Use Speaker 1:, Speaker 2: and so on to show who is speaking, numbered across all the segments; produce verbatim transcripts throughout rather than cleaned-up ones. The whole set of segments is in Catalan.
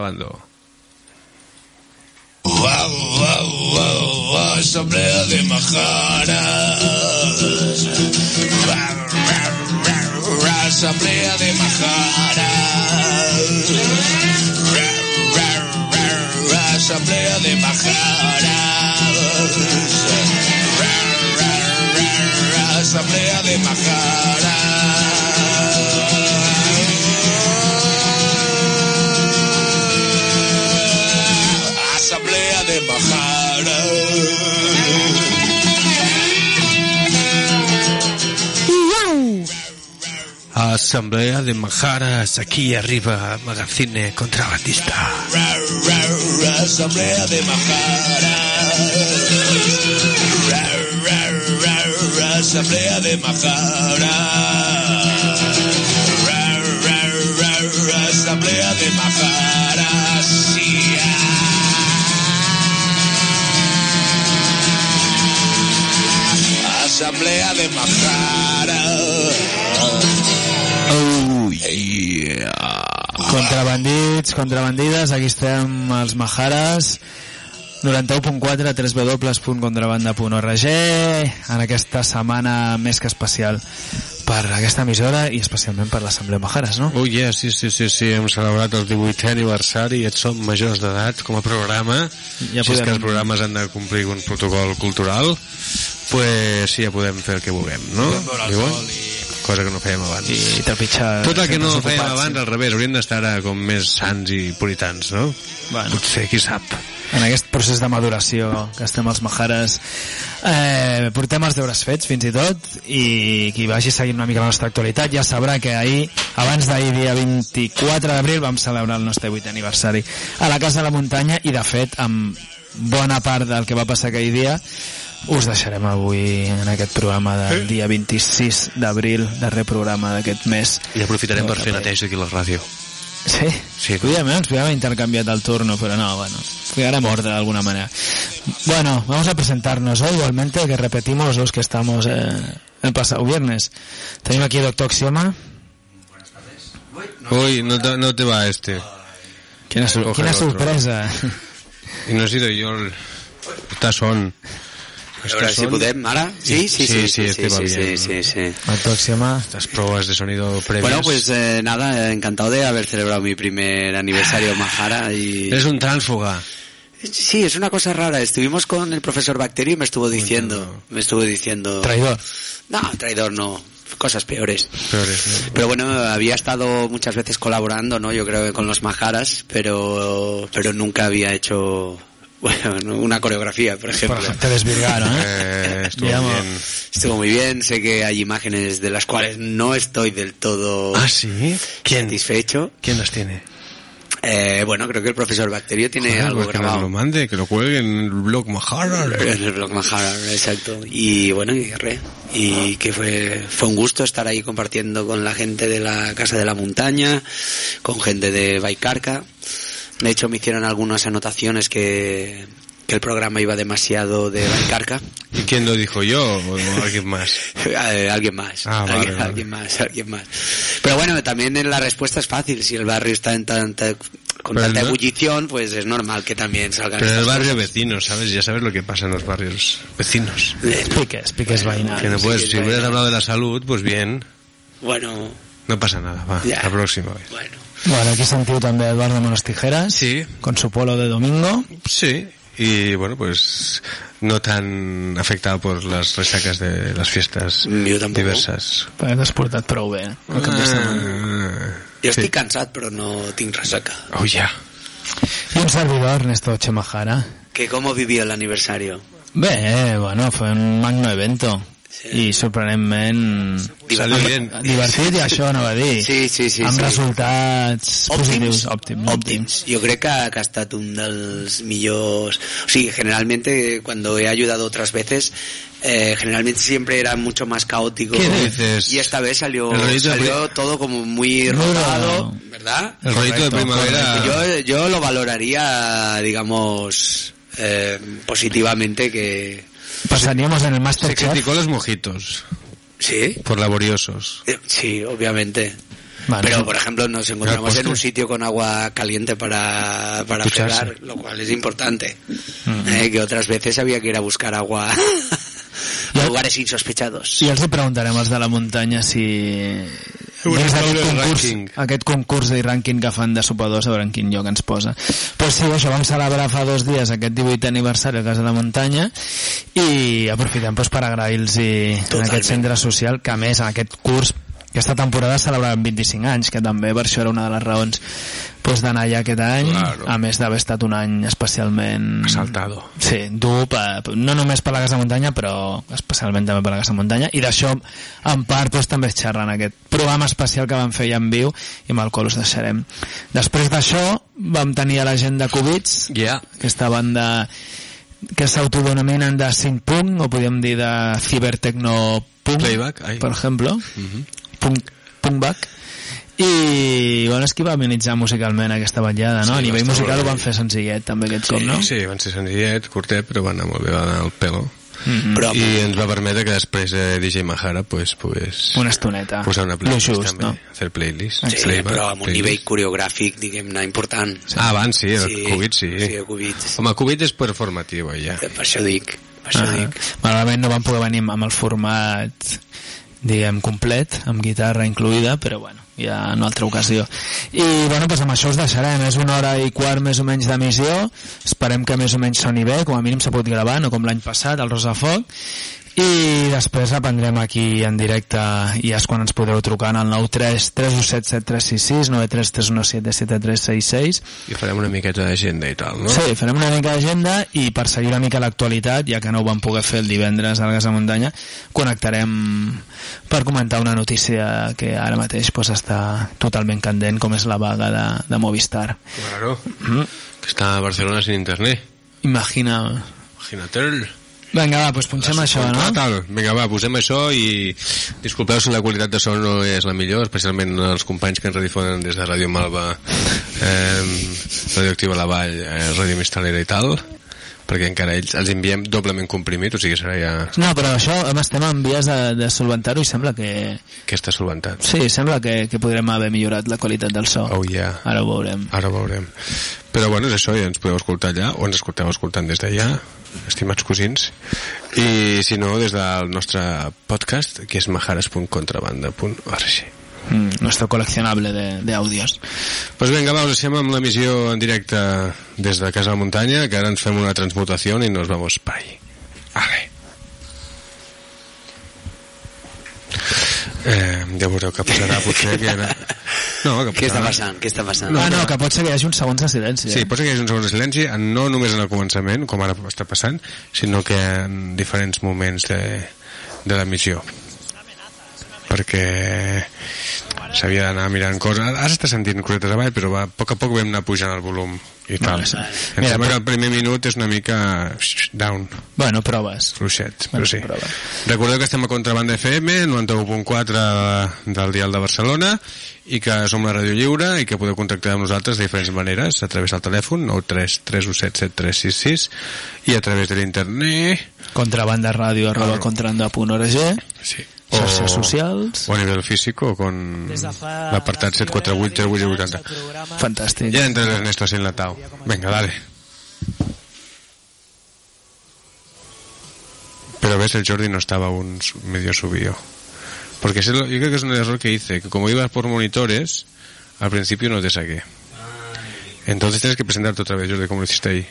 Speaker 1: Wow, wow, wow, asamblea de majaras, asamblea de majaras, asamblea de majaras, asamblea de majaras. Asamblea de Majaras.
Speaker 2: Asamblea de Majaras, aquí arriba Magazine Contrabandista.
Speaker 1: Asamblea de Majaras. Asamblea de Majaras. Asamblea de Majaras. Asamblea de Majaras.
Speaker 2: Oh, yeah.
Speaker 3: Contrabandits, contrabandides, aquí estem els Majares, noranta-u punt quatre, w w w punt contrabanda punt org, en aquesta setmana més que especial per aquesta emissora i especialment per l'Assemblea Majares, no?
Speaker 2: Oh, yeah, sí, sí, sí, sí, hem celebrat el divuitè aniversari i et som majors d'edat com a programa, ja si podem... és que els programes han de complir un protocol cultural, pues sí, ja podem fer el que vulguem, no? Diuen? Cosa que no fèiem abans.
Speaker 3: I trepitjar...
Speaker 2: Tot el que no fèiem abans, al revés, hauríem d'estar ara com més sants i puritans, no?
Speaker 3: Bueno,
Speaker 2: potser, qui sap.
Speaker 3: En aquest procés de maduració que estem els Majares, eh, portem els deures fets fins i tot, i qui vagi seguint una mica la nostra actualitat ja sabrà que ahir, abans d'ahir dia vint-i-quatre d'abril, vam celebrar el nostre vuitè aniversari a la Casa de la Muntanya, i de fet amb bona part del que va passar aquell dia us deixarem avui en aquest programa del dia vint-i-sis d'abril, darrer programa d'aquest mes.
Speaker 2: I aprofitarem per fer neteja aquí a la ràdio.
Speaker 3: Sí, sí, podíem, ens podíem haver intercanviat el turno, pero no, bueno, fijaremos orden de alguna manera. Bueno, vamos a presentarnos hoy, igualmente, que repetimos los que estamos eh, el pasado viernes. Tenemos aquí al doctor Axioma.
Speaker 4: Buenas tardes.
Speaker 2: Uy, no te, no te va este.
Speaker 3: ¿Quién es, ¿quién es sorpresa?
Speaker 2: Y no he sido yo el... Tazón.
Speaker 4: Ahora si podem, ara? Sí, sí, sí, sí, sí,
Speaker 2: sí,
Speaker 4: sí,
Speaker 2: sí,
Speaker 4: sí, sí.
Speaker 3: Axioma.
Speaker 2: Estas pruebas de sonido previas.
Speaker 4: Bueno, pues eh, nada, encantado de haber celebrado mi primer aniversario Majara y...
Speaker 2: Eres un tránsfuga.
Speaker 4: Sí, es una cosa rara. Estuvimos con el profesor Bacterio y me estuvo diciendo, me estuvo diciendo...
Speaker 3: ¿Traidor?
Speaker 4: No, traidor no. Cosas peores.
Speaker 2: Peores, ¿no?
Speaker 4: Pero bueno, había estado muchas veces colaborando, ¿no? Yo creo que con los Majaras, pero, pero nunca había hecho... Bueno, una coreografía, por ejemplo.
Speaker 3: Por te desvirgaron, ¿eh?
Speaker 2: eh estuvo bien.
Speaker 4: Estuvo muy bien. Sé que hay imágenes de las cuales no estoy del todo
Speaker 2: ¿Ah, sí? ¿Quién?
Speaker 4: satisfecho.
Speaker 2: ¿Quién las tiene?
Speaker 4: Eh, bueno, creo que el profesor Bacterio tiene
Speaker 2: Joder,
Speaker 4: algo
Speaker 2: pues
Speaker 4: grabado.
Speaker 2: Que lo mande, que lo cuelgue en el blog Majara.
Speaker 4: En el blog Majara, exacto. Y bueno, y re. Y que fue, fue un gusto estar ahí compartiendo con la gente de la Casa de la Montaña, con gente de Baicarca. De hecho, me hicieron algunas anotaciones que, que el programa iba demasiado de Baicarca.
Speaker 2: ¿Y quién lo dijo, yo o alguien más?
Speaker 4: eh, alguien más.
Speaker 2: Ah, vale,
Speaker 4: alguien,
Speaker 2: vale.
Speaker 4: alguien más, alguien más. Pero bueno, también la respuesta es fácil. Si el barrio está en tanta, con
Speaker 2: Pero
Speaker 4: tanta
Speaker 2: no,
Speaker 4: ebullición, pues es normal que también salgan.
Speaker 2: Pero en el barrio
Speaker 4: cosas.
Speaker 2: vecino, ¿sabes? Ya sabes lo que pasa en los barrios vecinos.
Speaker 3: Expliques, expliques vaina.
Speaker 2: Que no puedes,
Speaker 4: sí,
Speaker 2: si hubieras
Speaker 4: vaina.
Speaker 2: hablado de la salud, pues bien.
Speaker 4: Bueno.
Speaker 2: No pasa nada, va,
Speaker 4: Ya.
Speaker 2: la próxima vez.
Speaker 4: Bueno.
Speaker 3: Bueno, aquí sentiu també Eduardo Manos Tijeras,
Speaker 2: Sí.
Speaker 3: con su polo de domingo.
Speaker 2: Sí, y bueno, pues no tan afectado por las resacas de las fiestas
Speaker 4: Yo tampoco.
Speaker 2: diversas.
Speaker 3: Perquè t'has portat prou bé, eh? El cap de setmana.
Speaker 2: Ah,
Speaker 4: Jo
Speaker 2: sí.
Speaker 4: estic cansat, però no tinc resaca.
Speaker 2: Oh, ya.
Speaker 3: I un servidor, Ernesto Chemajara.
Speaker 4: Que cómo vivió el aniversario.
Speaker 3: Bé, bueno, fue un magno evento.
Speaker 4: Sí.
Speaker 3: I sorprenentment
Speaker 2: Salió bien.
Speaker 3: divertit, i això anava a dir.
Speaker 4: Sí, sí, sí.
Speaker 3: amb
Speaker 4: sí.
Speaker 3: resultats positius.
Speaker 4: Òptims.
Speaker 3: Òptims.
Speaker 4: Òptims. Jo crec que, que ha estat un dels millors... O sigui, generalmente, cuando he ayudado otras veces, eh, generalmente siempre era mucho más caótico.
Speaker 2: ¿Qué dices?
Speaker 4: Y esta vez salió,
Speaker 2: El rollito de
Speaker 4: salió
Speaker 2: pri-
Speaker 4: todo como muy
Speaker 3: Rudo.
Speaker 4: rodado, ¿verdad?
Speaker 2: El rollito de
Speaker 3: Correcto,
Speaker 2: primavera.
Speaker 4: Yo, yo lo valoraría, digamos, eh, positivamente que...
Speaker 3: Pasaríamos en el
Speaker 2: Se
Speaker 3: Masterchef.
Speaker 2: criticó los mojitos
Speaker 4: Sí,
Speaker 2: por laboriosos.
Speaker 4: eh, sí, obviamente. Vale. Pero, por ejemplo, nos encontramos en un sitio con agua caliente para, para fregar, lo cual es importante. Mm. Eh, que otras veces había que ir a buscar agua a lugares insospechados.
Speaker 3: I els hi preguntarem als de la muntanya si... Dins d'aquest concurs, aquest concurs de rànquing que fan de sopadors, a veure en quin lloc ens posa. Pues sí, això, vam celebrar fa dos dies aquest divuitè aniversari a Casa de la Muntanya i aprofitem pues, per agrair-los en aquest centre social, que a més en aquest curs, aquesta temporada celebraven vint-i-cinc anys, que també per això era una de les raons pues, d'anar allà aquest any, claro. A més d'haver estat un any especialment...
Speaker 2: Assaltado.
Speaker 3: Sí, dur, per, no només per la Casa de Muntanya, però especialment també per la Casa de Muntanya, i d'això, en part, pues, també es xerra en aquest programa especial que vam fer ja en viu, i amb el qual us deixarem. Després d'això, vam tenir a la gent de Cubits,
Speaker 2: yeah.
Speaker 3: aquesta banda que s'autodenominen de synth punk, o podríem dir de cibertecno punk,
Speaker 2: Playback, ai.
Speaker 3: per exemple,
Speaker 2: mm-hmm.
Speaker 3: punk, punkback, i bueno, és qui va amenitzar musicalment aquesta vetllada, no? Sí, a nivell musical ho van fer senzillet també aquest
Speaker 2: sí,
Speaker 3: cop, no?
Speaker 2: Sí, van ser senzillet, curtet, però van anar molt bé, va anar al pelo.
Speaker 3: Mm-hmm.
Speaker 2: Però, i ens va permetre que després de D J Mahara pues, pues,
Speaker 3: una estoneta
Speaker 2: posar una playlist
Speaker 3: just,
Speaker 2: també,
Speaker 3: no?
Speaker 2: fer playlist
Speaker 4: sí, playback, però amb un playlist. Nivell coreogràfic diguem-ne important
Speaker 2: sí. Ah, abans sí, el
Speaker 4: sí,
Speaker 2: Cubit sí,
Speaker 4: sí el Cubit.
Speaker 2: Home, el Cubit és performatiu ja.
Speaker 4: Per això dic, per això
Speaker 3: ah,
Speaker 4: dic.
Speaker 3: Malament no van poder venir amb el format diguem complet, amb guitarra incluïda, però bueno, ja en una altra ocasió. I bueno, doncs amb això us deixarem, és una hora i quart més o menys d'emissió, esperem que més o menys soni bé, com a mínim s'ha pogut gravar, no com l'any passat, el Rosa Foc, i després aprendrem aquí en directe i és quan ens podreu trucar al nou tres tres u set set tres sis sis nou tres tres u set set tres seis sis
Speaker 2: i farem una miqueta d'agenda i tal, no?
Speaker 3: Sí, farem una mica d'agenda i per seguir una mica l'actualitat, ja que no ho vam poder fer el divendres a la Casa de Muntanya, connectarem per comentar una notícia que ara mateix pues, està totalment candent, com és la vaga de, de Movistar.
Speaker 2: Claro, mm. que està a Barcelona sin internet.
Speaker 3: Imagina.
Speaker 2: Imagina't-el.
Speaker 3: Vinga, va, doncs punxem això, no?
Speaker 2: Tal. Vinga, va, posem això i disculpeu si la qualitat de so no és la millor, especialment els companys que ens redifonen des de Ràdio Malva, eh, Radioactiva La Vall, eh, Ràdio Mistalera i tal, perquè encara ells els enviem doblement comprimit, o sigui serà ja...
Speaker 3: No, però això, home, estem en vies de, de solventar-ho i sembla que...
Speaker 2: Que està solventat.
Speaker 3: Sí, sembla que, que podrem haver millorat la qualitat del so.
Speaker 2: Oh, yeah.
Speaker 3: Ara ho veurem.
Speaker 2: Ara ho veurem. Però bueno, és això, ja ens podeu escoltar allà, o ens escolteu escoltant des d'allà, estimats cosins, i si no, des del nostre podcast, que és majares punt contrabanda punt org.
Speaker 3: Mm, nuestro coleccionable de, de audios.
Speaker 2: Pues venga, va, us deixem amb l'emissió en directe des de Casa de la Muntanya, que ara ens fem una transmutació i nos vamos pa ahí. Vale. Eh, ja veureu què passarà, potser que... Era... No, que
Speaker 4: què està passant? Què està passant?
Speaker 3: No, ah, no, que pot ser que hi hagi uns segons de silenci.
Speaker 2: Sí, eh? Pot ser que hi hagi uns segons de silenci, no només en el començament, com ara està passant, sinó que en diferents moments de, de l'emissió. Perquè s'havia d'anar mirant coses. Ara està sentint cosetes avall, però va, a poc a poc vam anar pujant el volum i tal. Vale, vale. Em Mira, sembla però... que el primer minut és una mica down.
Speaker 3: Bueno, proves.
Speaker 2: Fluixet,
Speaker 3: bueno,
Speaker 2: però sí.
Speaker 3: Proves.
Speaker 2: Recordeu que estem a Contrabanda F M, noranta-u punt quatre del dial de Barcelona, i que som la ràdio lliure i que podeu contactar amb nosaltres de diferents maneres, a través del telèfon nou tres tres u set set tres sis sis i a través de l'internet
Speaker 3: contrabandaradio arroba contrabanda punt org.
Speaker 2: Sí.
Speaker 3: Xarxes socials
Speaker 2: o a nivell físic o con l'apartat set quatre vuit zero vuit vuitanta.
Speaker 3: Fantàstic.
Speaker 2: Ya entra Ernesto así enlatado. Venga, dale. Pero ves, el Jordi no estaba aún medio subido, porque yo creo que es un error que hice, que como ibas por monitores al principio no te saqué, entonces tienes que presentarte otra vez. Jordi, ¿cómo lo hiciste ahí?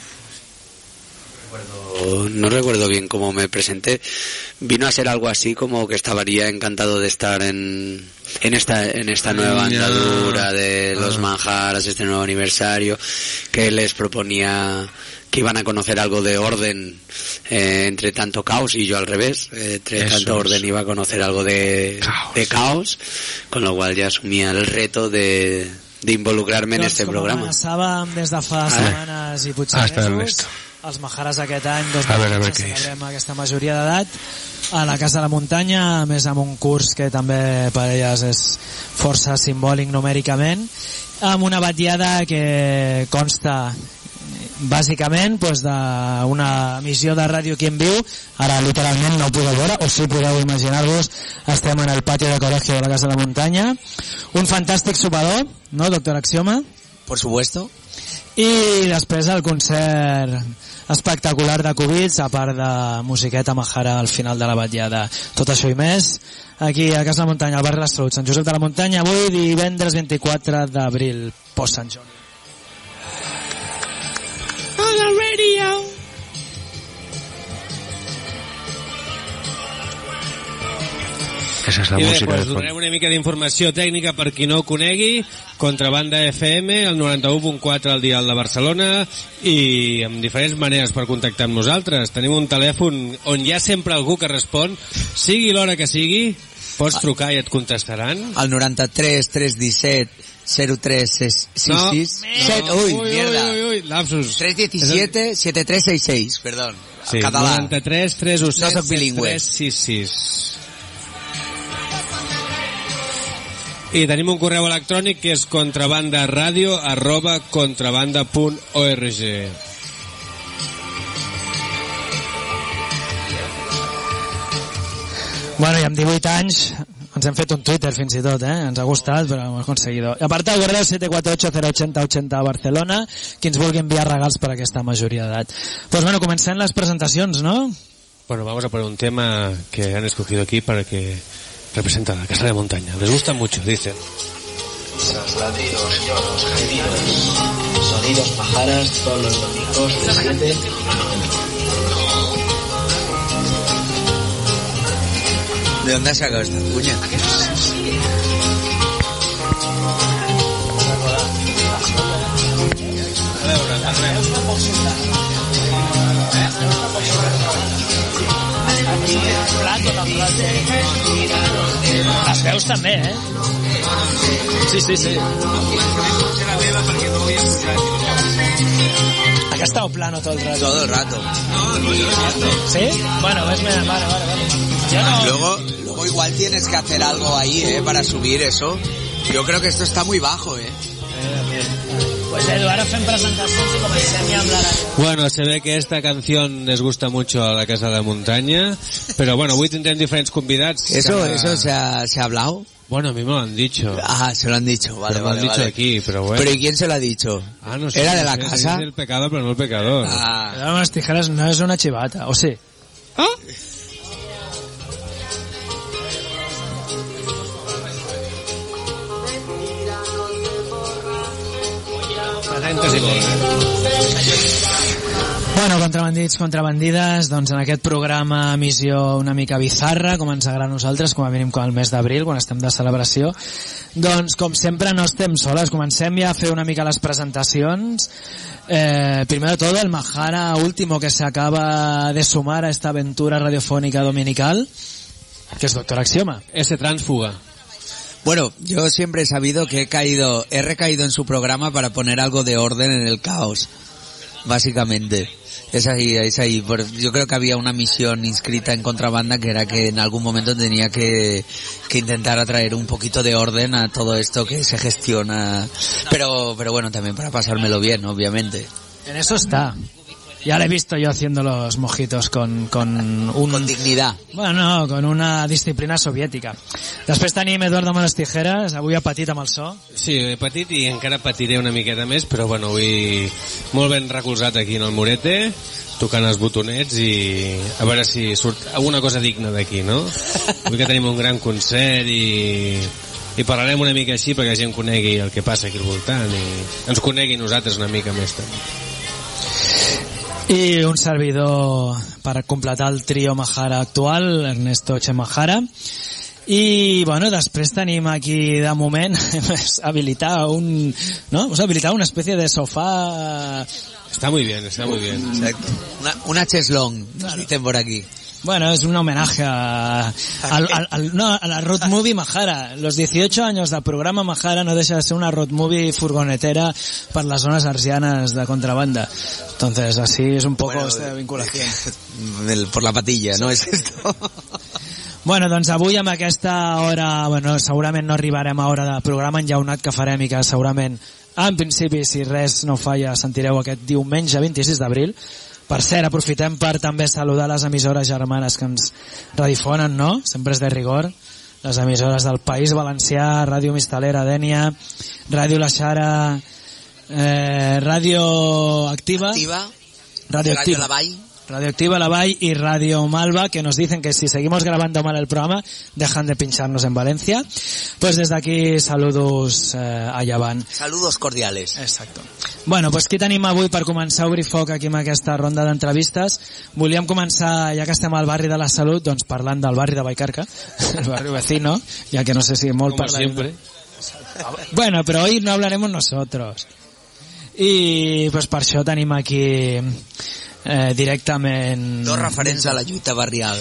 Speaker 4: No recuerdo bien cómo me presenté. Vino a ser algo así como que estaría encantado de estar en en esta en esta nueva andadura de los manjaras, este nuevo aniversario, que les proponía que iban a conocer algo de orden eh, entre tanto caos, y yo al revés, eh, entre Eso tanto orden iba a conocer algo de caos. de caos, con lo cual ya asumía el reto de, de involucrarme doncs, en este programa.
Speaker 5: Començàvem des de fa setmanes i potser
Speaker 2: ah,
Speaker 5: mesos, els Majares aquest any, dos
Speaker 2: a veure, a veure
Speaker 5: celebrem aquesta majoria d'edat a la Casa de la Muntanya, a més amb un curs que també per elles és força simbòlic numèricament, amb una batllada que consta bàsicament pues, d'una emissió de ràdio aquí en viu. Ara literalment no ho podeu veure, o sí podeu imaginar-vos, estem en el patio de colegio de la Casa de la Muntanya. Un fantàstic sopador, no, doctor Axioma?
Speaker 4: Por supuesto.
Speaker 5: I després el concert espectacular de Cubits, a part de musiqueta majara al final de la vetllada. Tot això i més aquí a Casa de la Muntanya, al barri de la Salut, Sant Josep de la Muntanya, avui divendres vint-i-quatre d'abril, post Sant Jordi.
Speaker 1: On the radio.
Speaker 2: Aquesta és la
Speaker 6: I bé,
Speaker 2: música
Speaker 6: doncs
Speaker 2: de fons.
Speaker 6: donarem una mica d'informació tècnica per qui no ho conegui. Contrabanda F M, el noranta-u punt quatre al dial de Barcelona, i amb diferents maneres per contactar amb nosaltres. Tenim un telèfon on hi ha sempre algú que respon, sigui l'hora que sigui, pots trucar i et contestaran.
Speaker 4: Al noranta-tres tres disset zero tres sis sis.
Speaker 6: No.
Speaker 4: Uy,
Speaker 6: Uy,
Speaker 4: mierda.
Speaker 6: uy, uy, lapsus.
Speaker 4: tres disset setenta y tres sesenta y seis, perdón.
Speaker 6: Sí,
Speaker 4: Català.
Speaker 6: noranta-tres tres
Speaker 4: No
Speaker 6: disset
Speaker 4: soc bilingüe.
Speaker 6: tres sis sis. I tenim un correu electrònic que és contrabandaradio arroba contrabanda punt org.
Speaker 5: Bueno, i amb divuit anys ens hem fet un Twitter fins i tot, eh? Ens ha gustat, però ho hem aconseguit. I a part del correu siete cuatro ocho cero ochenta ochenta a Barcelona, qui ens vulgui enviar regals per aquesta majoria d'edat. Pues bueno, comencem les presentacions, ¿no?
Speaker 6: Bueno, vamos a poner un tema que han escogido aquí para que representa la Casa de la Montaña. Les gusta mucho, dicen.
Speaker 7: Esos ladridos, lloros, gemidos, sonidos pajaras todos los domingos de siete.
Speaker 4: ¿De dónde has sacado esta cuña?
Speaker 5: Les veus també, eh? Sí, sí, sí. Acá ha estado plano todo el rato.
Speaker 4: Todo el rato.
Speaker 5: ¿Sí? Bueno, ves, vale, vale, vale. Yo no...
Speaker 4: Luego, luego igual tienes que hacer algo ahí, ¿eh? Para subir eso. Yo creo que esto está muy bajo, ¿eh?
Speaker 5: Pues Edu, ahora fem presentacions i comencem ja a hablar.
Speaker 6: Bueno, se ve que esta canción les gusta mucho a la Casa de la Montaña, pero bueno, hoy tendrem diferents convidats.
Speaker 4: ¿Eso,
Speaker 6: cada...
Speaker 4: eso se ha, se ha hablado?
Speaker 6: Bueno, a mí me lo han dicho.
Speaker 4: Ah, se lo han dicho, vale,
Speaker 6: Pero me lo
Speaker 4: vale,
Speaker 6: han dicho
Speaker 4: vale.
Speaker 6: aquí, pero bueno.
Speaker 4: ¿Pero y quién se lo ha dicho?
Speaker 6: Ah, no sé.
Speaker 4: ¿Era de
Speaker 6: no
Speaker 4: la
Speaker 6: sé,
Speaker 4: casa?
Speaker 6: Es el pecado, pero no el pecador.
Speaker 4: Ah.
Speaker 5: Cuidado con las tijeras, no es una chivata, ¿o sí?
Speaker 6: ¿Ah?
Speaker 5: Bueno, contrabandits, contrabandides, doncs en aquest programa emissió una mica bizarra, com ens agrada a nosaltres, com a mínim com el mes d'abril, quan estem de celebració, doncs com sempre no estem soles, comencem ja a fer una mica les presentacions. Eh, primero de todo, el Majara último que se acaba de sumar a esta aventura radiofónica dominical, que es Doctor Axioma.
Speaker 6: Ese Transfuga.
Speaker 4: Bueno, yo siempre he sabido que he caído, he recaído en su programa para poner algo de orden en el caos, básicamente. Es ahí, es ahí. Yo creo que había una misión inscrita en Contrabanda que era que en algún momento tenía que, que intentar atraer un poquito de orden a todo esto que se gestiona. Pero, pero bueno, también para pasármelo bien, obviamente.
Speaker 5: En eso está. Ya le he visto yo haciendo los mojitos con, con un...
Speaker 4: Con dignidad.
Speaker 5: Bueno, no, con una disciplina soviètica. Després tenim Eduardo Manos Tijeras, avui ha patit amb el so.
Speaker 6: Sí, he patit i encara patiré una miqueta més, però bueno, avui molt ben recolzat aquí en el murete, tocant els botonets i a veure si surt alguna cosa digna d'aquí, no? Avui que tenim un gran concert i, i parlarem una mica així perquè la gent conegui el que passa aquí al voltant i ens conegui nosaltres una mica més també.
Speaker 5: I un servidor per completar el trio Majara actual, Ernesto Che Majara. I, bueno, després tenim aquí, de moment, habilitar un, ¿no? Hemos habilitado una especie de sofá.
Speaker 6: Está muy bien, está muy bien.
Speaker 4: Exacto. Una, una cheslong, nos dicen por aquí.
Speaker 5: Bueno, es un homenaje a, al, al, al, no, a la road movie Majara. Los dieciocho años del programa Majara no deja de ser una road movie furgonetera per les zones arsianas de contrabanda. Entonces, así es un poco bueno, esta vinculación.
Speaker 4: El, por la patilla, ¿no es esto?
Speaker 5: Bueno, doncs avui amb aquesta hora, bueno, segurament no arribarem a hora de programa enllaunat que farem i que segurament En principi, si res no falla, sentireu aquest diumenge vint-i-sis d'abril. Per cert, aprofitem per també saludar les emissores germanes que ens redifonen, no? Sempre és de rigor. Les emissores del País Valencià, Ràdio Mistalera, Dènia, Ràdio La Xara, eh, Ràdio Activa,
Speaker 8: Activa,
Speaker 5: Ràdio Activa,
Speaker 8: La Vall,
Speaker 5: Radio Activa La Vall y Radio Malva, que nos dicen que si seguimos grabando mal el programa dejan de pincharnos en Valencia. Pues desde aquí saludos eh, a Llevant.
Speaker 8: Saludos cordiales.
Speaker 5: Exacto. Bueno, pues qui tenim avui per començar a obrir foc aquí amb aquesta ronda d'entrevistes? Volíem començar, ja que estem al barri de la Salut, doncs parlant del barri de Vallcarca, el barri vecino, ya que no sé si molt
Speaker 6: Como
Speaker 5: parlarem.
Speaker 6: siempre.
Speaker 5: Bueno, pero hoy no hablaremos nosotros. I pues per això tenim aquí eh, directament...
Speaker 8: Dos referents a la lluita barrial.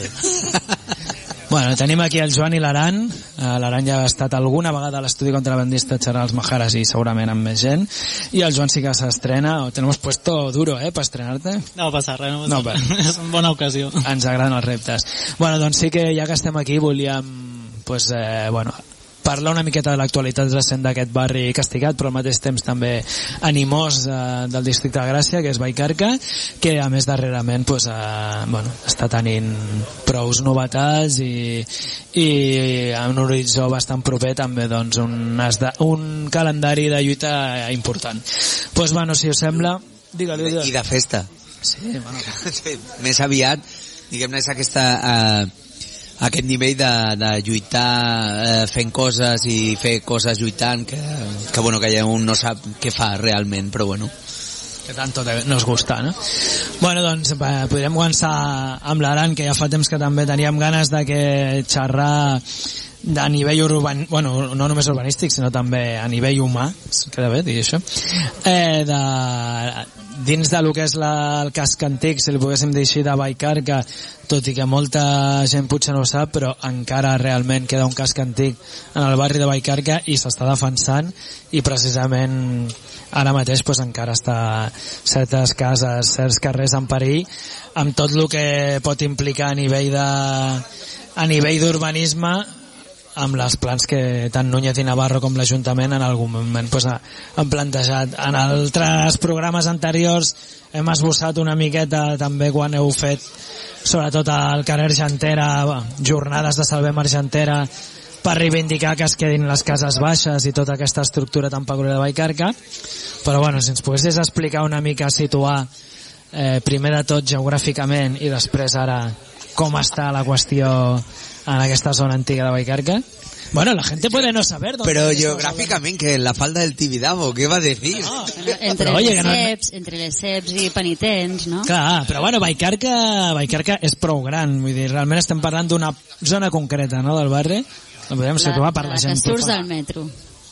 Speaker 5: Bueno, tenim aquí el Joan i l'Aran. Uh, L'Aran ja ha estat alguna vegada a l'estudi contrabandista xerrant els Majares i segurament amb més gent. I el Joan sí que s'estrena. Te hemos puesto duro, eh, per estrenar-te.
Speaker 9: No passa res, no
Speaker 5: No,
Speaker 9: passa res. És una bona ocasió.
Speaker 5: Ens agraden els reptes. Bueno, doncs sí que ja que estem aquí volíem pues, eh, bueno, parlar una miqueta de l'actualitat recent d'aquest barri castigat, però al mateix temps també animós eh, del districte de Gràcia, que és Vallcarca, que a més darrerament pues, eh, bueno, està tenint prous novetats i, i en un horitzó bastant proper també doncs, un, un calendari de lluita important. Pues, bueno, si us sembla... Digue-li, digue-li.
Speaker 8: I de festa.
Speaker 5: Sí, bueno.
Speaker 8: Sí, més aviat, diguem-ne, és aquesta... Eh, aquest nivell de, de lluitar eh, fent coses i fer coses lluitant que, que, bueno, que ja un no sap què fa realment, però bueno,
Speaker 5: que tanto nos gusta, no? Bueno, doncs eh, podríem començar amb l'Aran, que ja fa temps que també teníem ganes de que xerrar a nivell urban, bueno, no només urbanístic, sinó també a nivell humà, queda bé dir això, eh, de, dins de lo que és la, el casc antic, si li poguéssim dir així, de Vallcarca, tot i que molta gent potser no ho sap, però encara realment queda un casc antic en el barri de Vallcarca i s'està defensant, i precisament ara mateix pues, encara està certes cases, certs carrers en perill, amb tot el que pot implicar a nivell de a nivell d'urbanisme, amb les plans que tant Núñez i Navarro com l'Ajuntament en algun moment pues, han plantejat. En altres programes anteriors hem esbossat una miqueta també quan heu fet sobretot al carrer Argentera, jornades de Salvem Argentera, per reivindicar que es quedin les cases baixes i tota aquesta estructura tan peculiar de Vallcarca. Però bueno, si ens poguessis explicar una mica, situar eh, primer de tot geogràficament i després ara com està la qüestió en aquesta zona antiga de Vallcarca. Bueno, la gente puede no saber dónde.
Speaker 8: Pero geográficamente, que en la falda del Tibidabo, ¿qué va a decir?
Speaker 10: No, entre,
Speaker 5: però, oye,
Speaker 10: les
Speaker 5: no...
Speaker 10: ceps, entre les ceps i penitents, no?
Speaker 5: Clar, però bueno, Vallcarca, Vallcarca és prou gran, vull dir, realment estem parlant d'una zona concreta, no?, del barri. La podem situar per la, la gent.
Speaker 10: La que surts del metro.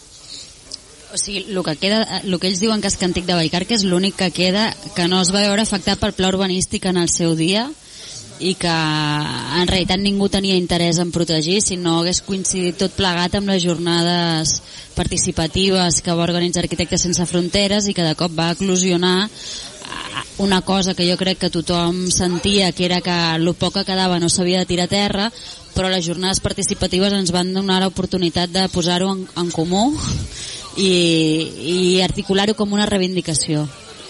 Speaker 10: O sigui, el que queda, el que ells diuen que és antic de Vallcarca és l'únic que queda que no es va veure afectat pel pla urbanístic en el seu dia i que en realitat ningú tenia interès en protegir si no hagués coincidit tot plegat amb les jornades participatives que va organitzar Arquitectes Sense Fronteres i que de cop va eclosionar una cosa que jo crec que tothom sentia, que era que el poc que quedava no s'havia de tirar a terra, però les jornades participatives ens van donar l'oportunitat de posar-ho en, en comú i, i articular-ho com una reivindicació.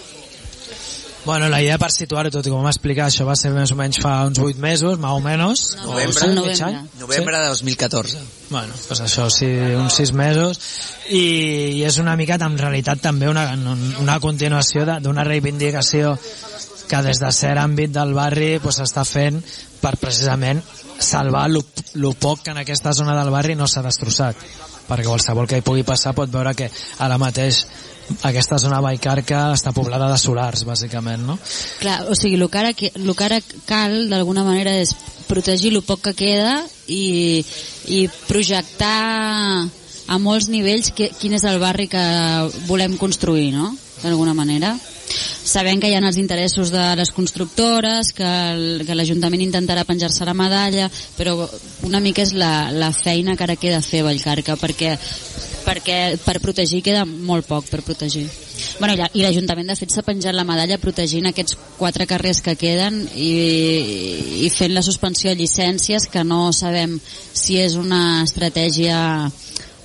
Speaker 5: Bueno, la idea per situar-ho, tot i com m'explicar, això va ser més o menys fa uns vuit mesos, més o menys.
Speaker 8: Novembre,
Speaker 5: o sí,
Speaker 8: novembre. Novembre de dos mil catorze.
Speaker 5: Bueno, pues això sí, uns sis mesos. I, i és una mica, en realitat, també una, una continuació d'una reivindicació que des de cert àmbit del barri pues, està fent per precisament salvar lo, lo poc que en aquesta zona del barri no s'ha destrossat. Perquè qualsevol que hi pugui passar pot veure que ara mateix aquesta zona de Vallcarca està poblada de solars, bàsicament, no?
Speaker 10: Clar, o sigui, el que ara, el que ara cal, d'alguna manera, és protegir el poc que queda i, i projectar a molts nivells que, quin és el barri que volem construir, no?, d'alguna manera. Sabem que hi ha els interessos de les constructores, que, el, que l'Ajuntament intentarà penjar-se la medalla, però una mica és la, la feina que ara queda fer a Vallcarca, perquè, perquè per protegir queda molt poc per protegir. Bueno, i l'Ajuntament de fet s'ha penjat la medalla protegint aquests quatre carrers que queden i, i fent la suspensió de llicències, que no sabem si és una estratègia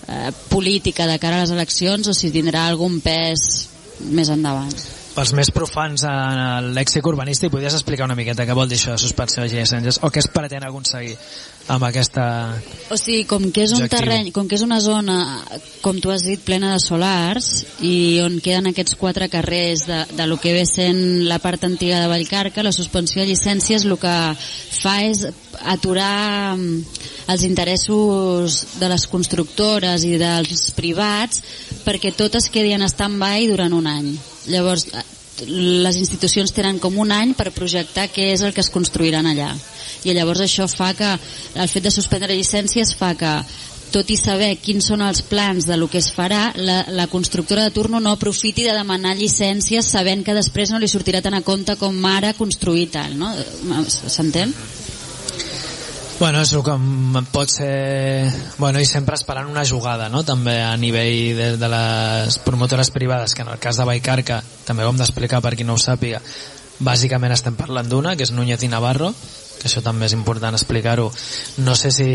Speaker 10: eh, política de cara a les eleccions o si tindrà algun pes més endavant.
Speaker 5: Pels més profans en lèxic urbanístic, podries explicar una miqueta què vol dir això de suspensió de llicències o què es pretén aconseguir amb aquesta...
Speaker 10: O sigui, com que és un
Speaker 5: objectiu.
Speaker 10: terreny, com que és una zona, com tu has dit, plena de solars i on queden aquests quatre carrers de, de lo que ve sent la part antiga de Vallcarca, la suspensió de llicències el que fa és aturar els interessos de les constructores i dels privats perquè tot es quedi en stand-by durant un any. Llavors, les institucions tenen com un any per projectar què és el que es construiran allà. I llavors això fa que, el fet de suspendre llicències fa que, tot i saber quins són els plans de lo que es farà, la, la constructora de turno no aprofiti de demanar llicències sabent que després no li sortirà tan a compte com ara construir tal, no? S'entén?
Speaker 5: Bueno, és el que pot ser... Bueno, i sempre esperant una jugada, no?, també a nivell de, de les promotores privades, que en el cas de Vallcarca, també ho hem d'explicar per qui no ho sàpiga, bàsicament estem parlant d'una, que és Núñez i Navarro, que això també és important explicar-ho. No sé si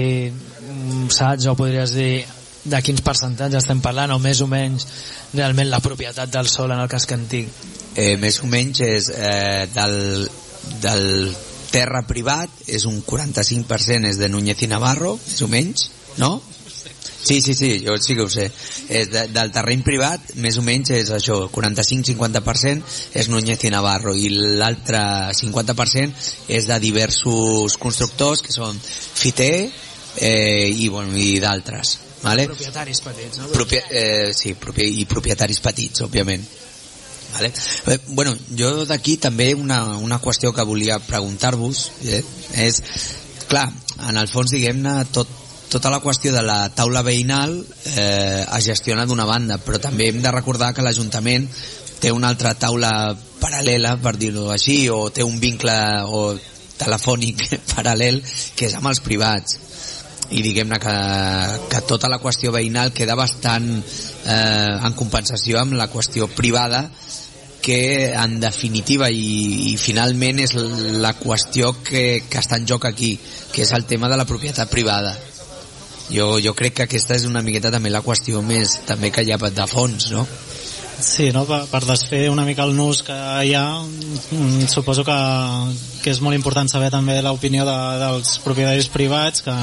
Speaker 5: saps o podries dir de quins percentatges estem parlant, o més o menys realment la propietat del sòl en el casc antic.
Speaker 8: Eh, més o menys és eh, del, del terra privat, és un quaranta-cinc per cent és de Núñez i Navarro, més o menys, no? Sí, sí, sí, jo sí que ho sé. És de, del terreny privat, més o menys és això, quaranta-cinc a cinquanta per cent és Núñez i Navarro, i l'altre cinquanta per cent és de diversos constructors, que són Fité eh, i, bueno, i d'altres. Vale?
Speaker 5: Propietaris petits, no?
Speaker 8: Propi eh, sí, propi i propietaris petits, òbviament. Vale. Eh, bueno, jo d'aquí també una, una qüestió que volia preguntar-vos eh, és, clar, en el fons, diguem-ne, tot, tota la qüestió de la taula veïnal eh, es gestiona d'una banda, però també hem de recordar que l'Ajuntament té una altra taula paral·lela, per dir-ho així, o té un vincle o telefònic paral·lel, que és amb els privats. I diguem-ne que, que tota la qüestió veïnal queda bastant eh, en compensació amb la qüestió privada, que en definitiva i, i finalment és la qüestió que, que està en joc aquí, que és el tema de la propietat privada. Jo, jo crec que aquesta és una miqueta també la qüestió més també que hi ha de fons, no?
Speaker 9: Sí, no? Per, per desfer una mica el nus que hi ha, suposo que, que és molt important saber també l'opinió de, dels propietaris privats, que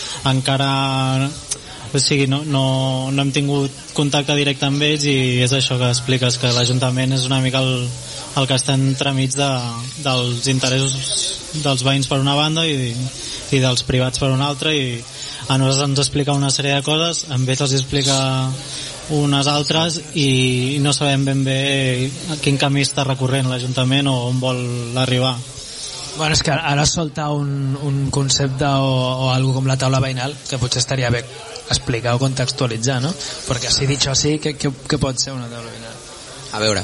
Speaker 9: encara... O sigui, no, no, no hem tingut contacte directe amb ells, i és això que expliques, que l'Ajuntament és una mica el, el que està entremig de, dels interessos dels veïns per una banda i, i dels privats per una altra, i a nosaltres ens explica una sèrie de coses, a ells els explica unes altres, i no sabem ben bé a quin camí està recorrent l'Ajuntament o on vol arribar.
Speaker 5: Bueno, és que ara soltar un, un concepte o, o algo com la taula veïnal, que potser estaria bé explicar o contextualitzar, no? Perquè si dit això sí, què, què, què pot ser una taula veïnal?
Speaker 8: A veure,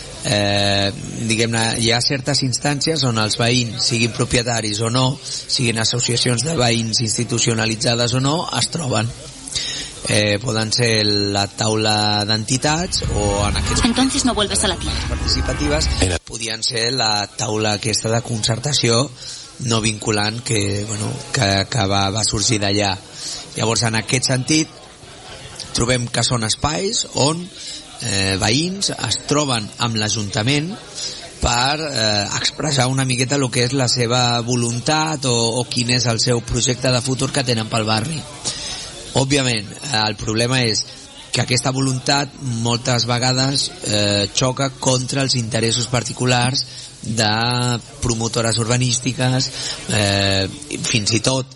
Speaker 8: eh, diguem-ne, hi ha certes instàncies on els veïns, siguin propietaris o no, siguin associacions de veïns institucionalitzades o no, es troben. Eh, poden ser la taula d'entitats, o en aquests
Speaker 11: Entonces no vuelves a la tierra.
Speaker 8: Participatives podien ser la taula aquesta de concertació no vinculant que, bueno, que, que va, va sorgir d'allà. Llavors, en aquest sentit, trobem que són espais on eh, veïns es troben amb l'Ajuntament per eh, expressar una miqueta el que és la seva voluntat o, o quin és el seu projecte de futur que tenen pel barri. Òbviament, el problema és que aquesta voluntat moltes vegades eh, xoca contra els interessos particulars de promotores urbanístiques, eh, fins i tot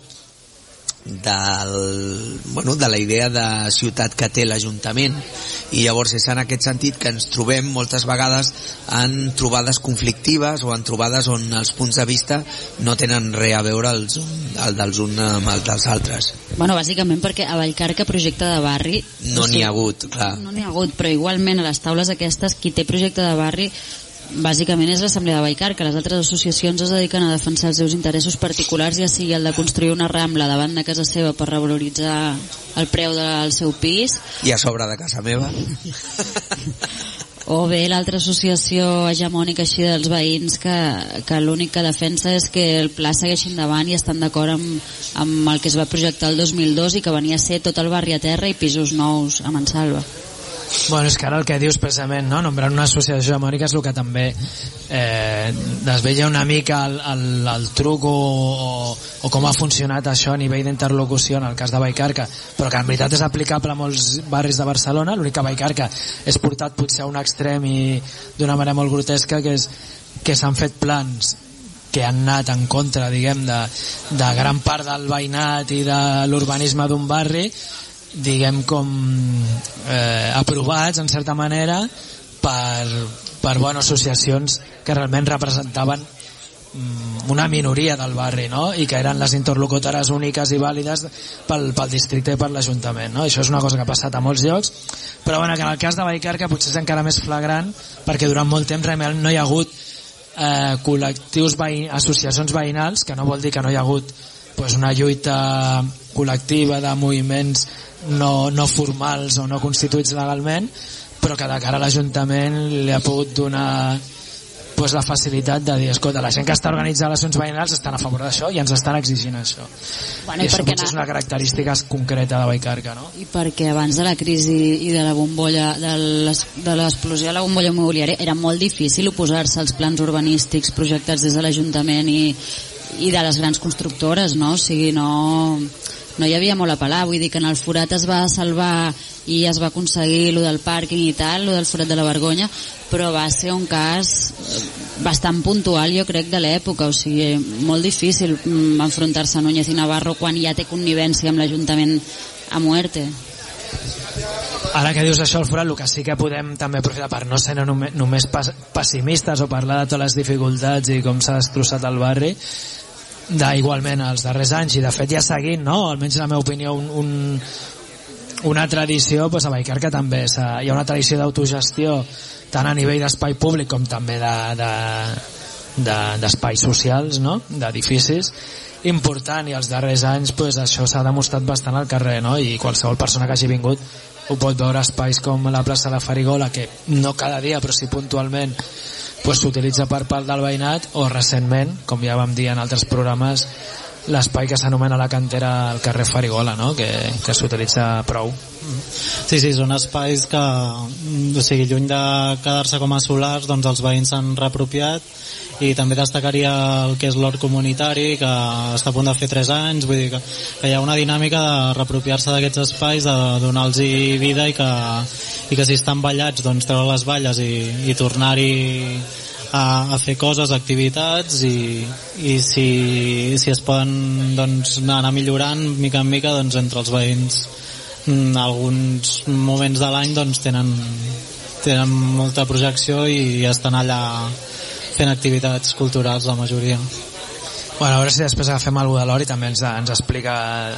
Speaker 8: del, bueno, de la idea de ciutat que té l'Ajuntament, i llavors és en aquest sentit que ens trobem moltes vegades en trobades conflictives o en trobades on els punts de vista no tenen res a veure els, el dels uns amb els dels altres.
Speaker 10: Bueno, bàsicament perquè a Vallcarca projecte de barri
Speaker 8: no n'hi ha hagut, clar.
Speaker 10: No n'hi ha hagut, però igualment a les taules aquestes qui té projecte de barri bàsicament és l'Assemblea de Vallcarca. Les altres associacions es dediquen a defensar els seus interessos particulars, ja sigui el de construir una rambla davant de casa seva per revaloritzar el preu del seu pis,
Speaker 8: i a sobre de casa meva
Speaker 10: o bé l'altra associació hegemònica així dels veïns que, que l'únic que defensa és que el pla segueixi endavant i estan d'acord amb, amb el que es va projectar el dos mil dos i que venia a ser tot el barri a terra i pisos nous a Mansalva.
Speaker 5: Bueno, és que ara el que dius precisament, no? Nombrant una associació hegemònica és el que també eh, desvella una mica el, el, el truc o, o, o com ha funcionat això a nivell d'interlocució en el cas de Vallcarca, però que en veritat és aplicable a molts barris de Barcelona. L'únic que Vallcarca és portat potser a un extrem i d'una manera molt grotesca, que és que s'han fet plans que han anat en contra, diguem, de, de gran part del veïnat i de l'urbanisme d'un barri, diguem com eh, aprovats en certa manera per, per bueno, associacions que realment representaven mm, una minoria del barri, no? I que eren les interlocutores úniques i vàlides pel, pel districte i per l'Ajuntament, no? Això és una cosa que ha passat a molts llocs, però bueno, que en el cas de Vallcarca potser és encara més flagrant perquè durant molt temps realment no hi ha hagut eh, col·lectius veïn, associacions veïnals, que no vol dir que no hi ha hagut pues, una lluita col·lectiva de moviments no, no formals o no constituïts legalment, però que de cara a l'Ajuntament li ha pogut donar pues, la facilitat de dir, escolta, la gent que està organitzant les accions veïnals estan a favor d'això i ens estan exigint això.
Speaker 10: Bueno,
Speaker 5: I, i això potser
Speaker 10: na...
Speaker 5: és una característica concreta de Vallcarca, no?
Speaker 10: I perquè abans de la crisi i de la bombolla, de l'explosió de la bombolla immobiliària, era molt difícil oposar-se als plans urbanístics projectats des de l'Ajuntament i, i de les grans constructores, no? O sigui, no... no hi havia molt a pelar, vull dir que en el forat es va salvar i es va aconseguir lo del pàrquing i tal, lo del forat de la Vergonya, però va ser un cas bastant puntual, jo crec, de l'època, o sigui, molt difícil enfrontar-se a Núñez i Navarro quan ja té connivència amb l'Ajuntament a muerte.
Speaker 5: Ara que dius això al forat, el que sí que podem també aprofitar per no ser només, només pessimistes o parlar de totes les dificultats i com s'ha destrossat el barri, d'igualment els darrers anys, i de fet ja seguint, no? Almenys en la meva opinió, un, un, una tradició, pues a Vallcarca també hi ha una tradició d'autogestió tant a nivell d'espai públic com també d'espais de, de, de, socials, no? D'edificis important, i els darrers anys pues, això s'ha demostrat bastant al carrer, no? I qualsevol persona que hagi vingut ho pot veure a espais com la plaça de la Farigola, que no cada dia però sí puntualment pues, s'utilitza per part del veïnat, o recentment, com ja vam dir en altres programes, l'espai que s'anomena la cantera al carrer Farigola, no? que, que s'utilitza prou.
Speaker 9: Sí, sí, són espais que, o sigui, lluny de quedar-se com a solars, doncs els veïns s'han reapropiat, i també destacaria el que és l'hort comunitari, que està a punt de fer tres anys, vull dir que, que hi ha una dinàmica de reapropiar-se d'aquests espais, de donar-los vida, i que, i que si estan ballats, doncs treure les balles i, i tornar-hi a, a fer coses, activitats, i, i si, si es poden doncs, anar millorant mica en mica, doncs entre els veïns en alguns moments de l'any doncs, tenen, tenen molta projecció i estan allà fent activitats culturals, la majoria.
Speaker 5: Bueno, a veure si després agafem alguna de l'Or i també ens, ens explica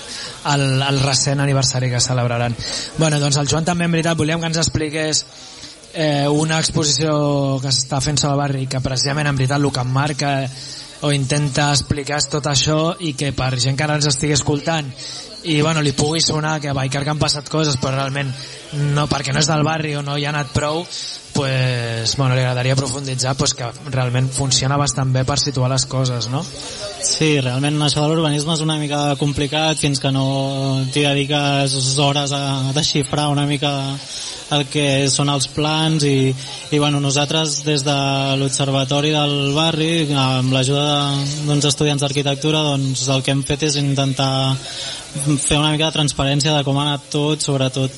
Speaker 5: el, el recent aniversari que celebraran. Bueno, doncs el Joan també, en veritat, volíem que ens expliqués eh, una exposició que s'està fent sobre el barri, que precisament, en veritat, el que emmarca o intenta explicar és tot això, i que per gent que ara ens estigui escoltant i bueno, li pugui sonar que a Vallcarca han passat coses, però realment no, perquè no és del barri o no hi ha anat prou, pues, bueno, li agradaria profunditzar pues, que realment funciona bastant bé per situar les coses, no?
Speaker 9: Sí, realment això de l'urbanisme és una mica complicat fins que no t'hi dediques hores a desxifrar una mica el que són els plans, i, i bueno, nosaltres des de l'Observatori del Barri, amb l'ajuda d'uns estudiants d'arquitectura, doncs el que hem fet és intentar fer una mica de transparència de com ha anat tot, sobretot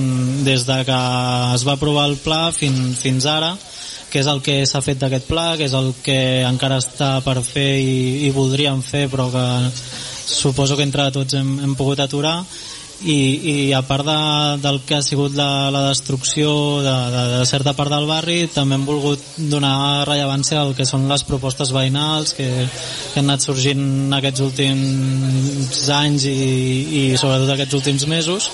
Speaker 9: des de que es va aprovar el pla fins, fins ara, què és el que s'ha fet d'aquest pla, què és el que encara està per fer i, i voldríem fer, però que suposo que entre tots hem, hem pogut aturar. I, i a part de, del que ha sigut la, la destrucció de, de, de certa part del barri, també hem volgut donar rellevància al que són les propostes veïnals que, que han anat sorgint aquests últims anys i, i sobretot aquests últims mesos.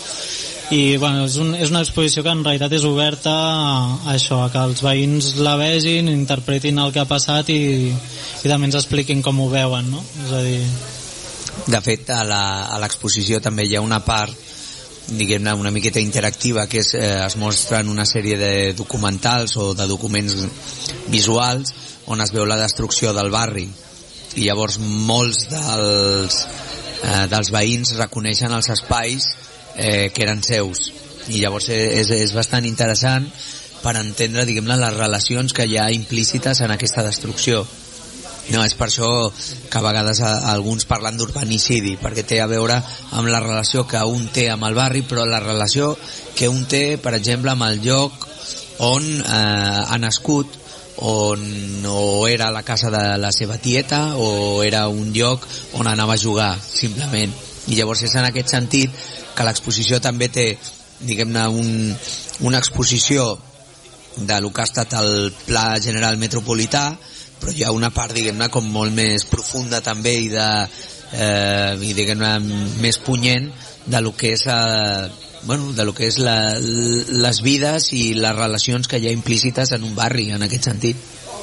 Speaker 9: I bueno, és, un, és una exposició que en realitat és oberta a, a això, a que els veïns la vegin, interpretin el que ha passat i, i també ens expliquin com ho veuen, no? És a dir...
Speaker 8: De fet, a l'exposició també hi ha una part diguem-ne una miqueta interactiva, que és, eh, es mostren una sèrie de documentals o de documents visuals on es veu la destrucció del barri, i llavors molts dels, eh, dels veïns reconeixen els espais eh, que eren seus, i llavors és, és bastant interessant per entendre, diguem-ne, les relacions que hi ha implícites en aquesta destrucció. No, és per això que a vegades a, a alguns parlen d'urbanicidi, perquè té a veure amb la relació que un té amb el barri, però la relació que un té, per exemple, amb el lloc on eh, ha nascut, on o era la casa de la seva tieta o era un lloc on anava a jugar, simplement. I llavors és en aquest sentit que l'exposició també té, diguem-ne, un, una exposició de lo que ha estat el Pla General Metropolità, però hi ha una part, diguem-ne, com molt més profunda també i de eh, i diguem-ne més punyent de lo que és eh, bueno, de lo que és la, les vides i les relacions que hi ha implícites en un barri, en aquest sentit.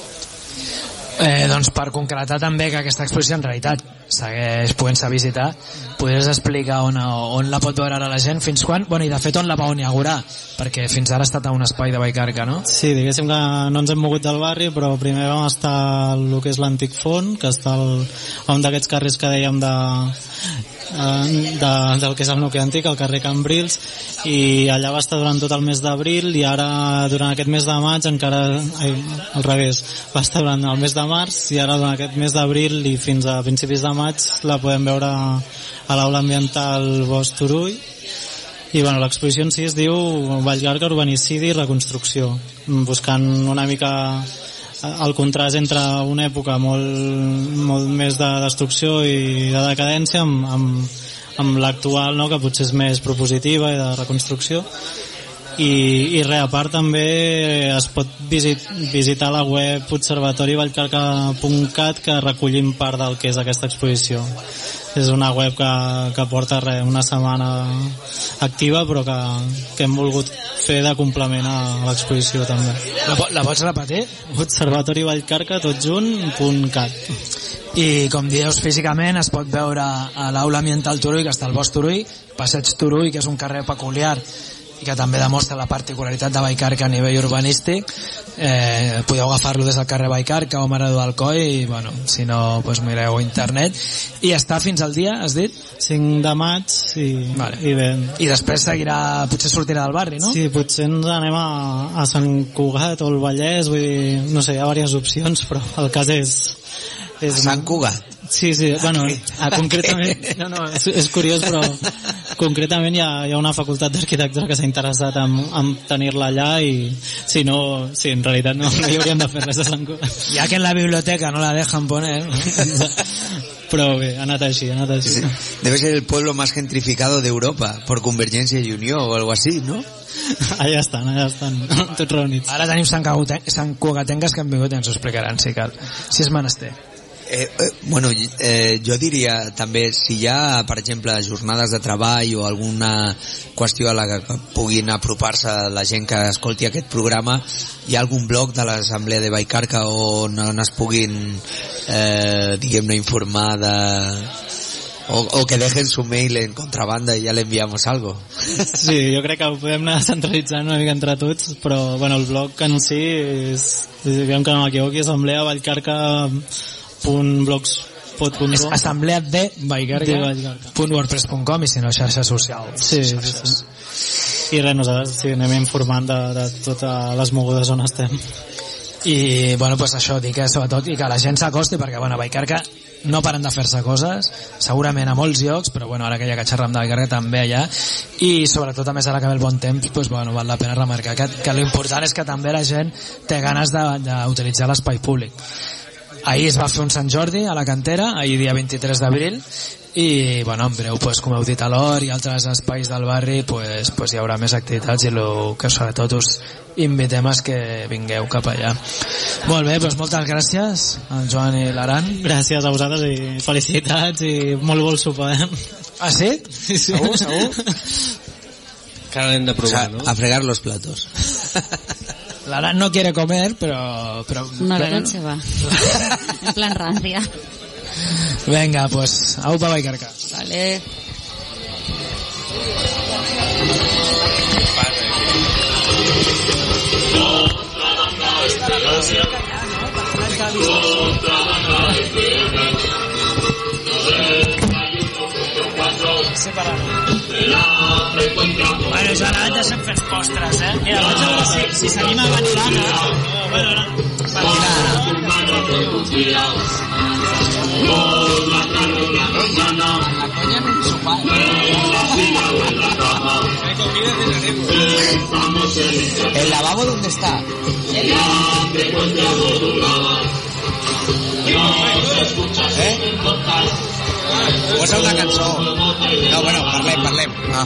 Speaker 5: Eh, doncs per concretar també que aquesta exposició en realitat segueix podent-se visitar, podries explicar on, on la pot veure ara la gent, fins quan, bueno, i de fet on la vau inaugurar, perquè fins ara ha estat a un espai de Vallcarca, no?
Speaker 9: Sí, diguéssim que no ens hem mogut del barri, però primer vam estar al que és l'antic Font, que està al, a un d'aquests carrers que dèiem de, de, del que és el nucli antic, el carrer Cambrils, i allà va estar durant tot el mes d'abril, i ara durant aquest mes de maig encara, ai, al revés, va estar durant el mes de març, i ara durant aquest mes d'abril i fins a principis de maig la podem veure a l'aula ambiental Bosch Turull. I bueno, l'exposició en si es diu Vallcarca, urbanicidi i reconstrucció, buscant una mica el contrast entre una època molt, molt més de destrucció i de decadència amb, amb, amb l'actual, no?, que potser és més propositiva i de reconstrucció. I, i res, a part també es pot visit, visitar la web observatori vallcarca punt cat, que recollim part del que és aquesta exposició. És una web que, que porta res, una setmana activa, però que, que hem volgut fer de complement a l'exposició també.
Speaker 5: La, la pots repetir?
Speaker 9: observatori vallcarca tot junt punt cat.
Speaker 5: I com dius, físicament es pot veure a l'aula ambiental Turull, que està al Bosch Turull, Passeig Turull, que és un carrer peculiar i que també demostra la particularitat de Vallcarca a nivell urbanístic. Eh, podeu agafar-lo des del carrer Vallcarca o Mare d'Alcoi, i bueno, si no, pues mireu a internet. I està fins al dia, has dit?
Speaker 9: cinc de maig, i,
Speaker 5: vale.
Speaker 9: i bé.
Speaker 5: I després seguirà, potser sortirà del barri, no?
Speaker 9: Sí, potser ens anem a, a Sant Cugat o el Vallès, vull dir, no sé, hi ha diverses opcions, però el cas és...
Speaker 8: és a Sant Cugat?
Speaker 9: Sí, sí, bueno, a, concretament, no, no, és, és curiós, però concretament hi ha, hi ha una facultat d'arquitectura que s'ha interessat en, en tenir-la allà, i si no, sí, en realitat no, no hi hauríem de fer res a Sant Cugat.
Speaker 5: Ja que en la biblioteca no la dejan poner, ¿no?
Speaker 9: Però bé, ha anat així, ha anat així.
Speaker 8: Sí, debe ser el pueblo más gentrificado de Europa, por Convergencia y Unió o algo así, ¿no?
Speaker 9: Allà estan, allà estan, tots reunits.
Speaker 5: Ara tenim Sant Cugatenques que han vingut i ens ho explicaran, si cal, si és menester.
Speaker 8: Eh, eh, bueno, eh, jo diria també, si hi ha, per exemple, jornades de treball o alguna qüestió a la que puguin apropar-se la gent que escolti aquest programa, hi ha algun blog de l'Assemblea de Vallcarca on, on es puguin eh, diguem-ne informar de... O, o que dejen su mail en contrabanda i ja le enviamos algo.
Speaker 9: Sí, jo crec que ho podem anar centralitzant una mica entre tots, però bueno, el blog en si és, diguem que no m'equivoqui, assemblea vallcarca punt blogspot punt com.
Speaker 5: És assemblea de Vallcarca punt wordpress punt com, i si no, xarxes socials.
Speaker 9: Sí, sí, sí. I res, nosaltres sí, anem informant de, de totes les mogudes on estem.
Speaker 5: I bueno, pues això, dic que sobretot i que la gent s'acosti, perquè bueno, a Vallcarca no paren de fer-se coses, segurament a molts llocs, però bueno, ara que ja que xerram de Vallcarca també allà, i sobretot a més ara que ve el bon temps, pues bueno, val la pena remarcar que, que l'important és que també la gent té ganes d'utilitzar l'espai públic. Ahir es va fer un Sant Jordi a la Cantera, ahir dia vint-i-tres d'abril, i bueno, en breu, pues, com heu dit, a l'Hort i altres espais del barri, pues, pues hi haurà més activitats, i el que sobretot us invitem és que vingueu cap allà. Molt bé, doncs moltes gràcies al Joan i l'Aran.
Speaker 9: Gràcies a vosaltres i felicitats i molt bon sopar, eh?
Speaker 5: Ah, sí? Sí, sí. Segur, segur?
Speaker 6: Que l'hem de provar, ¿no?
Speaker 8: A fregar los platos.
Speaker 5: L'Aran no quiere comer, pero... pero
Speaker 10: una
Speaker 5: pero...
Speaker 10: vez se va. En plan rancia.
Speaker 5: Venga, pues, aupa Vallcarca.
Speaker 10: Vale.
Speaker 5: Bueno, Gerard, deixa'm fer els postres, eh? Mira, vaig a veure si, si seguim avançant, eh? Bueno, no.
Speaker 8: ¿El lavabo dónde está? ¿Eh? Posa una cançó. No, bueno, parlem, parlem. Ah.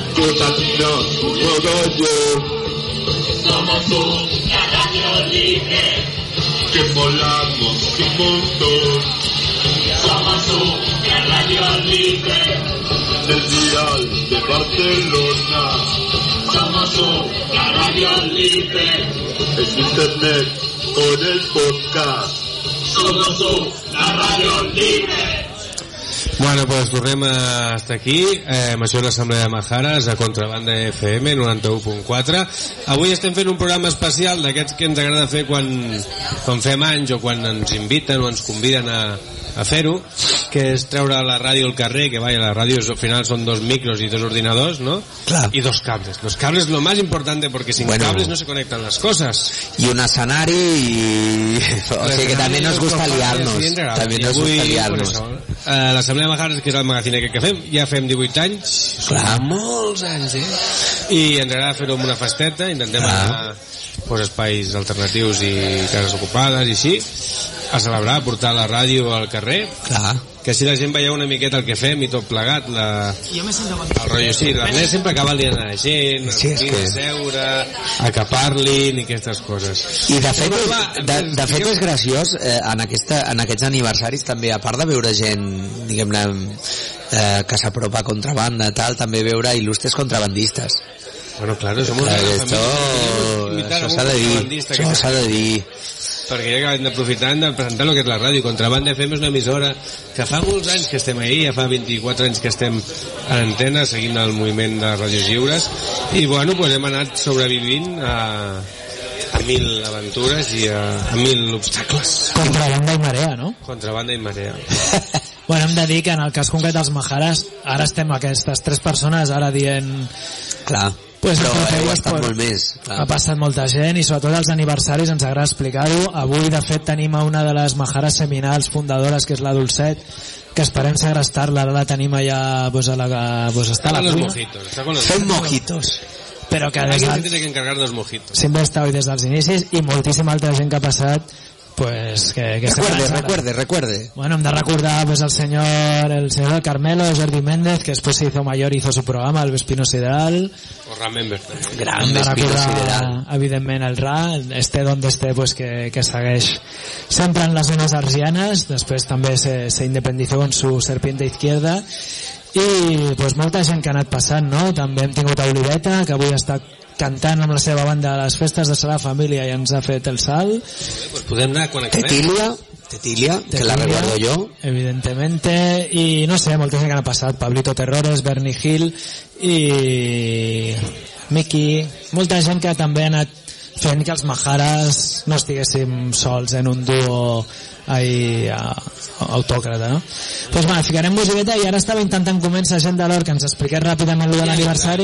Speaker 11: Somos tú, la radio libre. Que volamos un montón. Somos tú, la radio libre. El dial de Barcelona. Somos tú, la radio libre. Es internet con el podcast. Somos tú, la radio libre.
Speaker 6: Bueno, doncs tornem a estar aquí, eh, amb això l'Assemblea de Majares a Contrabanda F M noranta-u punt quatre. Avui estem fent un programa especial d'aquests que ens agrada fer quan, quan fem anys o quan ens inviten o ens conviden a, a fer-ho, que és treure la ràdio al carrer, que vaya, la ràdio al final són dos micros i dos ordinadors, ¿no?
Speaker 8: Claro.
Speaker 6: Y dos cables. Los cables es lo más importante porque sin bueno, cables no se conectan las cosas.
Speaker 8: Y un escenari y... O sigui que també nos gusta liar-nos. També nos gusta liar-nos.
Speaker 6: Uh, l'Assemblea de Majares, que és el magazine que fem, ja fem divuit anys,
Speaker 8: clar,
Speaker 6: molts anys, eh? I ens agrada fer-ho amb una festeta, intentem clar. anar pues, espais alternatius i cases ocupades i així, a celebrar, a portar la ràdio al carrer,
Speaker 8: clar.
Speaker 6: Que així la gent veieu una miqueta el que fem i tot plegat, la... el rotllo, sí, l'Ernest sempre acaba liant a la gent,
Speaker 8: sí,
Speaker 6: a
Speaker 8: que...
Speaker 6: seure, a que parlin i aquestes coses.
Speaker 8: I de fet, és, de, de fet és graciós, eh, en, aquesta, en aquests aniversaris també, a part de veure gent, diguem-ne, eh, que s'apropa a Contrabanda, tal, també veure il·lustres contrabandistes.
Speaker 6: Bueno, claro, somos
Speaker 8: claro, una esto, això s'ha de dir, això s'ha de dir.
Speaker 6: Perquè ja acabem d'aprofitar de presentar el que és la ràdio. Contrabanda F M és una emissora que fa molts anys que estem ahí, ja fa vint-i-quatre anys que estem a l'antena seguint el moviment de ràdios lliures i bueno, pues hem anat sobrevivint a, a mil aventures i a, a mil obstacles.
Speaker 5: Contrabanda i marea, no?
Speaker 6: Contrabanda i marea.
Speaker 5: Bueno, hem de dir que en el cas concret dels Majares ara estem aquestes tres persones ara dient...
Speaker 8: Clar.
Speaker 5: Pues
Speaker 8: però heu
Speaker 5: estat
Speaker 8: pues, molt més clar.
Speaker 5: Ha passat molta gent i sobretot els aniversaris ens agrada explicar-ho. Avui de fet tenim a una de les Majares seminals fundadores, que és la Dolcet, que esperem segrestar-la. Ara la tenim allà pues, a la, pues, està a la cuina
Speaker 8: fent mojitos,
Speaker 5: però que
Speaker 6: alguien se tiene que encargar dels mojitos.
Speaker 5: Sempre està hoy des dels inicis i moltíssima altra gent que ha passat. Pues que, que
Speaker 8: recuerde, recuerde, recuerde.
Speaker 5: Bueno, hem de recordar pues el señor el señor del Carmelo, Jordi Méndez, que después se hizo mayor y hizo su programa, el Vespino Sideral.
Speaker 6: O Remember també.
Speaker 8: Gran Vespino Sideral.
Speaker 5: Evidentment el Ra, este donde esté, pues que, que segueix sempre en les zones arsianes, després també se, se independizó en su serpiente izquierda i pues molta gent que ha anat passant, no? També hem tingut a Oliveta, que avui està cantant amb la seva banda a les festes de Sagrada Família i ens ha fet el salt.
Speaker 6: Pues podem anar quan acabem.
Speaker 8: Tetilia, Tetilia, que la recuerdo yo.
Speaker 5: Evidentemente, y no sé, molta gent que han passat, Pablito Terrores, Bernie Hill i Miki, molta gent que també ha anat fent que els Majares no estiguéssim sols en un duo ahí a, a, autòcrata, no? Pues bueno, ficarem musiqueta i ara estava intentant convèncer gent de l'Or que ens expliqués ràpidament el de l'aniversari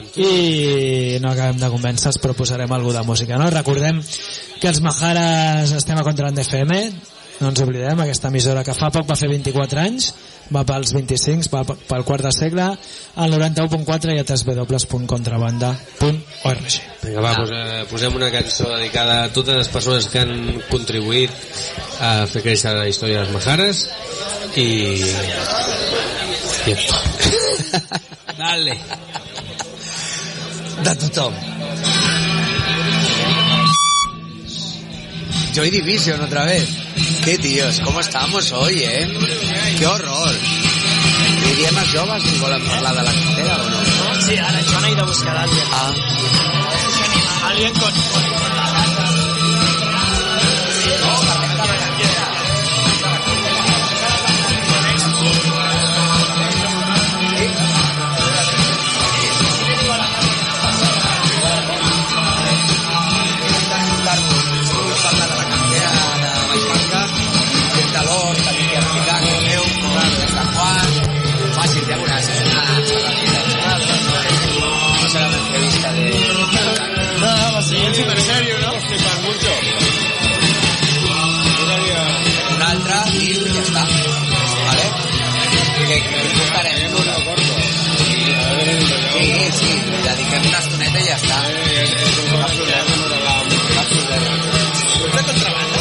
Speaker 5: i no acabem de convèncer, però posarem alguna de música, no? Recordem que els Majares estem a Contrabanda F M, no ens oblidem, aquesta emissora que fa poc va fer vint-i-quatre anys, va pels vint-i-cinc, va pel quart de segle, al noranta-u punt quatre i a w w w punt contrabanda punt org.
Speaker 6: Vinga, va, posa, posem una cançó dedicada a totes les persones que han contribuït a fer créixer la història de les Majares i... i...
Speaker 8: Dale. De tothom. Joy Division otra vez. Qué tíos, ¿cómo estamos hoy, eh? Qué horror. Diríem als joves si volen parlar de la cartera o no?
Speaker 5: Sí, ara John ha ido a buscar a alguien.
Speaker 8: Ah.
Speaker 5: Alguien con...
Speaker 8: Que portarem, Nura? Sí, sí, dediquem una estoneta i ja està. Cap problema. Cap problema. De contrabanda?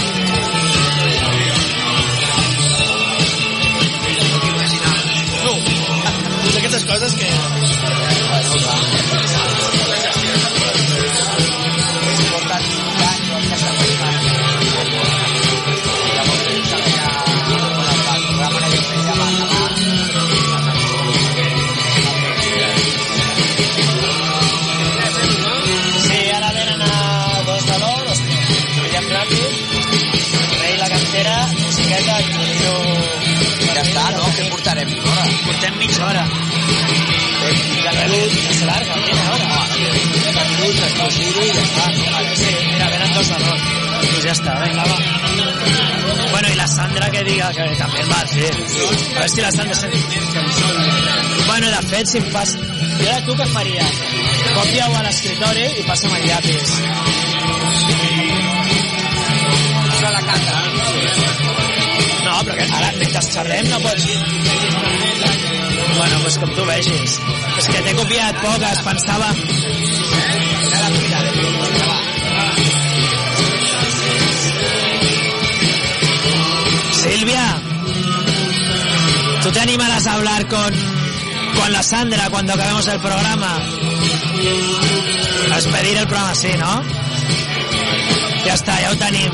Speaker 8: No t'ho imaginava. No. Pues aquestes coses que... Bueno, clar. És important l'any o el que s'ha fet l'any. Ja està, no? Què portarem?
Speaker 5: Portem mitja hora.
Speaker 8: La relut és larga, mitja hora. La relut, explosiu i ja està.
Speaker 5: Sí, mira, venen dos de l'or. Pues ja està, vinga, va. Bueno, i la Sandra que diga que també va, sí. A veure si la Sandra se... Bueno, de fet, si em fas... Jo ara tu què faries? Copia-ho a l'escriptori i passa'm el llapis.
Speaker 8: Això a la cata.
Speaker 5: No, però que ara, mentre xerrem, no pots... Bueno, doncs com tu vegis. És que t'he copiat poques, pensava... Silvia, ¿tú te animarás a hablar con, con la Sandra cuando acabemos el programa? A despedir el programa, sí, ¿no? Ja està, ja ho tenim.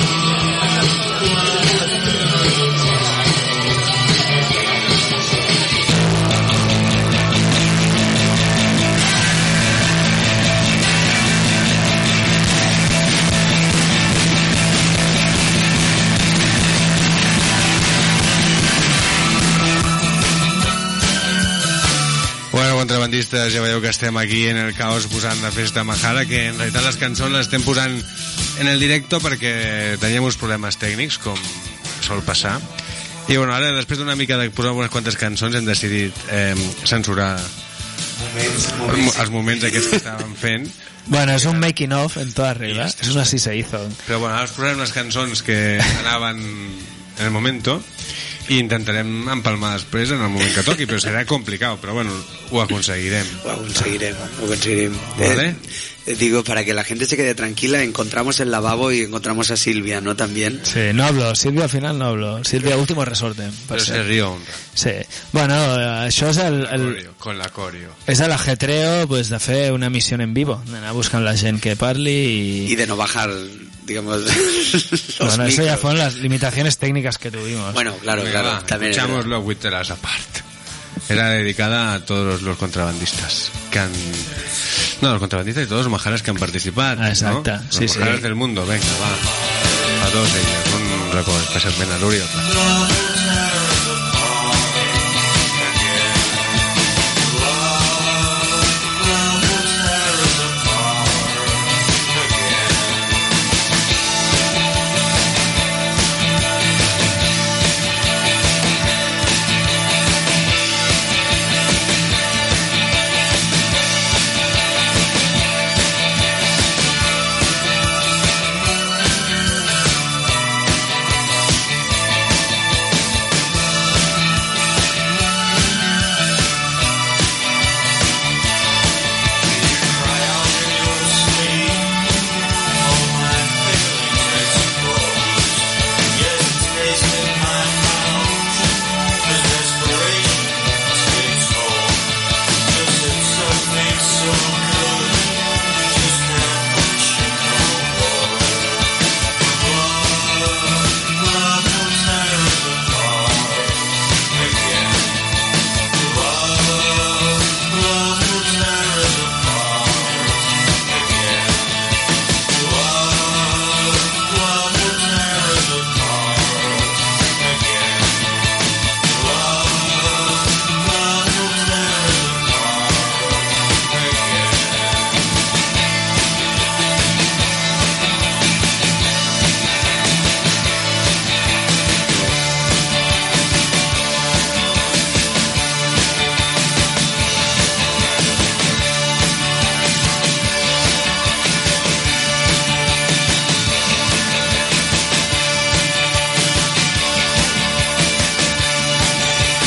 Speaker 2: Bueno, contrabandistes, ja veieu que estem aquí en el caos posant la festa Mahara, que en realitat les cançons les estem posant en el directo perquè teníem uns problemes tècnics, com sol passar. I bueno, ara, després d'una mica de posar unes quantes cançons, hem decidit eh, censurar moments, moments. els moments aquests que estàvem fent.
Speaker 5: Bueno, és un making of en toda regla, és una así se hizo.
Speaker 2: Però bueno, ara us posarem unes cançons que anaven en el momento i intentarem empalmar després en el moment que toqui, però serà complicat, però bueno, ho aconseguirem.
Speaker 4: Ho aconseguirem, ho aconseguirem.
Speaker 2: ¿Vale?
Speaker 4: Eh, digo, para que la gente se quede tranquila, encontramos el lavabo y encontramos a Silvia, ¿no? También.
Speaker 5: Sí, no hablo, Silvia al final no hablo. Silvia, último resorte.
Speaker 2: Però se río honra.
Speaker 5: Sí. Bueno, això és el... el
Speaker 2: con la coreo.
Speaker 5: És l'ajetreo pues, de fer una missió en vivo, d'anar buscant la gent que parli i...
Speaker 4: Y de no bajar, digamos, los
Speaker 5: bueno,
Speaker 4: micros.
Speaker 5: Eso ya fueron las limitaciones técnicas que tuvimos.
Speaker 4: Bueno, claro,
Speaker 2: Venga,
Speaker 4: claro.
Speaker 2: Va,
Speaker 4: también
Speaker 2: escuchámoslo with the last apart. Era dedicada a todos los, los contrabandistas que han... No, los contrabandistas y todos los majaras que han participado.
Speaker 5: Ah, exacto.
Speaker 2: ¿no?
Speaker 5: Sí,
Speaker 2: los majaras
Speaker 5: sí.
Speaker 2: del mundo, venga, va. A todos ellos. Un record especialment a l'Oriol.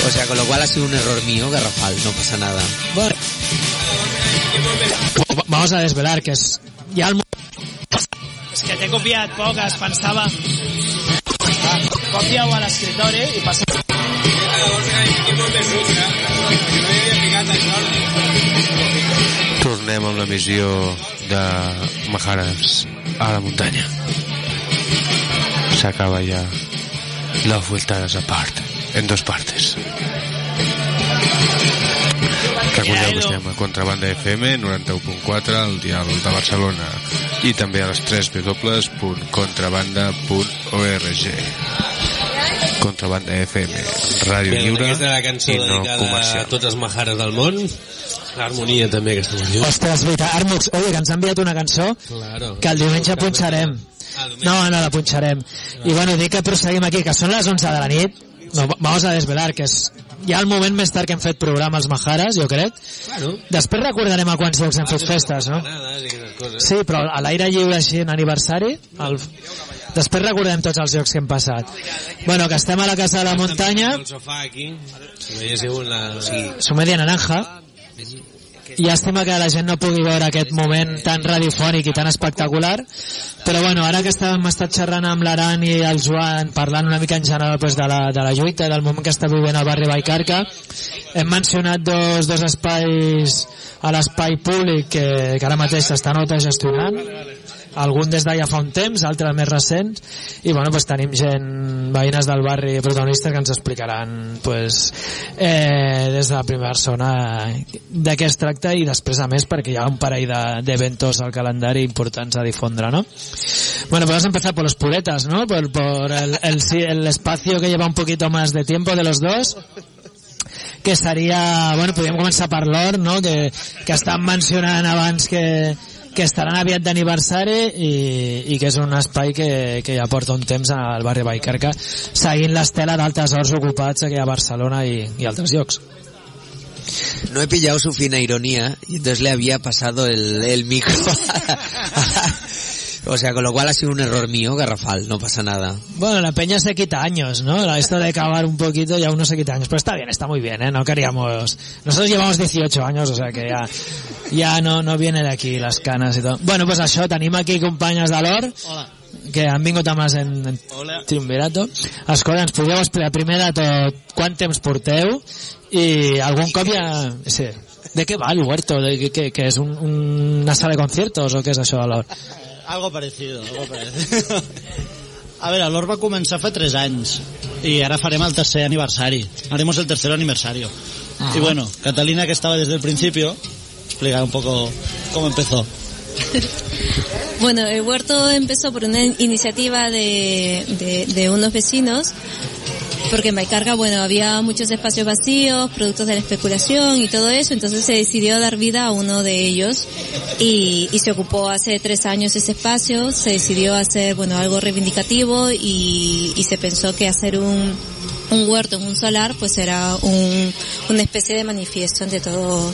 Speaker 8: O sea, con lo cual ha sido un error mío, garrafal, no pasa nada.
Speaker 5: Bueno. Vamos a desvelar que es... Ya el... És que t'he copiat poc, es pensava... Ah, copia-ho a l'escriptori i passa...
Speaker 2: Tornem amb la missió de Majares a la muntanya. S'acaba ja las vueltas apart, en dos partes. Recordeu que estem a Contrabanda F M noranta-u punt quatre, al dial de Barcelona, i també a les tres dobles punt contrabanda punt org. Contrabanda F M, ràdio lliure i no comercial.
Speaker 6: A tots els majares del món, l'harmonia també, aquesta cançó.
Speaker 5: Ostres, veritat, Armux, oye, que ens ha enviat una cançó claro, que el diumenge punxarem. Ah, no, no, la punxarem. I bueno, dic que proseguim aquí, que són les onze de la nit. No, vamos a desvelar que és ja el moment més tard que hem fet programa als Majares, jo crec. Claro. Després recordarem a quants llocs hem fet festes, no? Sí, però a l'aire lliure així en aniversari, el... després recordem tots els llocs que hem passat. Bueno, que estem a la Casa de la Muntanya. Sumedia Naranja. Llàstima que la gent no pugui veure aquest moment tan radiofònic i tan espectacular, però bueno, ara que estàvem estat xerrant amb l'Aran i el Joan, parlant una mica en general pues, de, la, de la lluita, del moment que està vivint el barri Vallcarca, hem mencionat dos, dos espais a l'espai públic que, que ara mateix s'estan autogestionant, algun des d'allà fa un temps, altres més recents, i bueno, pues tenim gent, veïnes del barri protagonistes que ens explicaran pues, eh, des de la primera persona de què es tracta, i després a més perquè hi ha un parell d'eventos al calendari importants a difondre, ¿no? Bueno, podemos empezar por los puretas, ¿no? Por, por el, el, el espacio que lleva un poquito más de tiempo de los dos, que seria, bueno, podríem començar per l'Or, no? Que, que estan mencionant abans que que estaran aviat d'aniversari i, i que és un espai que, que ja porta un temps al barri Vallcarca seguint l'estela d'altres horts ocupats aquí a Barcelona i, i altres llocs.
Speaker 8: No he pillado su fina ironía y entonces le había pasado el, el micro o sea, con lo cual ha sido un error mío, garrafal, no pasa nada.
Speaker 5: Bueno, la peña se quita años, ¿no? Esto de cavar un poquito ya uno se quita años, pero está bien, está muy bien, ¿eh? No queríamos... Nosotros llevamos dieciocho años, o sea que ya, ya no, no viene de aquí las canas y todo. Bueno, pues això, tenim aquí companyes de l'Or que han vingut amb les en, en triumvirato. Escolta, ens podríeu explicar primer de tot quant temps porteu i algun cop ja... Sí. ¿De qué va el huerto? ¿De qué, qué, qué es un, una sala de conciertos o qué es això de l'Or?
Speaker 12: Algo parecido, algo parecido. A ver, l'Or va començar fa tres anys y ahora farem el tercer aniversari. Haremos el tercer aniversario. Ah. Y bueno, Catalina, que estaba desde el principio, explica un poco cómo empezó.
Speaker 13: Bueno, el huerto empezó por una iniciativa de, de, de unos vecinos, porque en Vallcarca, bueno, había muchos espacios vacíos, productos de la especulación y todo eso, entonces se decidió dar vida a uno de ellos y, y se ocupó hace tres años ese espacio, se decidió hacer, bueno, algo reivindicativo y, y se pensó que hacer un, un huerto en un solar pues era un, una especie de manifiesto ante todo,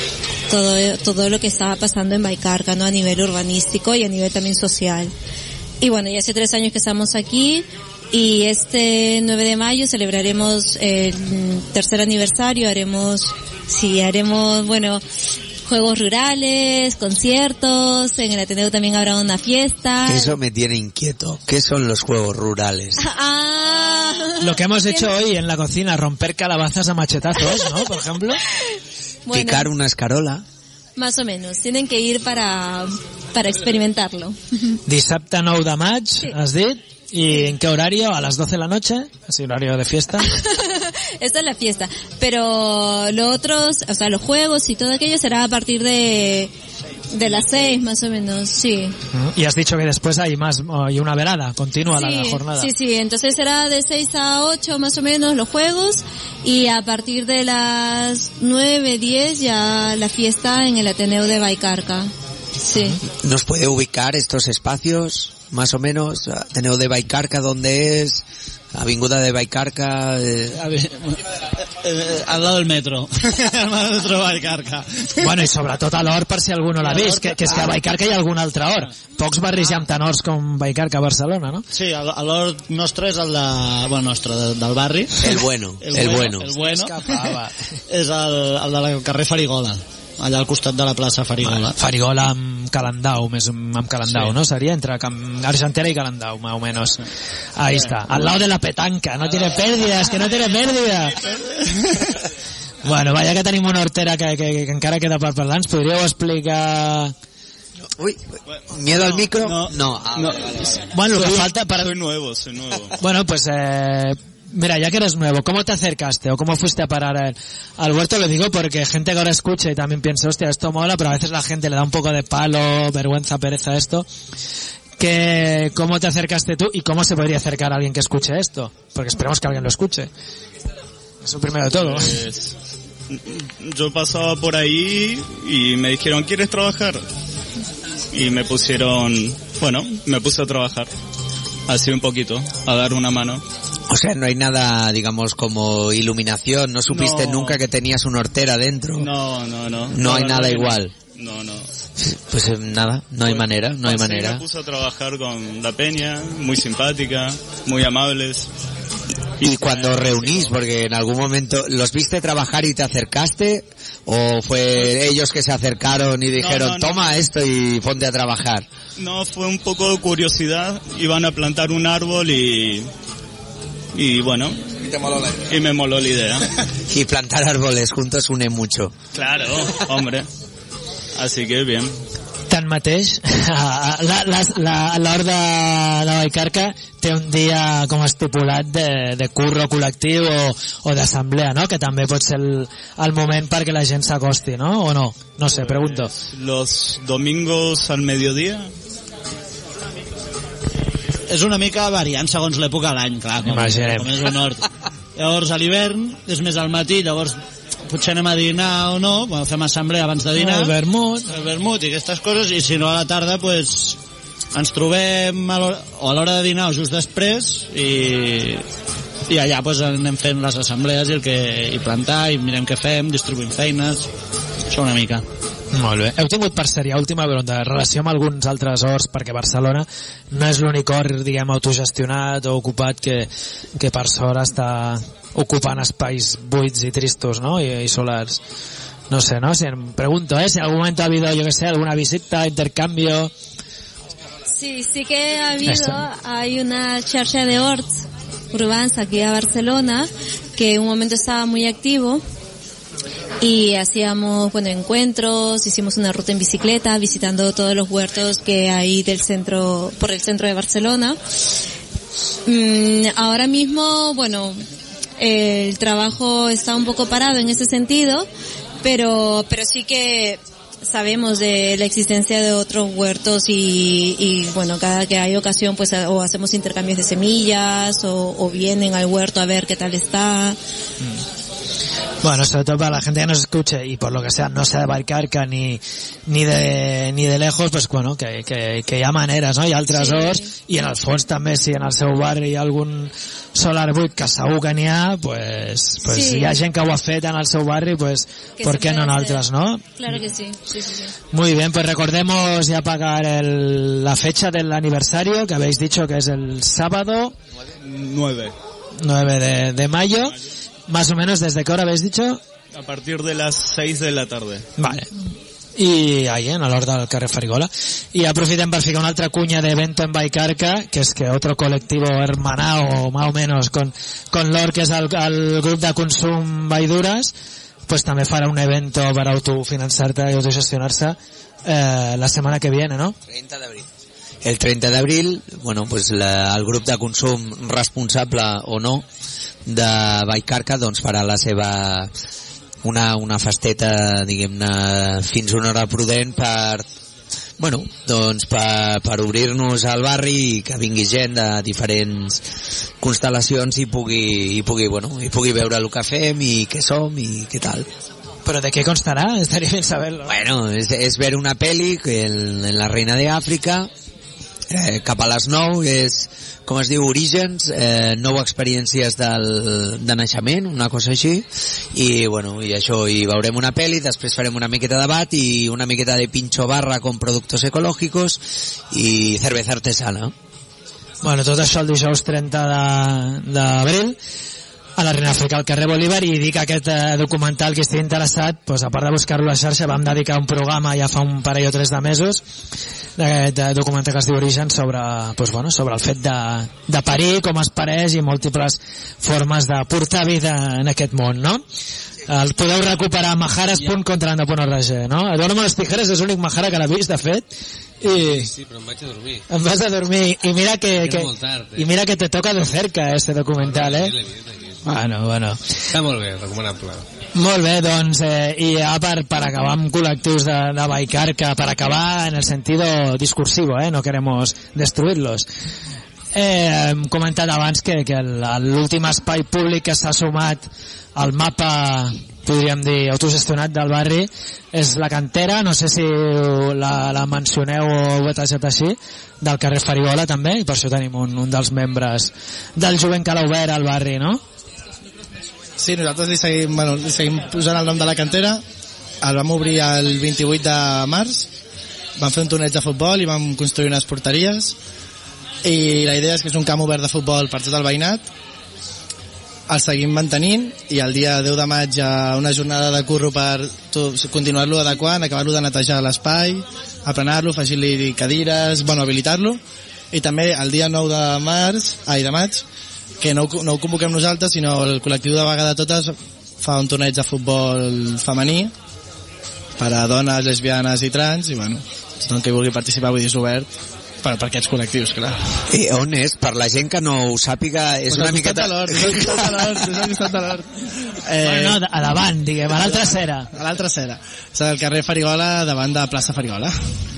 Speaker 13: todo, todo lo que estaba pasando en Vallcarca, ¿no? A nivel urbanístico y a nivel también social. Y bueno, ya hace tres años que estamos aquí. Y este nueve de mayo celebraremos el tercer aniversario, haremos, sí, haremos, bueno, juegos rurales, conciertos, en el Ateneo también habrá una fiesta.
Speaker 8: Eso me tiene inquieto. ¿Qué son los juegos rurales?
Speaker 5: Ah, lo que hemos hecho hoy en la cocina, romper calabazas a machetazos, ¿no? Por ejemplo.
Speaker 8: Bueno, picar una escarola.
Speaker 13: Más o menos, tienen que ir para, para experimentarlo.
Speaker 5: Dissabte nou de maig, sí. Has dit? ¿Y en qué horario? ¿A las doce de la noche? ¿Así horario de fiesta?
Speaker 13: Esta es la fiesta. Pero lo otros, o sea, los juegos y todo aquello será a partir de de las seis más o menos, sí.
Speaker 5: Y has dicho que después hay más, hay una velada continua, sí, la, la jornada.
Speaker 13: Sí, sí, entonces será de seis a ocho más o menos los juegos y a partir de las nueve, diez ya la fiesta en el Ateneo de Vallcarca. Sí.
Speaker 8: ¿Nos puede ubicar estos espacios? Más o menos, Ateneo de Vallcarca, ¿dónde es? Avinguda de Vallcarca. Eh...
Speaker 12: Eh, al lado del metro. Al metro Vallcarca.
Speaker 5: Bueno, i sobretot a l'Hort, per si algú no l'ha vist, que, que és que a Vallcarca hi ha algun altre hort. Pocs barris hi ha amb tant horts com Vallcarca a Barcelona, no?
Speaker 12: Sí, l'hort nostre és el de... Bueno, nostre, de, del barri.
Speaker 8: El bueno, el, el bueno.
Speaker 12: El bueno. És el, el del carrer Farigola, allà al costat de la plaça Farigola.
Speaker 5: Farigola amb Calandau, més amb Calandau, sí. ¿no? Sería entre Argentera y Calandau, más o menos. Ahí está, al lado de la petanca, no tiene pérdidas, que no tiene pérdidas. Bueno, vaya que tenim una hortera que, que, que encara queda per parlar. Ens podríeu explicar...
Speaker 8: Uy, miedo al micro. No, no. Ah,
Speaker 12: no.
Speaker 8: Vale, vale, vale.
Speaker 5: Bueno, lo que falta para...
Speaker 12: Soy nuevo, soy nuevo.
Speaker 5: Bueno, pues... Eh... Mira, ya que eres nuevo, ¿cómo te acercaste o cómo fuiste a parar al, al huerto? Lo digo porque gente que ahora escucha y también piensa, hostia, esto mola, pero a veces la gente le da un poco de palo, vergüenza, pereza a esto. Que, ¿cómo te acercaste tú y cómo se podría acercar a alguien que escuche esto? Porque esperemos que alguien lo escuche. Eso primero de todo.
Speaker 14: Pues, yo pasaba por ahí y me dijeron, ¿quieres trabajar? Y me pusieron, bueno, me puse a trabajar. Así un poquito, a dar una mano.
Speaker 8: O sea, no hay nada, digamos, como iluminación. ¿No supiste
Speaker 14: no.
Speaker 8: nunca que tenías una hortera dentro?
Speaker 14: No, no, no.
Speaker 8: No, no hay nada igual.
Speaker 14: No, no.
Speaker 8: Pues eh, nada, no hay manera, no hay manera.
Speaker 14: Me puse a trabajar con la peña, muy simpática, muy amables.
Speaker 8: Y cuando reunís, porque en algún momento, ¿los viste trabajar y te acercaste? ¿O fue ellos que se acercaron y dijeron, no, no, no. toma esto y ponte a trabajar?
Speaker 14: No, fue un poco de curiosidad. Iban a plantar un árbol y... Y bueno,
Speaker 8: y, te moló la idea.
Speaker 14: y me moló la idea.
Speaker 8: Y plantar árboles juntos une mucho.
Speaker 14: Claro, hombre. Así que bien.
Speaker 5: Tanmateix, l'hort de, de Vallcarca té un dia com estipulat de, de curro col·lectiu o, o d'assemblea, no? Que també pot ser el, el moment perquè la gent s'acosti, no? O no? No sé, pregunto.
Speaker 14: Los domingos al mediodía.
Speaker 12: És una mica variant segons l'època de l'any, clar, com, com és un hort. Llavors a l'hivern és més al matí, llavors potser anem a dinar o no, bueno, fem assemblea abans de dinar,
Speaker 5: el vermut
Speaker 12: el vermut i aquestes coses, i si no a la tarda pues, ens trobem a o a l'hora de dinar o just després i, i allà pues, anem fent les assemblees i, el que, i plantar i mirem què fem, distribuïm feines, això una mica.
Speaker 5: Molt bé. Heu tingut per sèrie, última pregunta, relació amb alguns altres horts, perquè Barcelona no és l'únic hort, diguem, autogestionat o ocupat que, que per sort està ocupant espais buits i tristos, ¿no? I, i solars. No sé, ¿no? Si em pregunto, ¿eh? Si en algún momento ha habido, yo que sé, alguna visita, intercambio.
Speaker 13: Sí, sí que ha habido. Eso. Hay una xarxa de horts urbans aquí a Barcelona que en un momento estaba muy activo. Y hacíamos, bueno, encuentros, hicimos una ruta en bicicleta, visitando todos los huertos que hay del centro, por el centro de Barcelona. Mm, ahora mismo, bueno, el trabajo está un poco parado en ese sentido, pero, pero sí que sabemos de la existencia de otros huertos y, y bueno, cada que hay ocasión, pues, o hacemos intercambios de semillas, o, o vienen al huerto a ver qué tal está.
Speaker 5: Mm. Bueno, sobre todo para la gente que nos escuche y por lo que sea no sea de Vallcarca ni ni de ni de lejos, pues bueno, que, que, que hi ha maneres, no? Hi ha altres sí. horts i en el fons també si en el seu barri hi ha algun solar buit, que segur que n'hi ha, pues, pues sí. hi ha gent que ho ha fet en el seu barri, pues
Speaker 13: que
Speaker 5: ¿por qué no en altres, no?
Speaker 13: Claro que sí. Sí, sí, sí.
Speaker 5: Muy bien, pues recordemos ya pagar el, la fecha del aniversario que habéis dicho que es el sábado
Speaker 14: nueve
Speaker 5: de, de mayo. Más o menos, ¿desde qué hora habéis dicho?
Speaker 14: A partir de las seis de la tarde.
Speaker 5: Vale. I ahí, en l'hort del carrer Farigola. I aprofitem per ficar una altra cuña de evento en Vallcarca, que es que otro colectivo hermanado, más o menos, con, con l'hort, que es el, el grup de consum Valldures, pues també farà un evento per autofinançar-te i autogestionar-se eh, la setmana que viene, ¿no?
Speaker 8: treinta d'abril. El treinta d'abril, bueno, pues la, el grup de consum responsable o no de Vallcarca doncs farà la seva una, una festeta, diguem-ne, fins una hora prudent per, bueno, doncs per, per obrir-nos al barri i que vingui gent de diferents constel·lacions i pugui, i pugui, bueno, i pugui veure el que fem i què som i què tal.
Speaker 5: ¿Pero de qué constará? Estaría bien saberlo.
Speaker 8: Bueno, es, es ver una peli en, en la Reina de África, eh, cap a les nou, és com es diu, orígens, eh, nou experiències del, de naixement, una cosa així, i bueno, i això, i veurem una pel·li, després farem una miqueta de debat i una miqueta de pincho barra con productos ecológicos i cerveza artesana.
Speaker 5: Bueno, tot això el dijous trenta d'abril a la Reina Àfrica, al carrer Bolívar, i dir que aquest eh, documental, que estigui interessat, pues, a part de buscar-lo a la xarxa, vam dedicar un programa ja fa un parell o tres de mesos d'aquest eh, documental que es diu Origen sobre, pues, bueno, sobre el fet de, de parir, com es pareix i múltiples formes de portar vida en aquest món, no? El podeu recuperar a majares punt contrabanda punt org, no? Eduardo Manos Tijeras és l'únic majara que l'ha vist, de fet, i...
Speaker 6: Sí, però em vaig a dormir.
Speaker 5: Em vas a dormir, i mira que, que,
Speaker 6: tard, eh?
Speaker 5: i mira que te toca de cerca este documental, eh? Bueno, bueno.
Speaker 6: Està molt bé, recomanable.
Speaker 5: Molt bé, doncs, eh, i ja per, per acabar amb col·lectius de, de Vallcarca, per acabar en el sentido discursivo, eh? No queremos destruirlos. Eh, hem comentat abans que, que l'últim espai públic que s'ha sumat al mapa, podríem dir, autogestionat del barri és la cantera, no sé si la, la mencioneu o ho he batejat així, del carrer Farigola també, i per això tenim un, un dels membres del jovent que l'ha obert al barri, no?
Speaker 15: Sí, nosaltres li seguim, bueno, li seguim posant el nom de la cantera. El vam obrir el vint-i-vuit de març, vam fer un torneig de futbol i vam construir unes porteries, i la idea és que és un camp obert de futbol per tot el veïnat. El seguim mantenint, i el dia deu de maig hi ha una jornada de curro per continuar-lo adequant, acabar-lo de netejar l'espai, aplanar-lo, afegir-li cadires, bueno, habilitar-lo. I també el dia nou de març, ai, de maig, que no, no ho convoquem nosaltres, sinó el col·lectiu de Vaga de Totes fa un torneig de futbol femení per a dones, lesbianes i trans, i bueno, tothom que vulgui participar, vull dir, és obert per, per aquests col·lectius, clar.
Speaker 8: I on és? Per la gent que no ho sàpiga, és
Speaker 15: pues
Speaker 8: una miqueta...
Speaker 15: És al costat de l'hort, és al costat de l'hort.
Speaker 5: Eh, bueno, no, a davant, diguem, a l'altra cera.
Speaker 15: A l'altra cera. És al carrer Farigola, davant de plaça Farigola.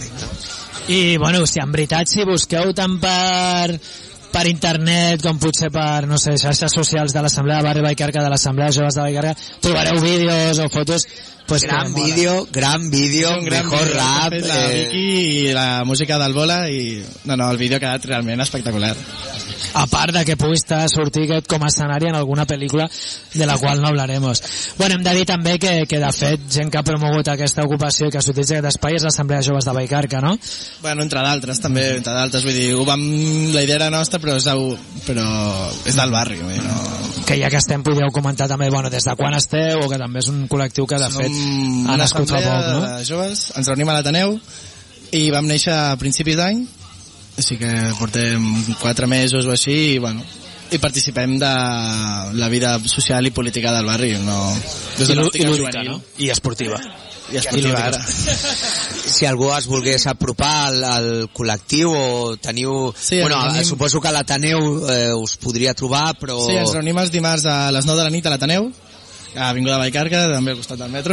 Speaker 5: I, bueno, si en veritat, si busqueu tant per... per internet, com potser per, no sé, xarxes socials de l'Assemblea de Barri Vallcarca, de l'Assemblea de Joves de Vallcarca, trobareu vídeos o fotos, pues,
Speaker 8: gran vídeo, gran vídeo, mejor
Speaker 15: vídeo,
Speaker 8: rap,
Speaker 15: la
Speaker 8: eh...
Speaker 15: Vicky i la música del Bola, i no, no, el vídeo ha quedat realment espectacular.
Speaker 5: A part de que pugui estar sortir aquest com a escenari en alguna pel·lícula de la qual no hablaremos. Bueno, hem de dir també que, que de fet, gent que ha promogut aquesta ocupació i que s'utilitza aquest espai és l'Assemblea de Joves de Vallcarca, no?
Speaker 15: Bueno, entre d'altres, també, entre d'altres, vull dir, ho vam, la idea era nostra, però és, però és del barri, vull dir, no...
Speaker 5: Que ja que estem, podríeu comentar també, bueno, des de quan esteu, o que també és un col·lectiu que, de fet,
Speaker 15: Som
Speaker 5: ha nascut fa poc, no?
Speaker 15: De joves, ens reunim a l'Ateneu, i vam néixer a principis d'any, així que portem quatre mesos o així, i bueno, i participem de la vida social i política del barri, no...
Speaker 5: I, i lúdica, no? I esportiva.
Speaker 15: I esportiva, ara.
Speaker 8: Si algú es volgués apropar al, al col·lectiu o teniu...
Speaker 15: Sí,
Speaker 8: bueno,
Speaker 15: reunim...
Speaker 8: suposo que a l'Ateneu eh, us podria trobar, però...
Speaker 15: Sí, ens reunim els dimarts a les nou de la nit a l'Ateneu, a Avinguda Vallcarca, també al costat del metro.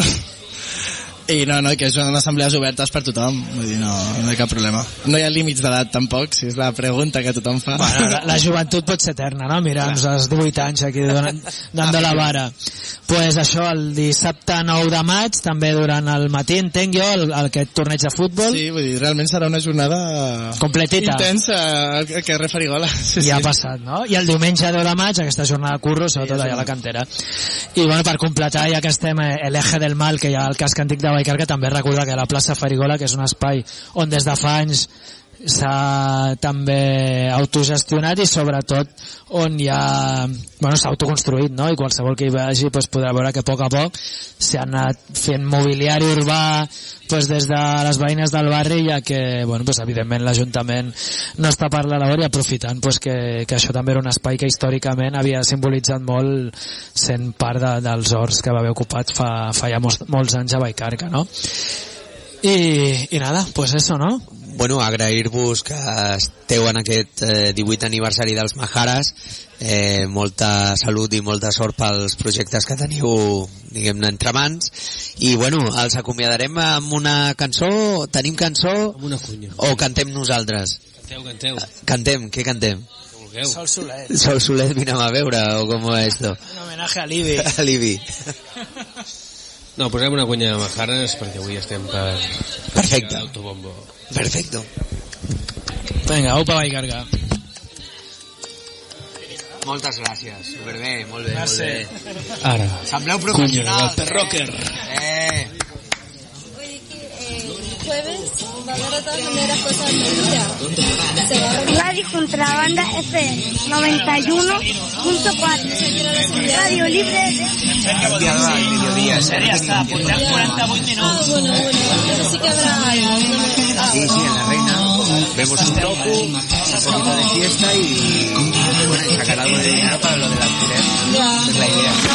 Speaker 15: I no, no, que són assemblees obertes per tothom, vull dir, no, no hi ha cap problema. No hi ha límits d'edat tampoc, si és la pregunta que tothom fa.
Speaker 5: Bueno, la, la joventut pot ser eterna, no? Mira, ens els divuit anys aquí donant, dando la vara. Pues això, el dissabte nou de maig, també durant el matí, entenc jo, el, el, aquest torneig de futbol.
Speaker 15: Sí, vull dir, realment serà una jornada...
Speaker 5: completita.
Speaker 15: Intensa, al carrer Farigola. Sí,
Speaker 5: ja
Speaker 15: sí.
Speaker 5: ha passat, no? I el diumenge deu de maig, aquesta jornada de curro, sobretot sí, allà a la cantera. I bueno, per completar, ja que estem a l'Eje del Mal, que hi ha el casc antic de Vallcarca, també recordar que la plaça Farigola, que és un espai on des de fa anys s'ha també autogestionat i sobretot on hi ha, bueno, s'ha autoconstruït, no? I qualsevol que hi vagi pues, podrà veure que a poc a poc s'ha anat fent mobiliari urbà pues, des de les veïnes del barri, ja que bueno, pues, evidentment l'Ajuntament no està per la labor i aprofitant pues, que, que això també era un espai que històricament havia simbolitzat molt sent part de, dels horts que va haver ocupat fa, fa ja molts, molts anys a Vallcarca, no? I, i nada, pues eso, no?
Speaker 8: Bueno, agrair-vos que esteu en aquest eh, divuit aniversari dels Majares, eh, molta salut i molta sort pels projectes que teniu, diguem-ne, entre mans, i bueno, els acomiadarem amb una cançó. Tenim cançó?
Speaker 6: Amb una cunya.
Speaker 8: O cantem nosaltres?
Speaker 6: Canteu, canteu.
Speaker 8: Cantem, què cantem?
Speaker 5: Sol Solet.
Speaker 8: Sol Solet, vine a veure, o com és esto?
Speaker 5: Un homenatge a l'Ibi.
Speaker 8: A l'Ibi.
Speaker 6: No, posem una cunya de Majares perquè avui estem per...
Speaker 8: Perfecte.
Speaker 6: Autobombo.
Speaker 8: Perfecto.
Speaker 5: Venga, upa Vallcarca.
Speaker 8: Moltes gràcies, superbé, molt bé, molt bé.
Speaker 3: Ara.
Speaker 8: Sembleu professionals.
Speaker 3: Cuño, el rocker.
Speaker 8: Eh.
Speaker 13: Jueves va a haber de todas maneras cosas de
Speaker 16: Radio Contrabanda F M noventa y uno punto cuatro. Radio Libre de...
Speaker 8: Al mediodía.
Speaker 5: Ja està, portem quaranta-vuit minuts.
Speaker 13: Ah, bueno, bueno, pero sí que habrá algo.
Speaker 8: Sí, sí, en la Reina. Vemos un tofu, un poquito de fiesta y, bueno, y sacar algo de dinero para lo del alquiler. Esa es la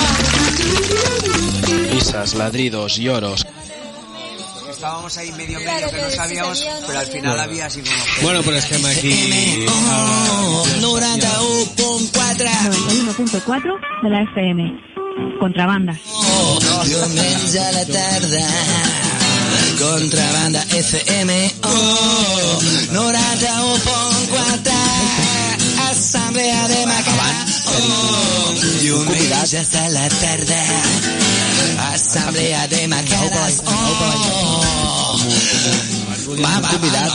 Speaker 8: idea.
Speaker 3: Risas, ladridos, lloros.
Speaker 8: Estábamos ahí medio medio que no sabíamos, pero al final había así como...
Speaker 6: Bueno, però estem aquí...
Speaker 16: noventa y uno punto cuatro de la F M. Contrabanda.
Speaker 17: Diumenge a la tarda, Contrabanda F M. Oh, noranta y uno punto cuatro. Assemblea de Macarà. Oh, diumenge a la tarda, Assemblea de Macarà. Oh, va, va, convidat.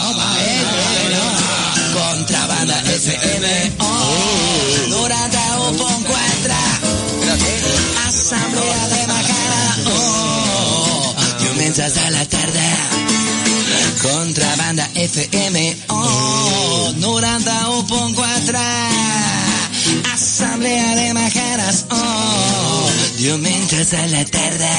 Speaker 17: Contrabanda F M. Oh, noranta y uno punto cuatro. Assemblea de Macarà. Oh, diumenges a la tarda, Contrabanda F M. Oh, noranta y uno punto cuatro. Assemblea de Macarà. Oh, diumenges a la tarda,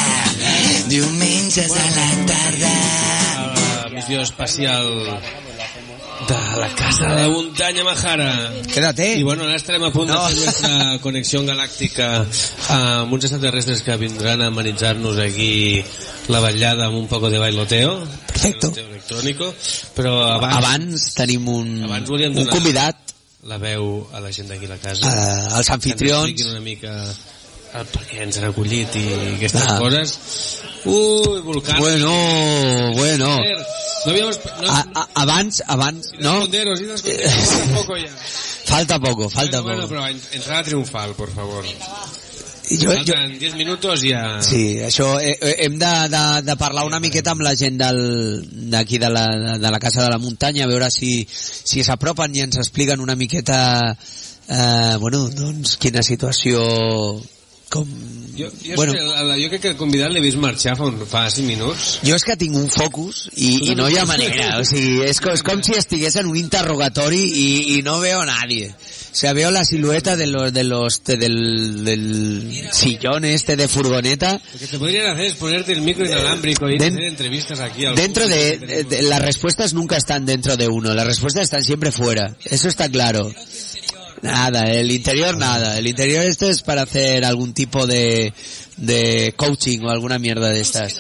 Speaker 17: diumenges a la tarda.
Speaker 6: Missió especial de la Casa de la Muntanya Majara.
Speaker 8: Quédate.
Speaker 6: I bueno, ara estarem a punt no. de fer nuestra connexió galàctica amb uns extraterrestres que vindran a amenitzar-nos aquí la vetllada amb un poco de bailoteo.
Speaker 8: Perfecto.
Speaker 6: Bailoteo electrónico. Però abans,
Speaker 8: abans tenim un,
Speaker 6: abans
Speaker 8: un convidat.
Speaker 6: La veu a la gent d'aquí a la casa.
Speaker 8: Uh, els anfitrions.
Speaker 6: Que ens expliquin una mica el per què ens han acollit i aquestes ah. coses. Ui, volcán.
Speaker 8: Bueno, bueno.
Speaker 6: No habíamos, no,
Speaker 8: a, a, abans, abans, no?
Speaker 6: Esconderos, y esconderos, poco ya.
Speaker 8: Falta poco, falta
Speaker 6: bueno,
Speaker 8: poco.
Speaker 6: Bueno, pero entrada triunfal, por favor.
Speaker 8: Jo,
Speaker 6: Falten diez minutos ja...
Speaker 8: Sí, això, eh, hem de, de, de parlar una miqueta amb la gent d'aquí de, la, de la Casa de la Muntanya, a veure si si s'apropen i ens expliquen una miqueta eh, bueno, doncs quina situació com...
Speaker 6: Jo, jo,
Speaker 8: bueno,
Speaker 6: que, jo crec que el convidat l'he vist marxar fa, un, fa cinc minuts.
Speaker 8: Jo és que tinc un focus i, i no hi ha manera, o sigui, és, és com si estigués en un interrogatori i, i no veo a nadie. O sea, veo la silueta de los, de los, de, del, del sillón este de furgoneta.
Speaker 6: Lo que te podrían hacer es ponerte el micro inalámbrico y Den, hacer entrevistas aquí. Al
Speaker 8: dentro de, de, de, las respuestas nunca están dentro de uno, las respuestas están siempre fuera. Eso está claro. Nada, el interior nada. El interior esto es para hacer algún tipo de, de coaching o alguna mierda de estas.